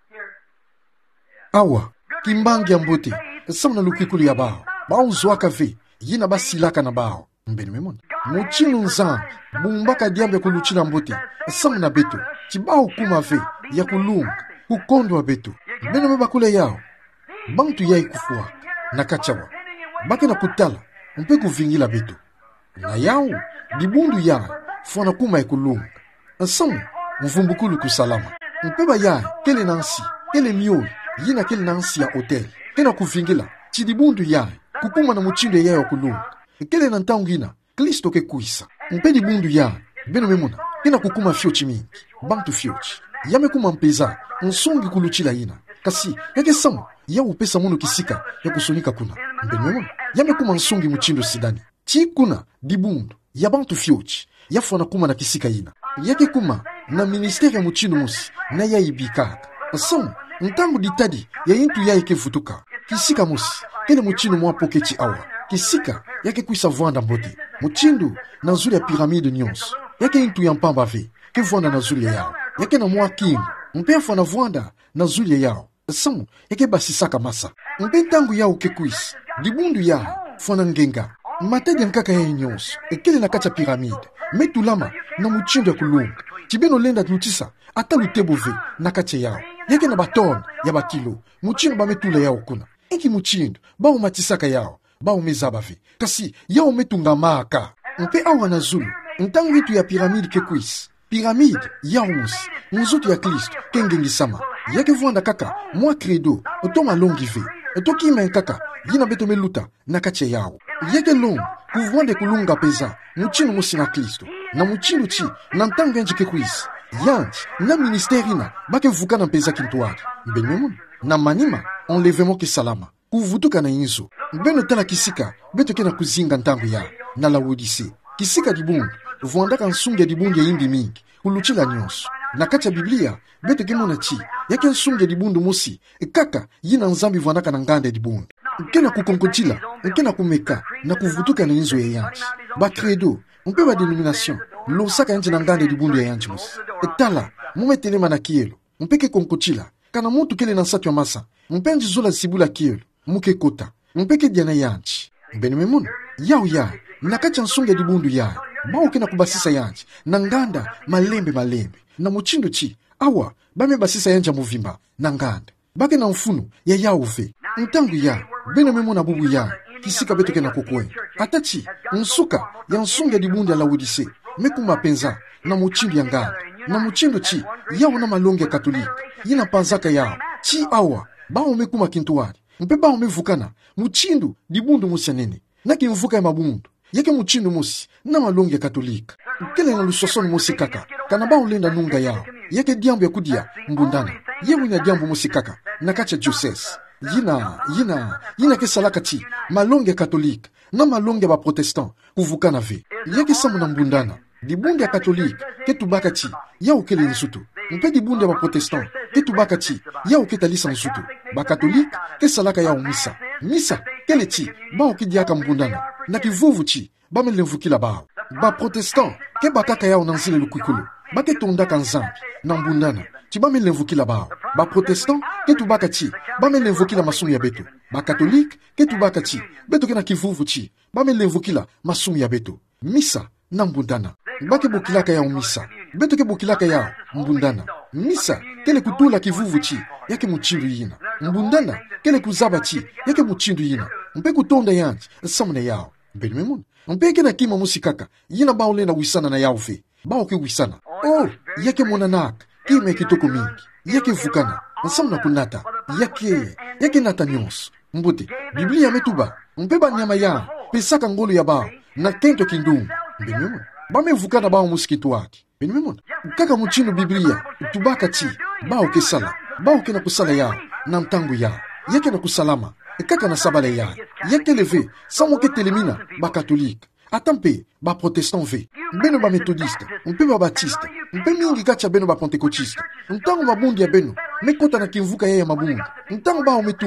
awa kimbangi ya mbote nsamu na lukwikulu ya bao bao nzwaka ve yina basilaka na bao mbeni memona muchinu nzambi bumbaka diambe kuluchila mbote nsamu na beto chibao kuma ve ya kulunga kukondwa beto mbeni mebakule yao bantu yai kufua na kachawa bake na kutala mpe kuvingila beto na yao dibundu ya fona kuma ekulunga nsamu mvumbukulu kusalama mpe ba ya kele nansi kele mioli yina kele nansi ya hotel kena kuvingila chidibundu ya kukuma na muchindo ya ya kulunga kele na ntangina Kristo ke kuisa mpe dibundu ya beno memuna kena kukuma fiochi mingi bantu fiochi yame kuma mpeza nsongi kuluchila yina kasi yake samu ya upesa munu kisika ya kusunika kuna mbeni memuna yame kuma nsongi muchindo sidani chi kuna dibundu ya bantu fiochi ya fona kuma na kisika yina yake kuma na ministeri ya muchindo musi na ya ibikaka samu ntangu ditadi ya intu ya ike futuka kisika musi kele muchindo mwa pokechi awa kisika yake kuisa vwanda mbote muchindu na zuri ya piramide nyonso yake intu ya mpamba ve ke vwanda na zuri ya yao yake na mwa kingu mpefa na vwanda na zuri ya yao samu yake basisaka masa mpe ntangu yao ke kuisa dibundu ya fona ngenga matedi nkaka ya nyonso ekele na kacha piramide metulama na muchindu ya kulunga chibeno lenda lutisa ata lutebo ve na kacha yao yake na baton ya bakilo muchindu ba metula yao kuna eki muchindu bao matisaka yao bao mezaba ve kasi yao metunga maka mpe awa na zulu ntangu itu ya piramide ke kuis piramide yao musi nzutu ya Kristo kengengi sama yake vwanda kaka mwa credo oto malongi ve oto kima kaka yina beto meluta na kacha yao yake long kuvwande kulunga peza muchinu musi na Kristo na muchinu chi na ntangu yanji ke kuis yanji na ministeri na bake vukana peza kintuari mbeni na manima enlèvement ke salama kuvutuka na inzo mbeno tala kisika beto kena kuzinga ntangu ya na la Odise kisika dibundu vwandaka nsungi ya dibundu ya indi mingi kuluchila nyonso na kacha Biblia beto kemona chi yake nsungi ya dibundu musi kaka yina nzambi vwandaka na nganda ya dibundu kena kukonkochila kena kumeka na kuvutuka na inzo ya yanchi ba credo mpe ba denomination losaka yanchi na nganda ya dibundu ya yanchi musi etala mumetelema na kielo mpeke konkochila kana mutu kele na nsatu ya masa mpenji zula sibula kielo muke kota mpeke diana yanchi mbeni memuna yao ya na kacha nsungi ya dibundu ya bao kena kubasisa yanchi na nganda malembe malembe na muchindo chi awa bame basisa yanja muvimba na nganda bake na mfunu ya yao ve ntangu ya beno memuna bubu ya kisika beto kena kukwe atachi nsuka ya nsungi ya dibundu ya la Odise mekuma penza na muchindo ya nganda na muchindo chi yao na malongi ya katolika yina panzaka yao chi awa bao mekuma kintuari mpe bao mevukana muchindu dibundu musi nene naki mvuka ya mabundu yake muchindu musi na malongi ya katolika kele na lusosoni musi kaka kana bao lenda nunga yao yake diambu ya kudia mbundana yewe ina diambu musi kaka na kacha diocese yina yina yina ke salaka chi malongi ya katolika na malongi ya ba protestant kuvukana ve yake samu na mbundana dibundu ya katolika ke tubaka chi yao kele nsutu mpe dibundu ya ba protestant ke tubaka chi yao ke talisa nsutu ba katolika ke salaka yao misa misa kele chi bao ke diaka mbundana na kivuvu chi ba melemvukila bao ba protestant ke bakaka yao na nzile lukwikulu ba ke tondaka nzambi na mbundana chi ba melemvukila bao ba protestant ke tubaka chi ba melemvukila masumu ya beto ba katolika ke tubaka chi beto ke na kivuvu chi ba melemvukila masumu ya beto misa na mbundana bake bokilaka yao misa beto ke bokilaka yao mbundana misa kele kutula kivuvu chi yake muchindu yina mbundana kele kuzaba chi yake muchindu yina mpe kutonda yanji samuna yao mbeni memuna mpe ke na kima musi kaka yina bao lena wisana na yao ve bao ke wisana oh yake monanaka kima yake toko mingi yake vukana samuna kunata yake yake nata nyonso mbote Biblia metuba mpe ba nyama ya pesaka ngolo ya bao na kento kindungu mbeni memuna bame vukana bao musikituaki mbeni memuna kaka muchino Biblia tubaka chi bao ke sala bao ke na kusala yao na ntangu yao yake na kusalama kaka na sabale yao yake leve samo ke telemina ba katolika atampe ba protestant ve beno ba metodiste mpe ba batiste mpe mingi kacha beno ba pentekotiste ntango mabundi ya beno mekota na kimvuka ya ya mabunga ntango bao metunga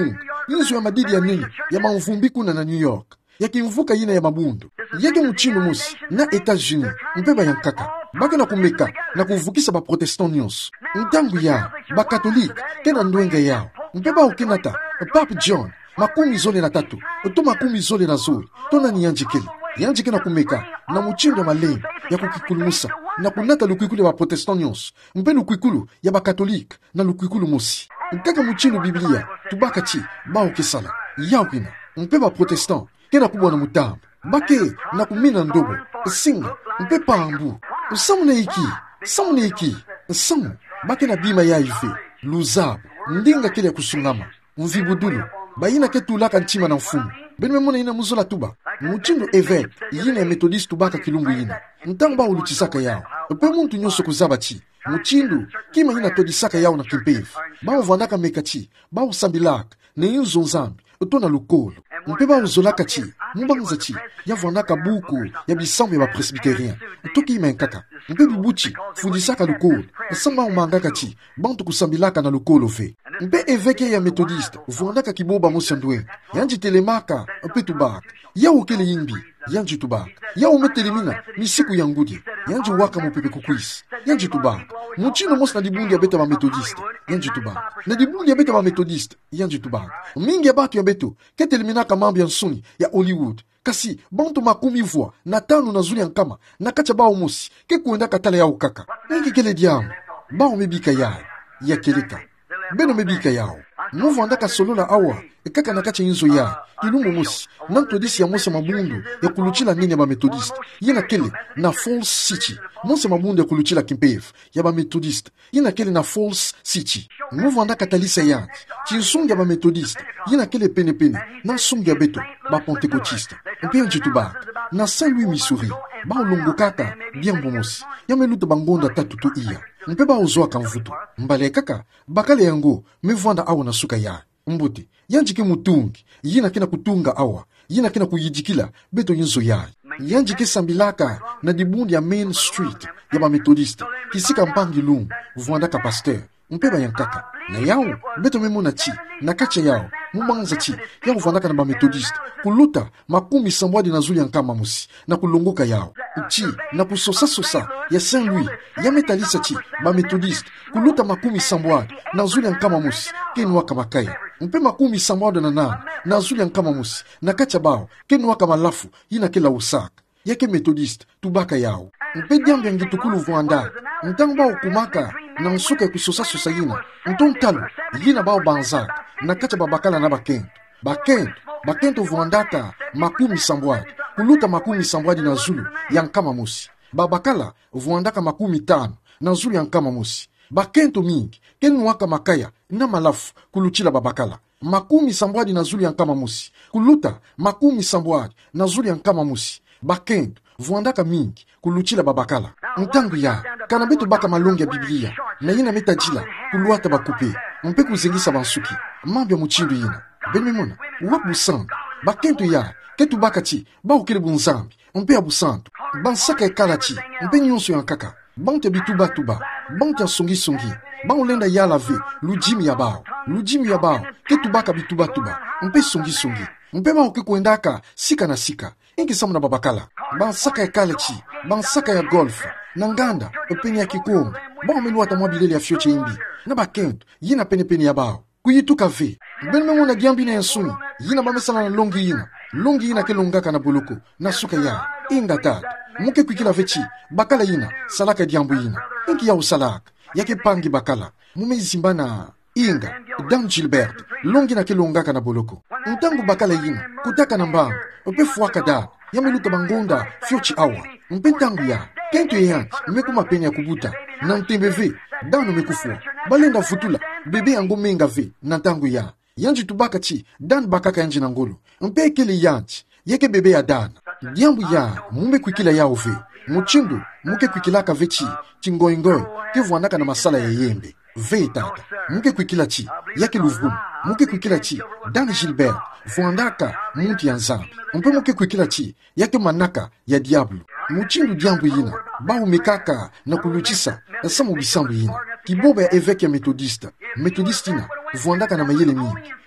inzo ya madidi ya nini ya maumvumbi kuna na New York yakimvuka yina ya mabundu yake muchino musi na Etats-Unis mpeba yankaka bake na kumeka na kuvukisa ba protestant nyonso ntangu ya ba catholique kena ndwenga yao mpeba ukinata Pape John makumi zole na tatu to makumi zole na zole to na niyanjikeli yanjike na kumeka na muchindo ya maleni ya kukikulumusa na kunata lukwikulu ya ba protestant nyonso mpe lukwikulu ya ba catholique na lukwikulu musi nkaka muchindo Biblia tubaka chi bao kesala yawina mpe ba protestant kena kubwa na mutamba bake na kumina ndobo singa mpe pambu samu na iki samu na iki samu bake na bima ya ife luzabu ndinga kile kusungama mvibudulu bayina ke tulaka nchima na mfumu benwe mona ina muzula tuba muchindo evek yina ya metodist tubaka kilumbu yina ntamba uluchisaka yao pe muntu nyonso kuzaba chi muchindo kima yina todisaka yao na kimpevu bao vandaka mekachi bao sambilaka ne yunzo nzambi utona lukolo mpeba uzolaka chi mbanza chi ya vandaka buku ya bisambo ya ba presbyterien toki menkaka mpe bibuchi fundisaka lukolo samba umangaka chi bantu kusambilaka na lukolo ve mpe eveke ya metodiste vandaka kiboba mosandwe yanji telemaka mpe tubaka ya ukele yimbi yanji tubaka ya umetelemina misiku yangudi yanji waka mopepe kukwisi yanji tubaka muchino mos na dibundi ya beta ba metodiste yanji tubaka na dibundi ya beta ba metodiste yanji tubaka mingi ya batu ya beto keteleminaka mambo ya nsuni ya Hollywood kasi bantu makumi vwa na tano na zuli yankama na kacha bao musi ke kuenda katala yao kaka mingi kele diamu bao mebika yao ya keleka beno mebika yao Novo andaka solola awa ekaka na kacha inzo ya ilumbu musi nanto disi ya mose mabundu ya kuluchila nini ya ba metodiste yena kele na Falls City mose mabundu ya kuluchila kimpevu ya ba metodiste yena kele na Falls City Novo andaka talisa ya chinsungi ya ba metodiste yena kele pene pene na sungi ya beto ba pentekotiste mpeyo njituba na Saint Louis Missouri ba ulungu kaka bien bomosi ya meluto bangonda tatutu iya mpe ba uzoa kamvuto mbale kaka bakale yango mevwanda awa na suka ya mbuti yanjike mutungi yina kina kutunga awa yina kina kuyijikila beto yinzo ya yanjike sambilaka na dibundi ya Main Street ya ba metodiste kisika mpangi lungu vwanda ka pasteur mpe ba yankaka na yao beto memona chi na kacha yao mumanza chi yao vwandaka na ba metodiste kuluta makumi sambwadi na zuli yankama musi na kulongoka yao chi na kusosa sosa ya Saint Louis ya metalisa chi ba metodiste kuluta makumi sambwadi na zuli yankama musi kenu waka makaya mpe makumi sambwadi na na na zuli yankama musi na kacha bao kenu waka malafu yina kela usaka yake metodiste tubaka yao mpe diambi yangi tukulu vwanda ntangu bao kumaka na nsuka kusosa sosa yina ntontalo yina bao banzaka na kacha babakala na bakento bakento bakento vwandaka makumi sambwadi kuluta makumi sambwadi na zulu yankama musi babakala vwandaka makumi tano na zulu yankama musi bakento mingi kenu waka makaya na malafu kuluchila babakala makumi sambwadi na zulu yankama musi kuluta makumi sambwadi na zulu yankama musi bakento vwandaka mingi kuluchila babakala ntangu ya kana betu baka malongi ya Biblia na yina metajila kuluata bakupe mpe kuzengisa bansuki mambo ya muchindu yina benimona wabu santo bakento ya ketu baka chi ba ukele bunzambi mpe abusanto bansaka ekala chi mpe nyonso yankaka bante bituba tuba bante songi songi ba ulenda ya lave lujimi ya bao lujimi ya bao ketu baka bituba tuba mpe songi songi mpe ba uke kuendaka sika na sika ingi samu na babakala bansaka ekala chi bansaka ya golf na nganda peni ya kikongo ba umeluata mwa bilele ya fioche imbi na bakento yina pene pene ya bao kuyituka ve ben memona diambi na yansuni yina bamesana na longi yina longi yina ke longaka na boloko na suka ya inga tata muke kwikila vechi bakala yina salaka diambu yina inki ya usalaka yake pangi bakala mume zimbana inga Dan Gilbert longi na ke longaka na boloko ntangu bakala yina kutaka na mbangu ope fuaka da yameluta bangonda fiochi awa mpe ntangu ya kento yanki mekuma peni ya kubuta na ntembe ve dano mekufua balenda futula bebe yango menga ve na ntangu ya yanji tubaka chi dan bakaka yanji na ngolo mpe ekele yanji yeke bebe ya dana diambu ya mume kwikila yao ve muchindu muke kwikilaka ve chi chingoingoy ke vwandaka na masala ya yembe ve tata muke kwikila chi yake luvum muke kwikila chi Dan Gilbert vwandaka muntu ya nzambi mpe muke kwikila chi yake manaka ya diablo muchindu diambu yina bao mekaka na kuluchisa samu bisambu yina kiboba ya eveke ya metodista metodistina vwandaka na mayele mingi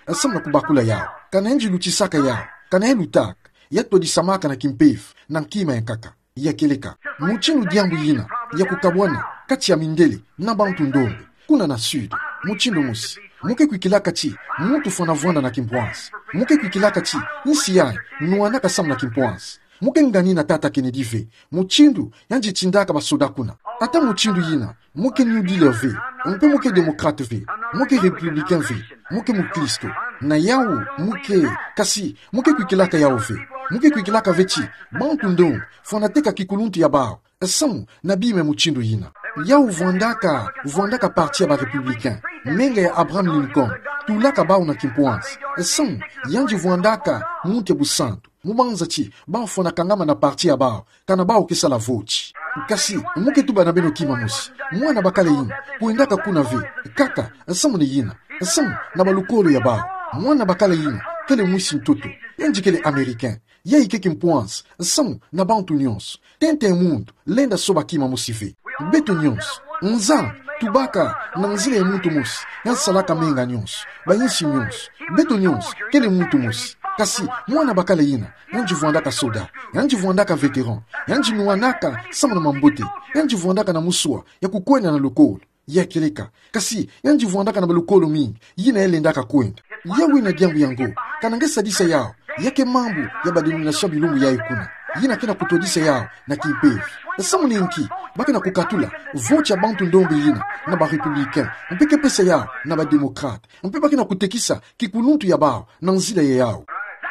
asam na kubakula yao kana enji lutisaka yao kana helutak ya todisamaka na kimpevu na nkima yankaka ya keleka muchindu diambu yina ya kukabwana kati ya mindele na bantu ndombe kuna na sud muchindu musi muke kuikilaka chi muntu fona vwanda na kimpwansi muke kuikilaka chi nisi yae nuanaka sam na kimpwansi muke ngani na tata Kennedy ve muchindu yanji chindaka basoda kuna ata muchindu yina muke New Deal ve mpe muke demokrate ve muke republicain ve muke mukristo na yao muke kasi muke kuikilaka yao ve muke kuikilaka vechi bantu ndongo fona teka kikuluntu ya bao samu na bime muchindu yina yao vwandaka vwandaka parti ya ba republicain menga ya Abraham Lincoln tulaka bao na kimpwansi samu yanji vwandaka muntu ya busantu mubanza chi bao fona kangama na parti ya bao kana bao kisa la vochi kasi muke tuba na beno kima musi mwana bakale yina kuendaka kuna ve kaka samu ni yina samu na balukolo ya bao mwana bakale yina kele mwisi mtoto yanji kele americain ya ikeke mpwansi samu na bantu nyonso tente mundu lenda soba kima musi ve beto nyonso nza tubaka na nzile ya muntu musi yansalaka menga nyonso bayinsi nyonso beto nyonso kele muntu musi kasi mwana bakale yina yanji vwandaka soda yanji vwandaka veteran yanji nuanaka sama na mambote yanji vwandaka na musua ya kukwenda na lukolo ya keleka kasi yanji vwandaka na balukolo mingi yina elendaka kwenda yawe na diambu yango kanange sadisa yao yake mambu ya badenominasyon bilungu ya ikuna yina kena kutodisa yao na kimpevu samu ninki bake na kukatula vote ya bantu ndombe yina na ba republicain mpeke pesa yao na ba demokrate mpe bake na kutekisa kikuluntu ya bao na nzila ya yao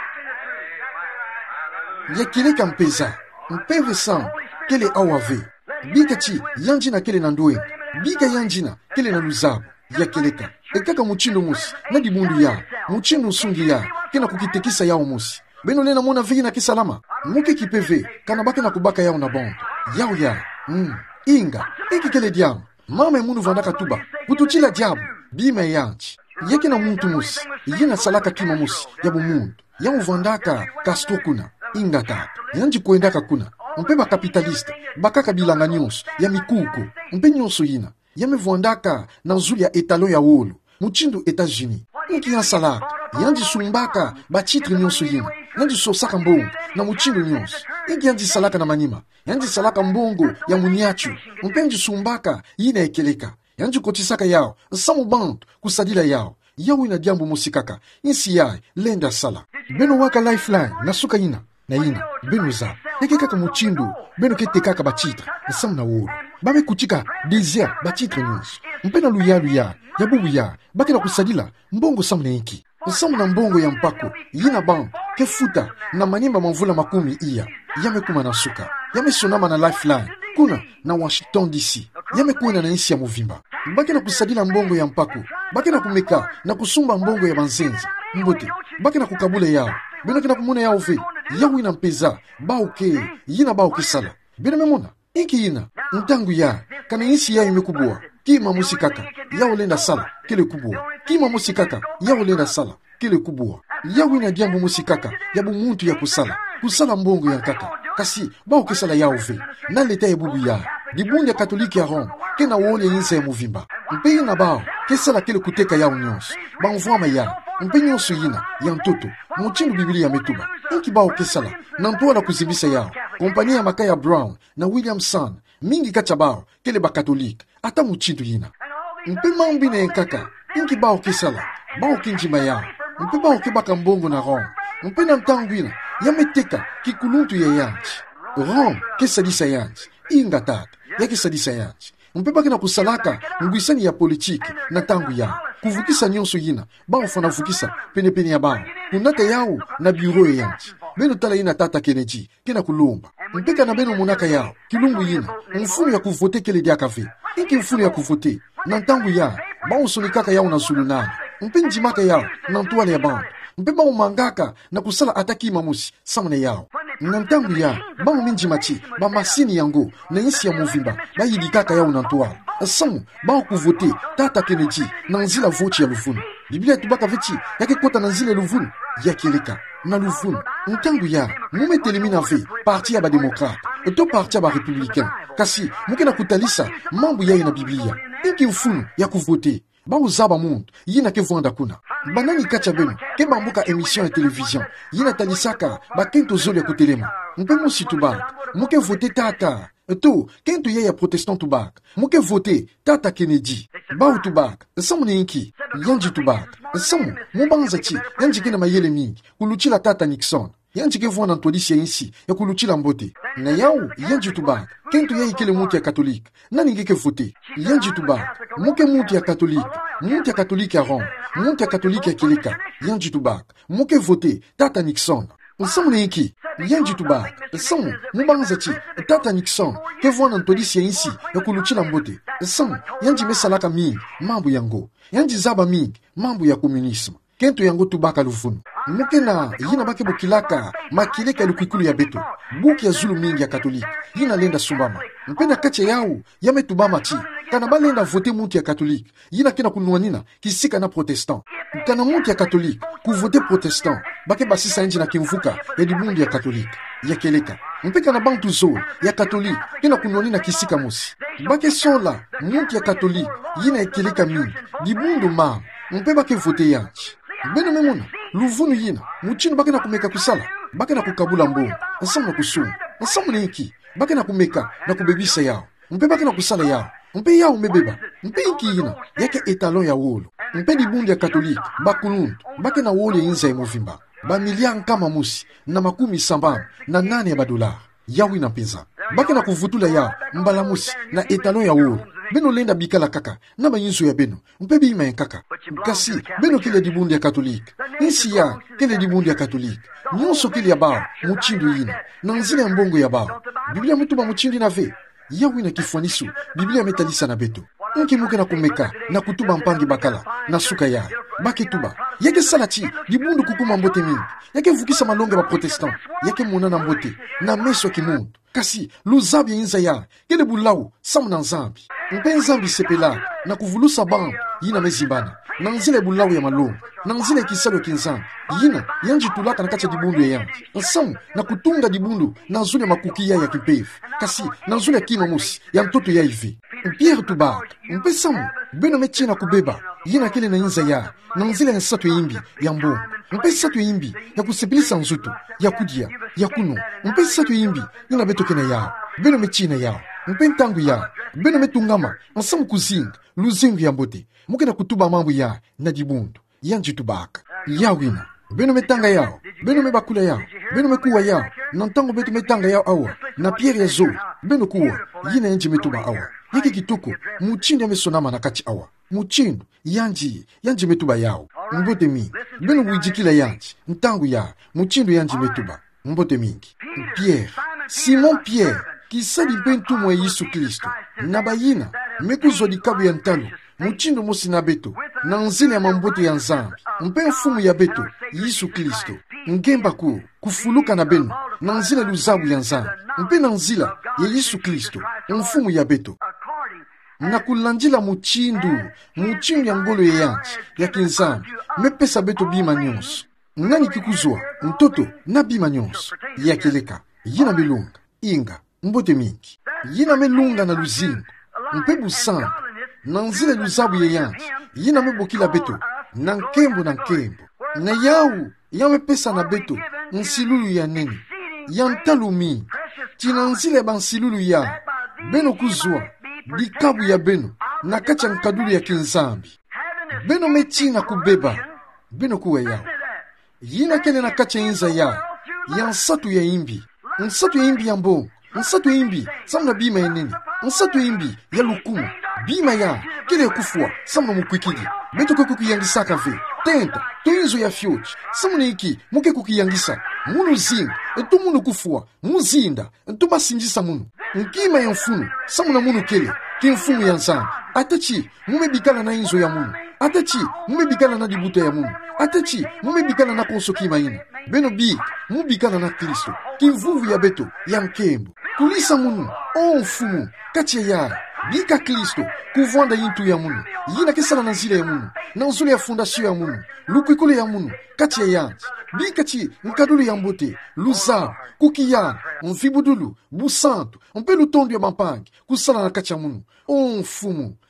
ya keleka mpeza mpeve san kele awave bika chi yanji na kele na ndoe bika yanji na kele na luzabu ya keleka ekaka muchindo musi na dibundu ya muchindo sungi ya kena kukitekisa yao musi beno lena mona vigi na kisalama muke kipeve kana bake na kubaka yao na bondo yao ya mm. inga iki kele diamu mama emunu vandaka tuba kutuchila diabu bima yanchi yeke na muntu musi yina salaka kima musi ya bumundu yao vandaka kasto kuna inga tata yanji kuendaka kuna mpe ba kapitalista bakaka bilanga nyonso ya mikuko mpe nyonso yina yame vwandaka na nzuli ya etalo ya wolo muchindu Etats-Unis inki yansalaka yanji sumbaka ba titre nyonso yina yanji sosaka mbongo na muchindu nyonso inki yanji salaka na manima yanji salaka mbongo ya muniachu mpe yanji sumbaka yina ekeleka yanji kotisaka yao samu bantu kusadila yao yao ina diambu musikaka insi yae lenda sala beno waka lifeline na suka yina na yina beno za yake kaka muchindu beno kete kaka ba titre samu na wolo babe kuchika désir ba titre nyonso mpe na luya luya ya bubu ya bake na kusadila mbongo samu na inki samu na mbongo ya mpako yina bantu ke futa na manimba mamvula makumi iya yame kuma na suka yame sonama na lifeline kuna na Washington D C yame kuena na insi ya muvimba bake na kusadila mbongo ya mpako bake na kumeka na kusumba mbongo ya banzenza mbote bake na kukabule yao beno kena kumuna yao ve yao ina mpeza bauke yina bauke sala beno memuna iki yina ntangu ya kana insi ya imekubua kima musikaka yao lenda sala kele kubua kima musikaka yao lenda sala kele kubua yao ina diambu musikaka ya bumuntu ya kusala kusala mbongo ya kaka kasi bauke sala yao ve na leta ya bubu ya dibunde katoliki ya Rome kena wole yinsa ya muvimba mpe yina bao kesala kele kuteka yao nyonso banvwama ya mpe nyonso yina ya ntoto muchindu biblia ya metuba inki bao kesala na ntoa na kuzimbisa yao kompania ya Makaya Brown na William San mingi kacha bao kele ba katolika ata muchindu yina mpe mambi na enkaka inki bao kesala bao kinjima yao mpe bao kebaka mbongo na Rome mpe na ntangu yina ya meteka kikuluntu ya yanchi Rome kesalisa yanchi inga tata ya kesalisa yanchi mpe bake na kusalaka ngwisani ya politiki na tangu ya kuvukisa nyonso yina bao fona vukisa pene pene ya bao kunaka yao na bureau ya yanchi beno tala yina tata Kennedy kena kulumba mpeka na beno munaka yao kilungu yina mfunu ya kuvote kele diaka ve inki mfunu ya kuvote na tangu ya bao sonikaka yao na zulunani mpe njimaka yao na ntuale ya bao mpe bao mangaka na kusala ataki mamusi samane yao na ntangu ya bao minjimachi ba masini yango na insi ya muvimba ba yidikaka yao na ntuale samu bao kuvote tata Kennedy na nzila vote ya luvunu biblia tubaka veti yake kota na nzila luvunu ya keleka na luvunu ntangu ya mume telemina ve parti ya ba demokrate to parti ya ba republicain kasi muke na kutalisa mambu ya na biblia inki mfunu ya kuvote ba uzaba mundu yina ke vwanda kuna banani kacha beno ke bambuka émission ya télévision yina talisaka ba kento zole kutelema mpe musi tubaka muke voter tata to kento ya protestant tubaka muke voter tata Kennedy ba tubaka samu ninki yanji tubaka samu mubanza chi yanji kina mayele mingi kuluchila tata Nixon yanji ke vwanda ntodisi ya insi ya kuluchila mbote na yau yanji tubaka kento ya ikele mutu ya katolika nani ngeke voter yanji tubaka muke mutu ya katolika mutu ya katolika ya Rome mutu ya katolika ya Kilika yanji tubaka muke voter tata Nixon samu ninki yanji tubaka samu mubanza chi tata Nixon ke vwanda ntodisi ya insi ya kuluchila mbote samu yanji mesalaka mingi mambo yango yanji zaba mingi mambo ya komunisme kento yango tubaka lufunu muke na yina bake bukilaka makileka lukwikulu ya beto buki ya zulu mingi ya katolika yina lenda sumbama mpenda kache yao yame tubama chi kana balenda vote mutu ya katolika yina kena kunuanina kisika na protestant kana mutu ya katolika kuvote protestant bake basisa inji na kimvuka ya dibundi ya katolika ya keleka mpeka na bantu zo ya katolika kena kunuanina kisika mosi bake sola mutu ya katolika yina ya keleka mingi dibundu maa mpe bake vote yanchi beno memuna luvunu yina muchino bake na kumeka kusala bake na kukabula mbongo nsamu na kusumu nsamu na iki bake na kumeka na kubebisa yao mpe bake na kusala yao mpe yao mebeba mpe iki yina yake etalon ya wolo mpe dibundi ya katolika bakulundu bake na wolo ya inza ya movimba ba milian kama musi na makumi sambam na nane ya badolar yao ina peza bake na kuvutula yao mbala musi na etalon ya wolo beno lenda bikala kaka na bayinzo ya beno mpe bima ya kaka kasi beno kile dibundi ya katolika insi ya kile dibundi ya katolika nyonso kile ya bao muchindu yina na nzile ya mbongo ya bao Biblia mtuba muchindu na ve yawi na kifwanisu Biblia metalisa na beto nke muke na kumeka na kutuba mpangi bakala na suka ya bake tuba yake salati dibundu kukuma mbote mingi yake vukisa malonge ba protestant yake monana mbote na meso kimundu kasi luzabi inza ya kele bulau samu na nzambi mpe nzambi sepela na kuvulusa bambu yina mezimbana na nzile bulau ya malongo na nzile kisalo kinzambi yina yanji tulaka na kacha dibundu ya yanji nsamu na kutunga dibundu na nzule makuki ya ya kipefu kasi na nzule kima musi ya mtoto ya hivi Pierre tubaka mpe samu beno mechi na kubeba yina kele na inza ya na nzile nsatu ya imbi ya mbongo mpe satu ya imbi ya kusepilisa nzutu ya kudia ya kunu mpe satu ya imbi yina beto kena yao beno mechi na yao mpe ntangu ya beno metungama nsamu kuzinga luzingu ya mbote muke na kutuba mambu ya na dibundu yanji tubaka yao wina beno metanga yao beno mebakula yao beno mekuwa yao na ntango beto metanga yao awa na Pierre ya zo beno kuwa yina yanji metuba awa yake kitoko muchindu ya mesonama na kati awa muchindu yanji yanji metuba yao mbote mingi beno wijikila yanji ntangu ya muchindu yanji metuba mbote mingi Pierre Simon Pierre kisadi mpe ntumu ya Yesu Kristo na bayina mekuzwa dikabu ya ntalo muchindu mosi na beto na nzile ya mambote ya nzambi mpe mfumu ya beto Yesu Kristo ngemba ku kufuluka na beno na nzile luzabu ya nzambi mpe na nzila ya Yesu Kristo mfumu ya beto na kulandila muchindu muchindu ya ngolo ya yanchi ya kinzambi mepesa beto bima nyonso nani kikuzwa mtoto na bima nyonso ya keleka yina melunga inga mbote mingi yina melunga na luzingu mpe busanga na nzile luzabu ya yanchi yina mebokila beto na nkembo na nkembo na yau yamepesa na beto nsilulu ya neni ya ntalu mingi tina nzile ba nsilulu ya beno kuzwa dikabu ya beno na kacha nkadulu ya kinzambi beno metina kubeba beno kuwa yao yina kene na kacha inza ya ya nsatu ya imbi nsatu ya imbi ya mbongo nsatu ya imbi samna bima ya neni nsatu ya imbi ya lukumu bima ya kele kufua samna mukwikidi beto kwe kukiyangisa kave tenta toinzo ya fyochi samna iki muke kukiyangisa munu zinga eto munu kufua muzinda eto basinjisa munu nkima ya mfunu samuna munu kele kimfumu ya nzambi atachi mumebikala na inzo ya munu atachi mumebikala na dibuta ya munu atachi mumebikala na konsoki maina beno bi mubikala na Kristo kimvuvu ya beto ya nkembo kulisa munu o mfumu kati ya bika Kristo kuvwanda yintu ya munu yina kesala na nzile ya munu na nzule ya fundasio ya munu lukwikule ya munu kati ya yanchi bikati nkadulu ya mbote luzabu kukiyana mfibudulu busantu mpe lutondo ya mampangi kusala na kati ya munu o mfumu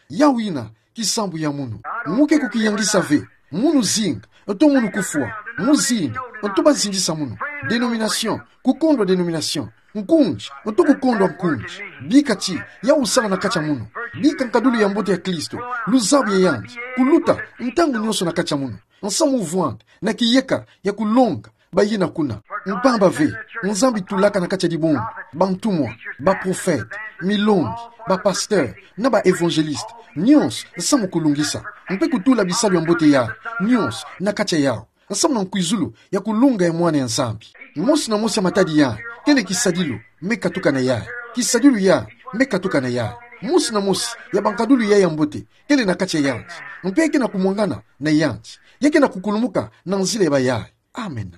yawina kisambu ya munu muke kukiyangisa ve munu zinga oto munu kufua muzinga oto bazingisa munu denomination kukondwa denomination nkunji oto kukondwa nkunji bika chi ya usala na kacha munu bika nkadulu ya mbote ya Kristo luzabu ya yanji kuluta ntangu nyoso na kacha munu nsamu vuanda na kiyeka ya kulonga bayina kuna mpamba ve nzambi tulaka na kacha dibongo bantumwa ba prophète milongi ba pasteur na ba évangéliste nyons nsamu kulungisa mpe kutula bisalu ya mbote ya nyons na kacha yao nsamu na nkuizulu ya kulunga ya mwana ya nzambi mosi na mosi ya matadi ya kele kisadilu meka tuka na ya kisadilu ya meka tuka na ya mosi na mosi ya bankadulu ya ya mbote kele na kacha yanji mpe yake na kumwangana na yanji yake na kukulumuka na nzile ya bayai. Amen.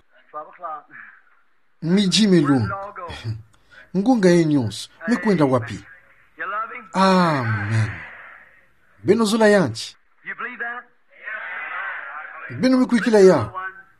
Miji melungu ngunga ye nyonso mekwenda wapi? Amen. Beno zola yanchi beno mekuikila yao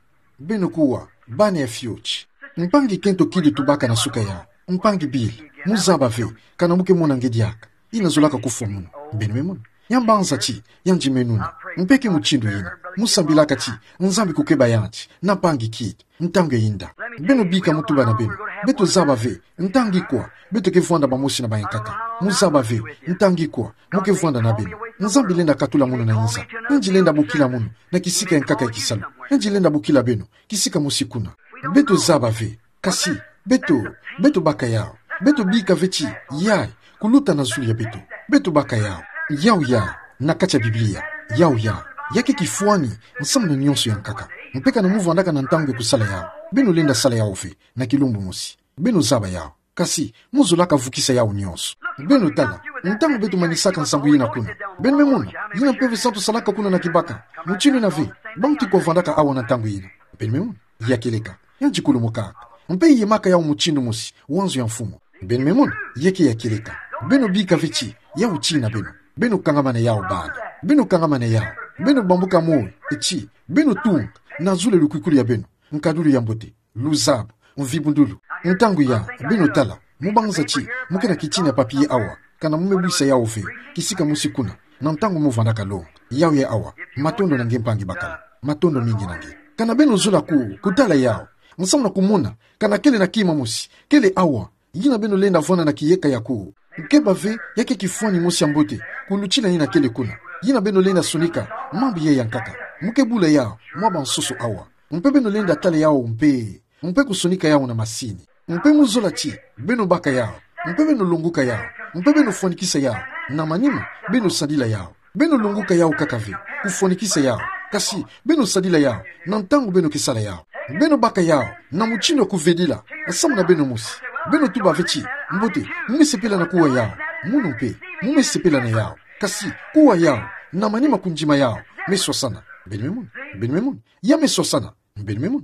beno kuwa bane ya fiochi mpangi kento kili tubaka na suka ya mpangi bili muzaba ve kana muke mona ngediaka ina zolaka kufa muno beno memona yambanza chi yanji menuna mpeke muchindu ina musambilaka chi nzambi kukeba yanchi na pangi kili ntange yinda beno bika mutuba na beno beto zaba ve ntangi kwa beto kevwanda bamoshi na bayankaka muzaba ve ntangi kwa muke vwanda na beno nzambi lenda katula muno na inza nji lenda bukila muno na kisika yankaka ya kisalu nji lenda bukila beno kisika musikuna beto zaba ve kasi beto beto baka yao beto bika vechi yai kuluta na zuli ya beto beto baka yao yao ya na kacha Biblia yao ya yake kifuani nsamu na nyonso yankaka mpeka na muvu andaka na ntangu kusala yao beno lenda sala yao fe na kilumbu musi beno zaba yao kasi muzo laka vukisa yao nyonso beno tala ntangu beto manisaka nsambu yina kuna beno memuna yina mpeve santo salaka kuna na kibaka mchini na ve banti kwa vandaka awa na ntangu yina beno memuna yakeleka yanjikulu mukaka mpe yemaka yao mchindu musi wanzu ya mfumo beno memuna yeke yakeleka beno bika vechi yao china beno beno kangamane yao bana beno kangamane yao beno bambuka moe echi beno tunga na zule lukwikulu ya beno nkadulu ya mbote luzabu mvibundulu ntangu ya beno tala mubanza chi mukena kichini ya papiye awa kana mumebwisa yao fe kisika musikuna na ntangu muvandaka longa yao ya awa matondo na ngempangi bakala matondo mingi nange kana beno zula ku kutala yao nsamu na kumuna kana kele na kima musi kele awa yina beno lenda vwana na kiyeka ya kuu nkeba ve yake kifuani musi ya mbote kuluchina yina kele kuna yina beno lenda sunika mambi ye yankaka mukebula yao mwaba nsusu awa mpe beno lenda tale yao mpe mpe kusunika yao na masini mpe muzola chi beno baka yao mpe beno lunguka yao mpe beno fuanikisa yao na manima beno sadila yao beno lunguka yao kakave kufuanikisa yao kasi beno sadila yao na ntangu beno kisala yao beno baka yao na muchindo kuvedila asamu na beno musi beno tuba vechi mbote mumesepela na kuwa yao munu mpe mumesepela na yao kasi kuwa yao na manima kunjima yao meswa sana beno memuna beno memuna ya meswa sana beno memuna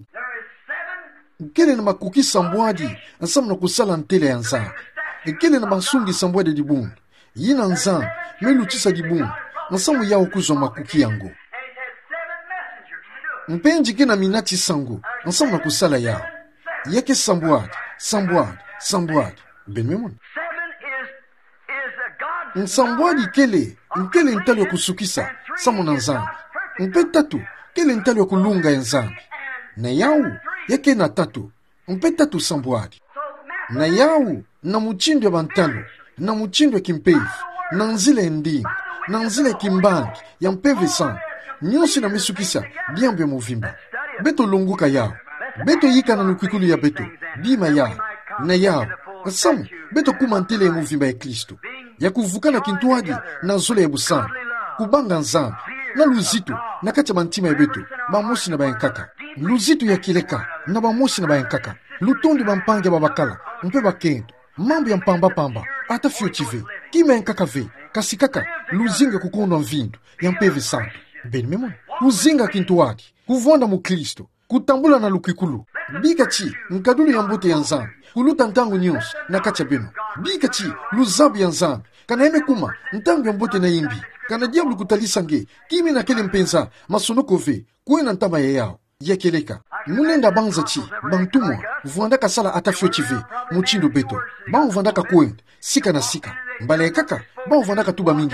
kele na makuki sambwadi asamu na kusala ntele ya nzambi kele na masungi sambwadi dibungu yina nzambi meluchisa dibungu asamu yao kuzwa makuki yango mpenji kena minati sango asamu na kusala yao yake sambwadi sambwadi sambwadi beno memuna nsambwadi kele nkele ntali ya kusukisa samu na nzambi mpe tatu kele ntali ya kulunga ya nzambi na yau yake na tatu mpe tatu sambwadi na yau na muchindo ya bantalo na muchindo ya kimpevu na nzile ndingi na nzile kimbangi ya mpeve sana nyonsi na misukisa biambu ya movimba beto lunguka yao beto yika na nukwikulu ya beto bima yao na yao asamu beto kumantele ya movimba ya Kristo ya kuvukana kintuadi na zole ya busana kubanga nzambi na luzito na kacha mantima ya beto bamosi na bayankaka luzito ya kileka na bamosi na bayankaka lutondi bampange babakala mpe bakendo mambo ya mpamba pamba ata fio chive kima yankaka ve kasi kaka luzinga kukondwa mvindu ya mpeve santo beno memona luzinga kintuadi kuvonda mu Kristo kutambula na lukikulu bika chi nkadulu ya mbote ya nzambi kuluta ntangu nyonso na kacha beno bika chi luzabu ya nzambi kana eme kuma ntangu ya mbote na imbi kana diablu kutalisa nge kimi na kele mpenza masonoko ve kuena ntama ya yao yakeleka mulenda banza chi bantumwa vuandaka sala atafio chive muchindo beto ba uvandaka kuenda sika na sika mbale kaka ba uvandaka tuba mingi ve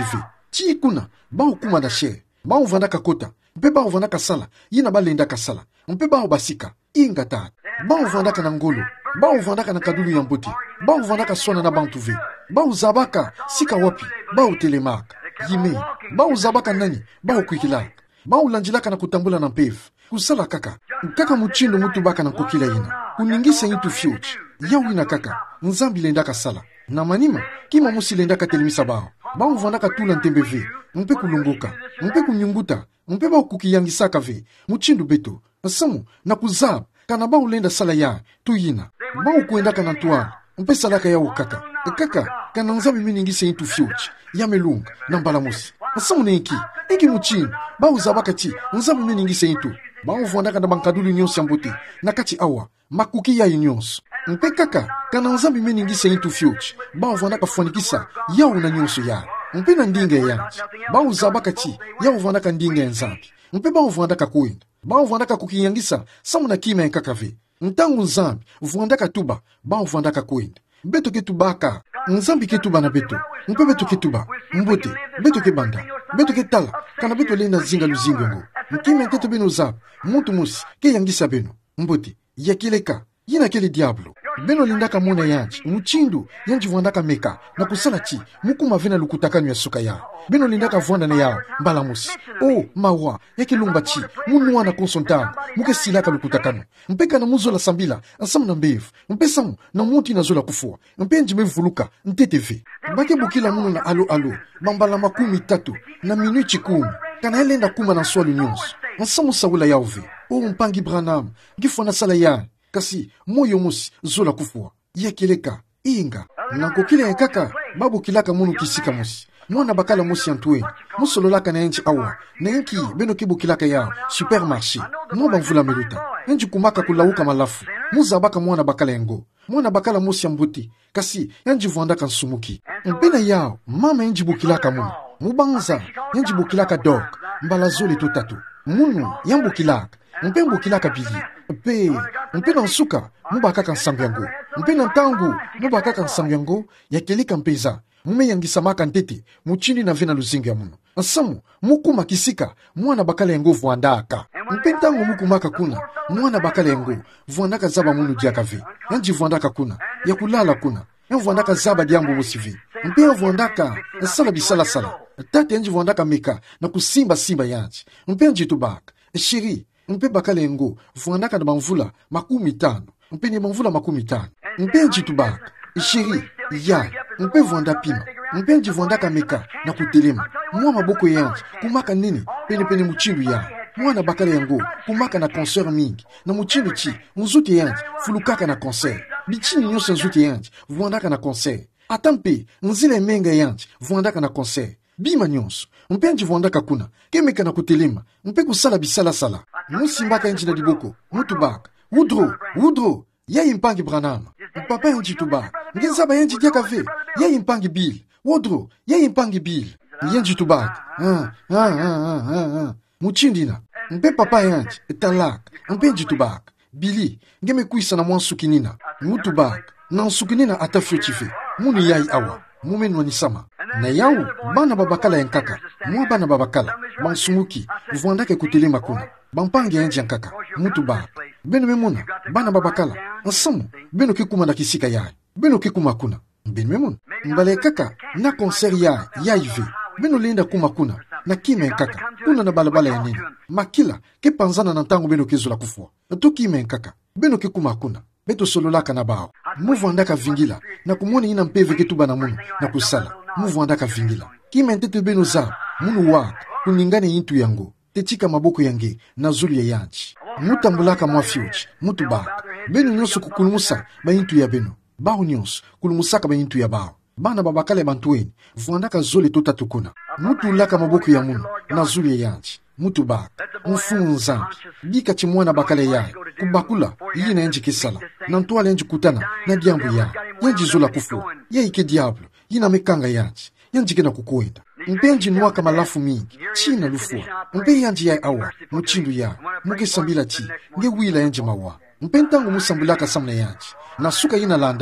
Chi kuna, bao kuma na she, bao vandaka kota, mpe bao vandaka sala, yina balendaka sala, mpe bao basika, inga tat, bao vandaka na ngolo, bao vandaka na kadulu ya mbuti, bao vandaka sona na bantuve, bao zabaka, sika wapi, bao telemaka, yime, bao zabaka nani, bao kwikilaka, bao lanjilaka na kutambula na mpevu, kusala kaka, kaka muchindo mutu baka na kokila ina, kuningisa yitu fiuchi, yawina kaka, nzambi lendaka sala, na manima, kima musi lendaka telemisa bao, bao vandaka tula ntembe ve, mpe kulunguka, mpe kunyunguta, mpe bao kukiyangisaka ve, muchindo beto, samu, na kuzab, kana bao lenda sala ya, tuyina, bao kuendaka na tuana, mpe salaka ya ukaka, kaka, kana nzambi miningisa yitu fiuchi, ya melunga, na mbalamusi, samu nenki, eki muchindo, bao zabaka chi, nzambi miningisa yitu, bao vandaka na bankadulu nyonsi ya mbote, na kati awa, makuki ya nyonso. Mpe kaka, kana nzambi meningisa yitu fiuchi, bao vandaka fanikisa, yao na nyonso ya. Mpe na ndinga ya yanchi, bao zabaka chi, yao vandaka ndinga ya nzambi. Mpe bao vandaka kuenda, bao vandaka kukiyangisa, samu na kima ya kakave. Ntangu nzambi, vandaka tuba, bao vandaka kuenda. Beto ketubaka, nzambi ketuba na beto. Mpe beto ketuba, mbote, beto kebanda, beto ketala, kana beto lenda zinga luzingo ngo. Mkime nteto beno zab, mutu musi, ke yangisa beno. Mbote, yakileka, yina kele diablo. Beno lindaka mona yanchi, muchindu, yanchi vandaka meka, na kusala chi, mukuma vena lukutaka ya suka ya. Beno lindaka vanda na yao, mbala musi. Oh, mawa, yake lumba chi, munuwa na konsontana, muke silaka lukutakano. Mpeka na muzo la sambila, ansamu na mbevu, mpesamu na muti na zola kufua, mpe njime mvuluka, nteteve. Bake bukila munu na alo alo, bambala makumi tatu, na minui chikumi, kana helenda kuma na swali nyonso. Ansamu sawula yauve, oh mpangi Branham, gifona sala ya. Kasi moyo musi zola kufua yekeleka inga nanko kile ya kaka babu kilaka munu kisika musi mwana bakala musi antwe musololaka na enchi awa na enki beno kibu kilaka ya supermarché mwa mvula meluta enchi kumaka kulauka malafu muza baka mwana bakala yengo mwana bakala musi ambuti kasi enchi vwandaka nsumuki mpena yao mama enchi bukilaka munu mubanza enchi bukilaka dog mbala zole totatu munu yambu kilaka mpe mbukilaka bili mpe mpe na nsuka mubakaka nsambu yango mpe na ntangu mubakaka nsambu yango yakelika mpeza mume yangisamaka ntete muchindi na vena luzingo ya muno nsamu mukuma kisika mwana bakala yango vwandaka mpe ntangu mukumaka kuna mwana bakala yango vwandaka zaba munu diakave yanji vwandaka kuna yakulala kuna yanvwandaka zaba diambo musivi mpe yanvwandaka sala bisala sala tate yanji vwandaka meka na kusimba simba yanji mpe yanji tubaka shiri mpe bakala yengo vwandaka na bamvula makumi tano mpe ni bamvula makumi tano mpe njitubaka shiri ya mpe vwanda pima mpe njivwandaka meka na kutelema mwa maboko yanji kumaka nini pene pene muchindu ya mwana bakala yengo kumaka na concert mingi na muchindu chi nzuti yanji fulukaka na concert bichini nyonso nzuti yanji vwandaka na concert atampe nzile menga yanji vwandaka na concert bima nyonso mpe njivwandaka kuna kemeka na kutelema mpe kusala bisala sala musimbaka enji na diboko mutubaka wudro wudro yayi mpangi Branham papa enji tubaka ngenzaba enji diakave yayi mpangi Bill wudro yayi mpangi Bill yenji tubaka ah ah ah ah ah muchindina mpe papa enji talaka mpe enji tubaka Billy ngeme kuisa na mwansukinina mutubaka na nsukinina atafyo chife muni yayi awa mumenwa ni sama na yao bana babakala yankaka mwa bana babakala bansumuki vwandake kutelema kuna bampangi enji yankaka mutu ba beno memuna bana babakala nsamu beno kikuma na kisika yayi beno kikuma kuna beno memuna mbale kaka na concert ya yaive beno lenda kuma kuna na kime yankaka kuna na balabala ya nini makila kepanzana na ntango beno kezula kufua to kime yankaka beno kikuma kuna beto sololaka na bao muvwandaka vingila na kumoni ina mpeve ketuba na munu na kusala muvwandaka vingila kime ntete beno za munu waka kuningane yintu yango tetika maboko yange na zulu ya yanchi mutambulaka mwa fiuchi mutu baka beno nyonso kukulumusa ba yintu ya beno bao nyonso kulumusaka ba yintu ya bao bana babakale bantueni vwandaka zole totatu kuna mutu laka maboko ya munu na zulu ya yanchi mutu baka mfumu nzambi bika chimwana bakale yae kubakula yina enji kisala na ntuwala enji kutana na diambu ya yenji zola kufu ya ike diablo yina mekanga yanji yanji kena kukuenda mpe enji nwaka malafu mingi china lufua mpe yanji ya awa muchindu ya muke sambila chi nge wila enji mawa mpe ntangu musambulaka samna yanji na suka yina landaka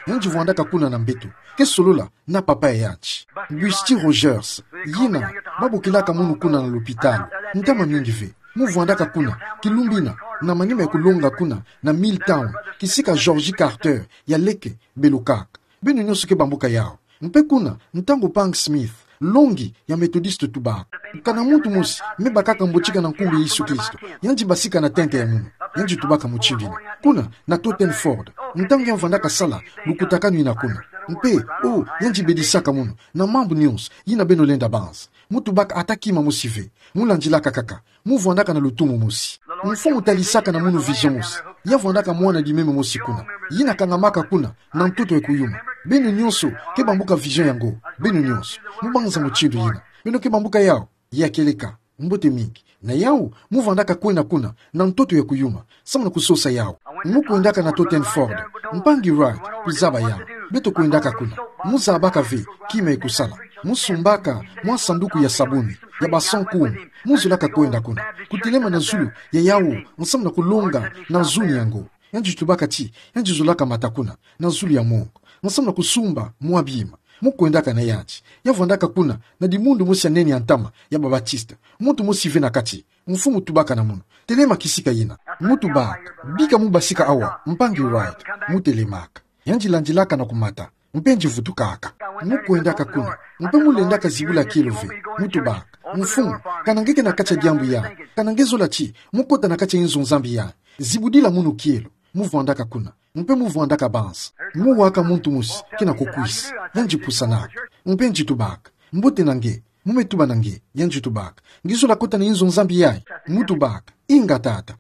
yanji vuandaka kuna na mbeto ke solola na papa yanji Busti Rogers yina babukilaka munu kuna na l'hôpital ntama mingi ve mu vuandaka kuna kilumbina na manima ya kulonga kuna na Milltown kisika Georgie Carter ya leke belokaka beno nyonso ke bamboka yao mpe kuna ntango Punk Smith longi ya Methodiste tubaka kana muntu musi me bakaka mbochika na nkumbi Yesu Kristo yanji basika na tente ya munu yanji tubaka muchivina kuna na Tottenford ntango ya mvandaka sala lukutaka nina kuna mpe oh yanji bedisaka munu na mambu nyonso yina beno lenda banza mutu baka atakima musive mulanjilaka kaka muvandaka na lutumu musi mfumu talisaka na munu vision musi yavandaka mwana dimeme musi kuna yina kangamaka kuna na mtoto ekuyuma beno nyonso ke bambuka vision yango beno nyonso mubanza muchidu yina beno ke bambuka yao yakeleka mbote mingi na yao muvandaka kwenda kuna na mtoto ekuyuma samana kusosa yao mukuendaka na Tottenford mpangi right kuzaba yao beto kuendaka kuna muzabaka ve kima ekusala musumbaka mwa sanduku ya sabuni ya basan kumu muzulaka kwenda kuna kutilema na zulu ya yao nsamna kulonga na zuni yango yanji tubaka ti yanji zulaka matakuna na zulu ya Mungu nsamna kusumba mwabima mukuendaka na yanji yavandaka kuna na dimundu musi ya neni antama ya babatista mutu musi vena kati mfumu tubaka na munu telema kisika yina mutu baka bika mubasika awa mpangi right mutelemaka yanji lanjilaka na kumata mpenji vutukaka mukuendaka kuna mpe mulendaka zibula kilove mutu baka mfumu kanangeke na kacha diambu ya kanangezola chi mukota na kacha inzo nzambi ya zibudila munu kielo muvandaka kuna mpe muvandaka bansa muwaka muntu musi kina kukwisi yanji pusanaka mpenji tubaka mbote nange mumetuba nange yanji tubaka ngizola kota na inzo nzambi ya mutu baka inga tata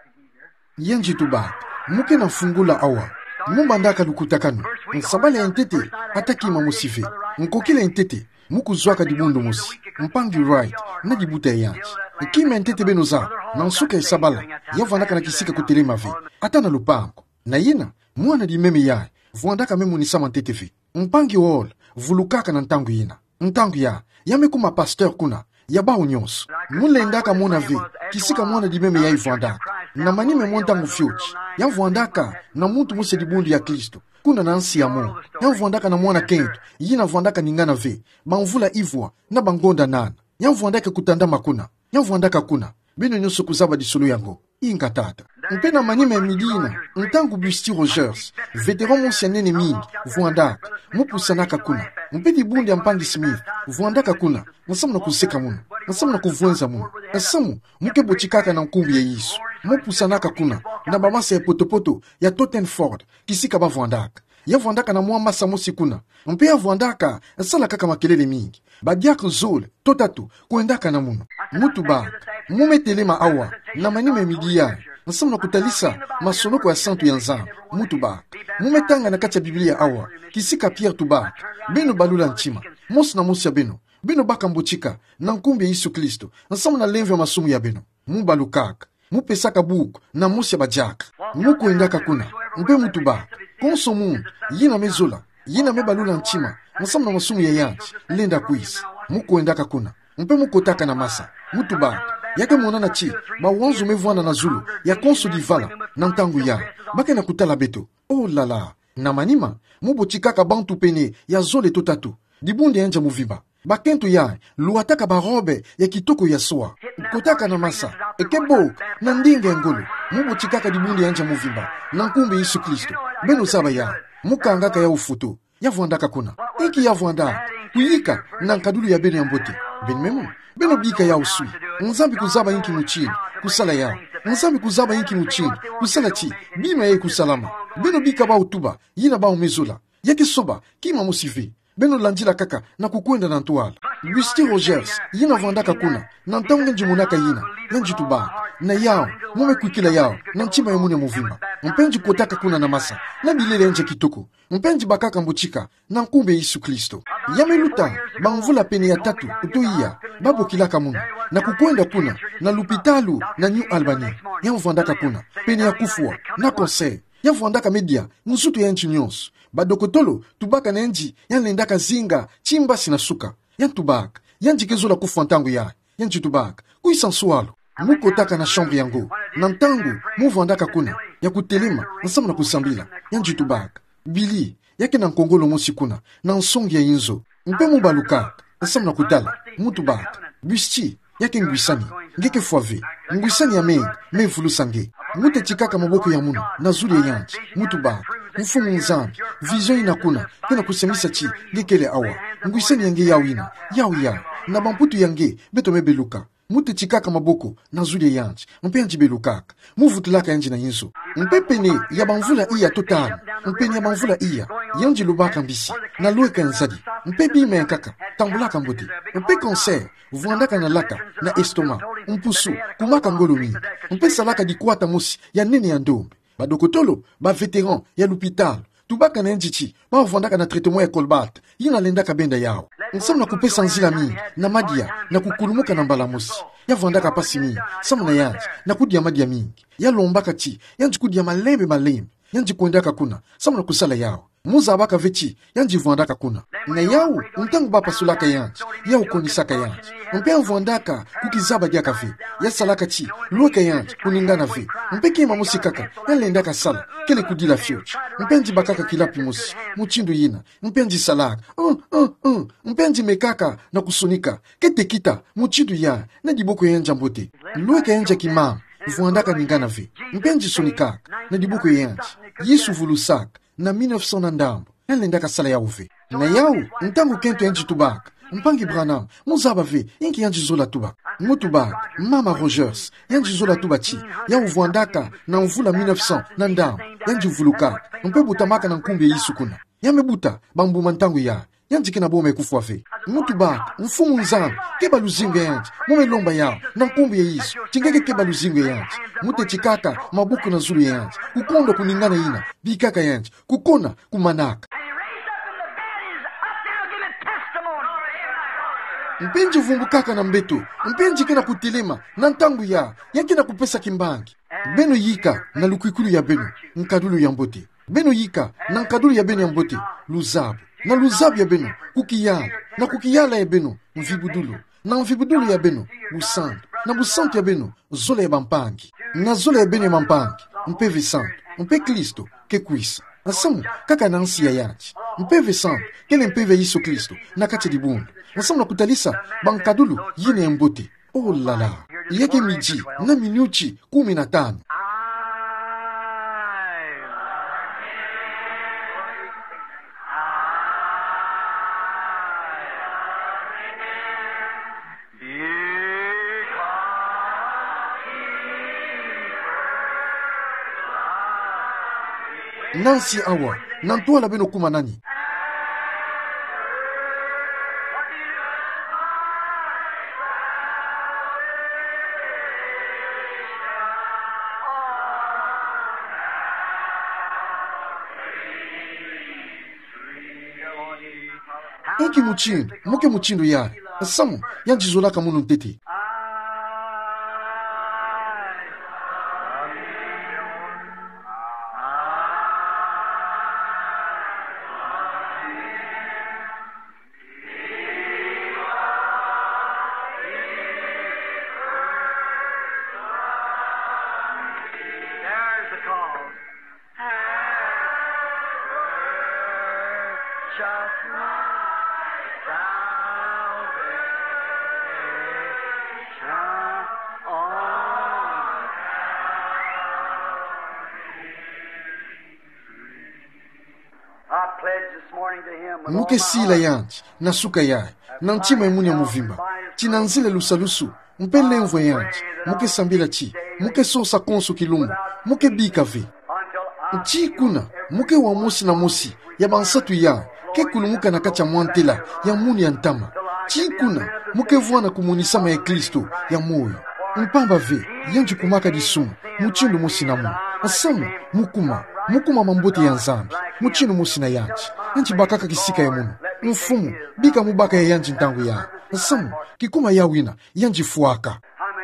yanji tubaka muke na fungula awa mumbandaka lukutakanu nsabale entete atakima musive nkokile entete mukuzwaka dibundo musi mpangi right na dibuta yanji kima entete benoza na nsuka isabala yavandaka na kisika kutelema ve ata na lupango na yina mwana di meme yae vuandaka memu ni sama entete ve mpangi wol vulukaka na ntangu yina ntangu ya yamekuma pasteur kuna yabao nyonso mulendaka mwana ve kisika mwana di meme yae vuandaka na manime mwantangu fyuchi yavandaka na muntu musi dibundo ya Kristo kuna na nsi ya Mungu yavandaka na mwana kento yina vuandaka ningana ve banvula ivwa na bangonda nana yavandaka kutandama kuna yavandaka kuna bino nyonso kuzaba disolo yango inga tata mpe na manime midina ntangu Busti Rogers veteran monsi ya nene mingi vuandaka mupusanaka kuna mpe dibundi ya Mpangi Smith vuandaka kuna nasamu na kuseka munu nasamu na kuvuenza munu nasamu muke bochikaka na nkumbi ya Yesu mupusanaka kuna na bamasa ya potopoto ya Tottenford kisika bavuandaka yavandaka na mwa masa mosi kuna mpe yavandaka sala kaka makelele mingi badiaka zole totatu kuendaka na munu mutu baka mumetelema awa na manime midia nasamu na kutalisa masonoko ya santu ya nzambe mutu baka mumetanga na kati ya Biblia awa kisika Pierre tubaka beno balula nchima mosi na mosi ya beno beno baka mbochika na nkumbi ya Yesu Kristo nasamu na lemve ya masumu ya beno mubalukaka mupesaka buku na mosi ya bajaka mukuendaka kuna mpe mutu baka konso mundu yina mezola yina mebalula nchima nasamu na masumu ya yanji lenda kuisi mukuendaka kuna mpe mukotaka na masa mutu baka yake monana chi bawanzu mevwana na zulu ya konso divala na ntangu ya bake na kutala beto oh lala na manima mubochikaka bantu pene ya zole totatu dibundi yanja muviba bakento ya luataka barobe ya kitoko ya soa kotaka na masa ekebo na ndinga ngolo mubochikaka dibundi yanja muviba na nkumbi Yesu Kristo beno saba ya mukangaka ya ufuto yavwandaka kuna iki yavwanda kuyika na nkadulu ya beno ya mbote benmemo beno bika ya usui nzambi kuzaba inki muchini kusala yao nzambi kuzaba inki muchini kusala chi bima ye kusalama beno bika ba utuba yina ba umezola yake soba kima musive beno lanjila kaka na kukwenda na ntuala Busti Rogers yina vandaka kuna na ntangu nji munaka yina nji tuba na yao mume kuikila yao na nchima ya mune muvimba mpenji kotaka kuna na masa na bilele nje kitoko mpenji bakaka mbuchika na nkumbe Yesu Kristo yameluta bamvula pene ya tatu utoia babo kilaka munu na kukwenda kuna na lupitalu na New Albany yamvandaka kuna pene ya kufua na conseil yamvandaka media nsutu ya nchi nyonso badokotolo tubaka na nji yanlendaka zinga chimba sinasuka yantubaka yanjikezola kufa ntangu ya yanji tubaka kuisansualo mukotaka na chambre yango na ntangu muvandaka kuna ya kutelema nasamu na kusambila yanji tubaka bili yake na nkongolo mosikuna na nsongi ya inzo mpe mubaluka asam na kutala mutu bak bisti yake ngwisani ngeke fwave ngwisani ya mengi me fulusange mute chikaka maboko ya muna na zuri ya yanchi mutu bak mfumu nzambi vision inakuna kena kusemisa chi ngekele awa ngwisani yange yawina yawi ya na bamputu yange beto mebeluka mute chikaka maboko na zuri ya yanchi mpe yanchi belukaka muvutulaka yanji na yinzo mpe pene ya banvula iya total mpeni ya banvula iya yanji lubaka mbisi na lueka nzadi mpe bima yankaka tambulaka mbote mpe cancer vuandaka na laka na estoma mpusu kumaka ngolo mingi mpe salaka dikwata mosi ya nene ya ndombe badokotolo ba veteran ya l'hôpital tubaka na njichi ba vuandaka na traitement ya colbert yina lendaka benda yao nsam na kupesa nzila mingi na madia na kukulumuka na mbala mosi ya vuandaka pasi mingi sam na yanji na kudia madia mingi ya lombaka chi yanji kudia malembe malembe yanji kuendaka kuna sam na kusala yao muza abaka vechi yanji vuandaka kuna na yao ntangu bapa sulaka yanji yao konisaka yanji mpe vuandaka kukizaba diaka ve ya salaka chi lueka yanji kuningana ve mpe kima musikaka yalendaka sala kele kudila future mpe nji bakaka kilapi musi muchindu yina mpe nji salaka uh, uh, uh. mpe nji mekaka na kusunika kete kita muchindu ya na diboko yanja mbote lueka yanja kimama vuandaka ningana ve mpe nji sunikaka na diboko yanji yesu vulusaka na mille neuf cents na ndambo yalendaka sala ya uve na yao ntangu kento yanji tubaka mpangi Branham muzaba ve inki yanji zola tubaka mutubaka mama Rogers yanji zola tubachi ya uvuandaka na mvula mille neuf cents na ndambo yanji vuluka mpe butamaka na nkumbi yisu kuna yamebuta bambuma ntangu ya yanji kina bome kufwa ve mutubaka mfumu nzambi keba luzinga yanji mume lomba yao na nkumbi ya yisu chingeke keba luzinga yanji mute chikaka mabuku na zulu yanji kukondo kuningana ina bikaka yanji kukona kumanaka mpenji vumbukaka na mbeto mpenji kena kutilima na ntangu ya yake na kupesa kimbangi beno yika na lukwikulu ya beno nkadulu ya mbote beno yika na nkadulu ya beno ya mbote luzabu na luzabu ya beno kukiyala na kukiyala ya beno mvibudulu na mvibudulu ya beno busantu na busantu ya beno zola ya bampangi na zola ya beno ya mampangi mpe visantu mpe Kristo ke kuisa asamu kaka na nsi ya yachi mpe visantu kele mpeve Yesu Kristo na kati dibundu nasamu na kutalisa bankadulu yine ya mbote oh lala yake miji na minuchi kumi na tano Nancy awa nantuala beno kuma nani Inki muchindu muke muchindu ya samu yanjizolaka munu ntete muke sila yanji na suka yae na ntima imuni ya muvimba china nzile lusalusu mpe lemvo yanji muke sambila chi muke sosa konso kilumbu muke bika ve chi kuna muke wa mosi na mosi ya bansatu ya ke kulumuka na kacha mwantela ya muni ya ntama chi kuna muke vuana kumunisama ya Kristo ya moyo mpamba ve yanji kumaka disumu muchindu mosi na mu asamu mukuma mukuma mambote ya nzambi muchindu mosi na yanji yanji bakaka kisika ya munu mfumu bika mubaka ya yanji ntangu ya asamu kikuma ya wina yanji fuaka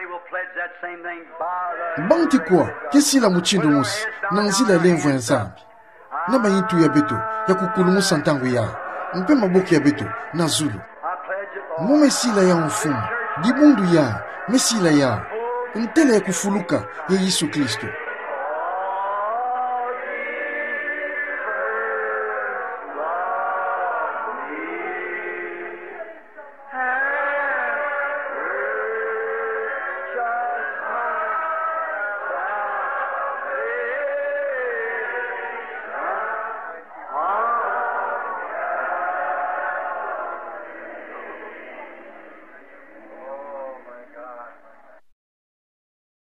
banti kwa kesila muchindu mosi na nzila lemvo ya nzambi na bayitu ya beto ya kukulumusa ntangu ya mpe maboki ya beto na zulu mume sila ya mfumu dibundu ya mesila ya ntele ya kufuluka ya Yesu Kristo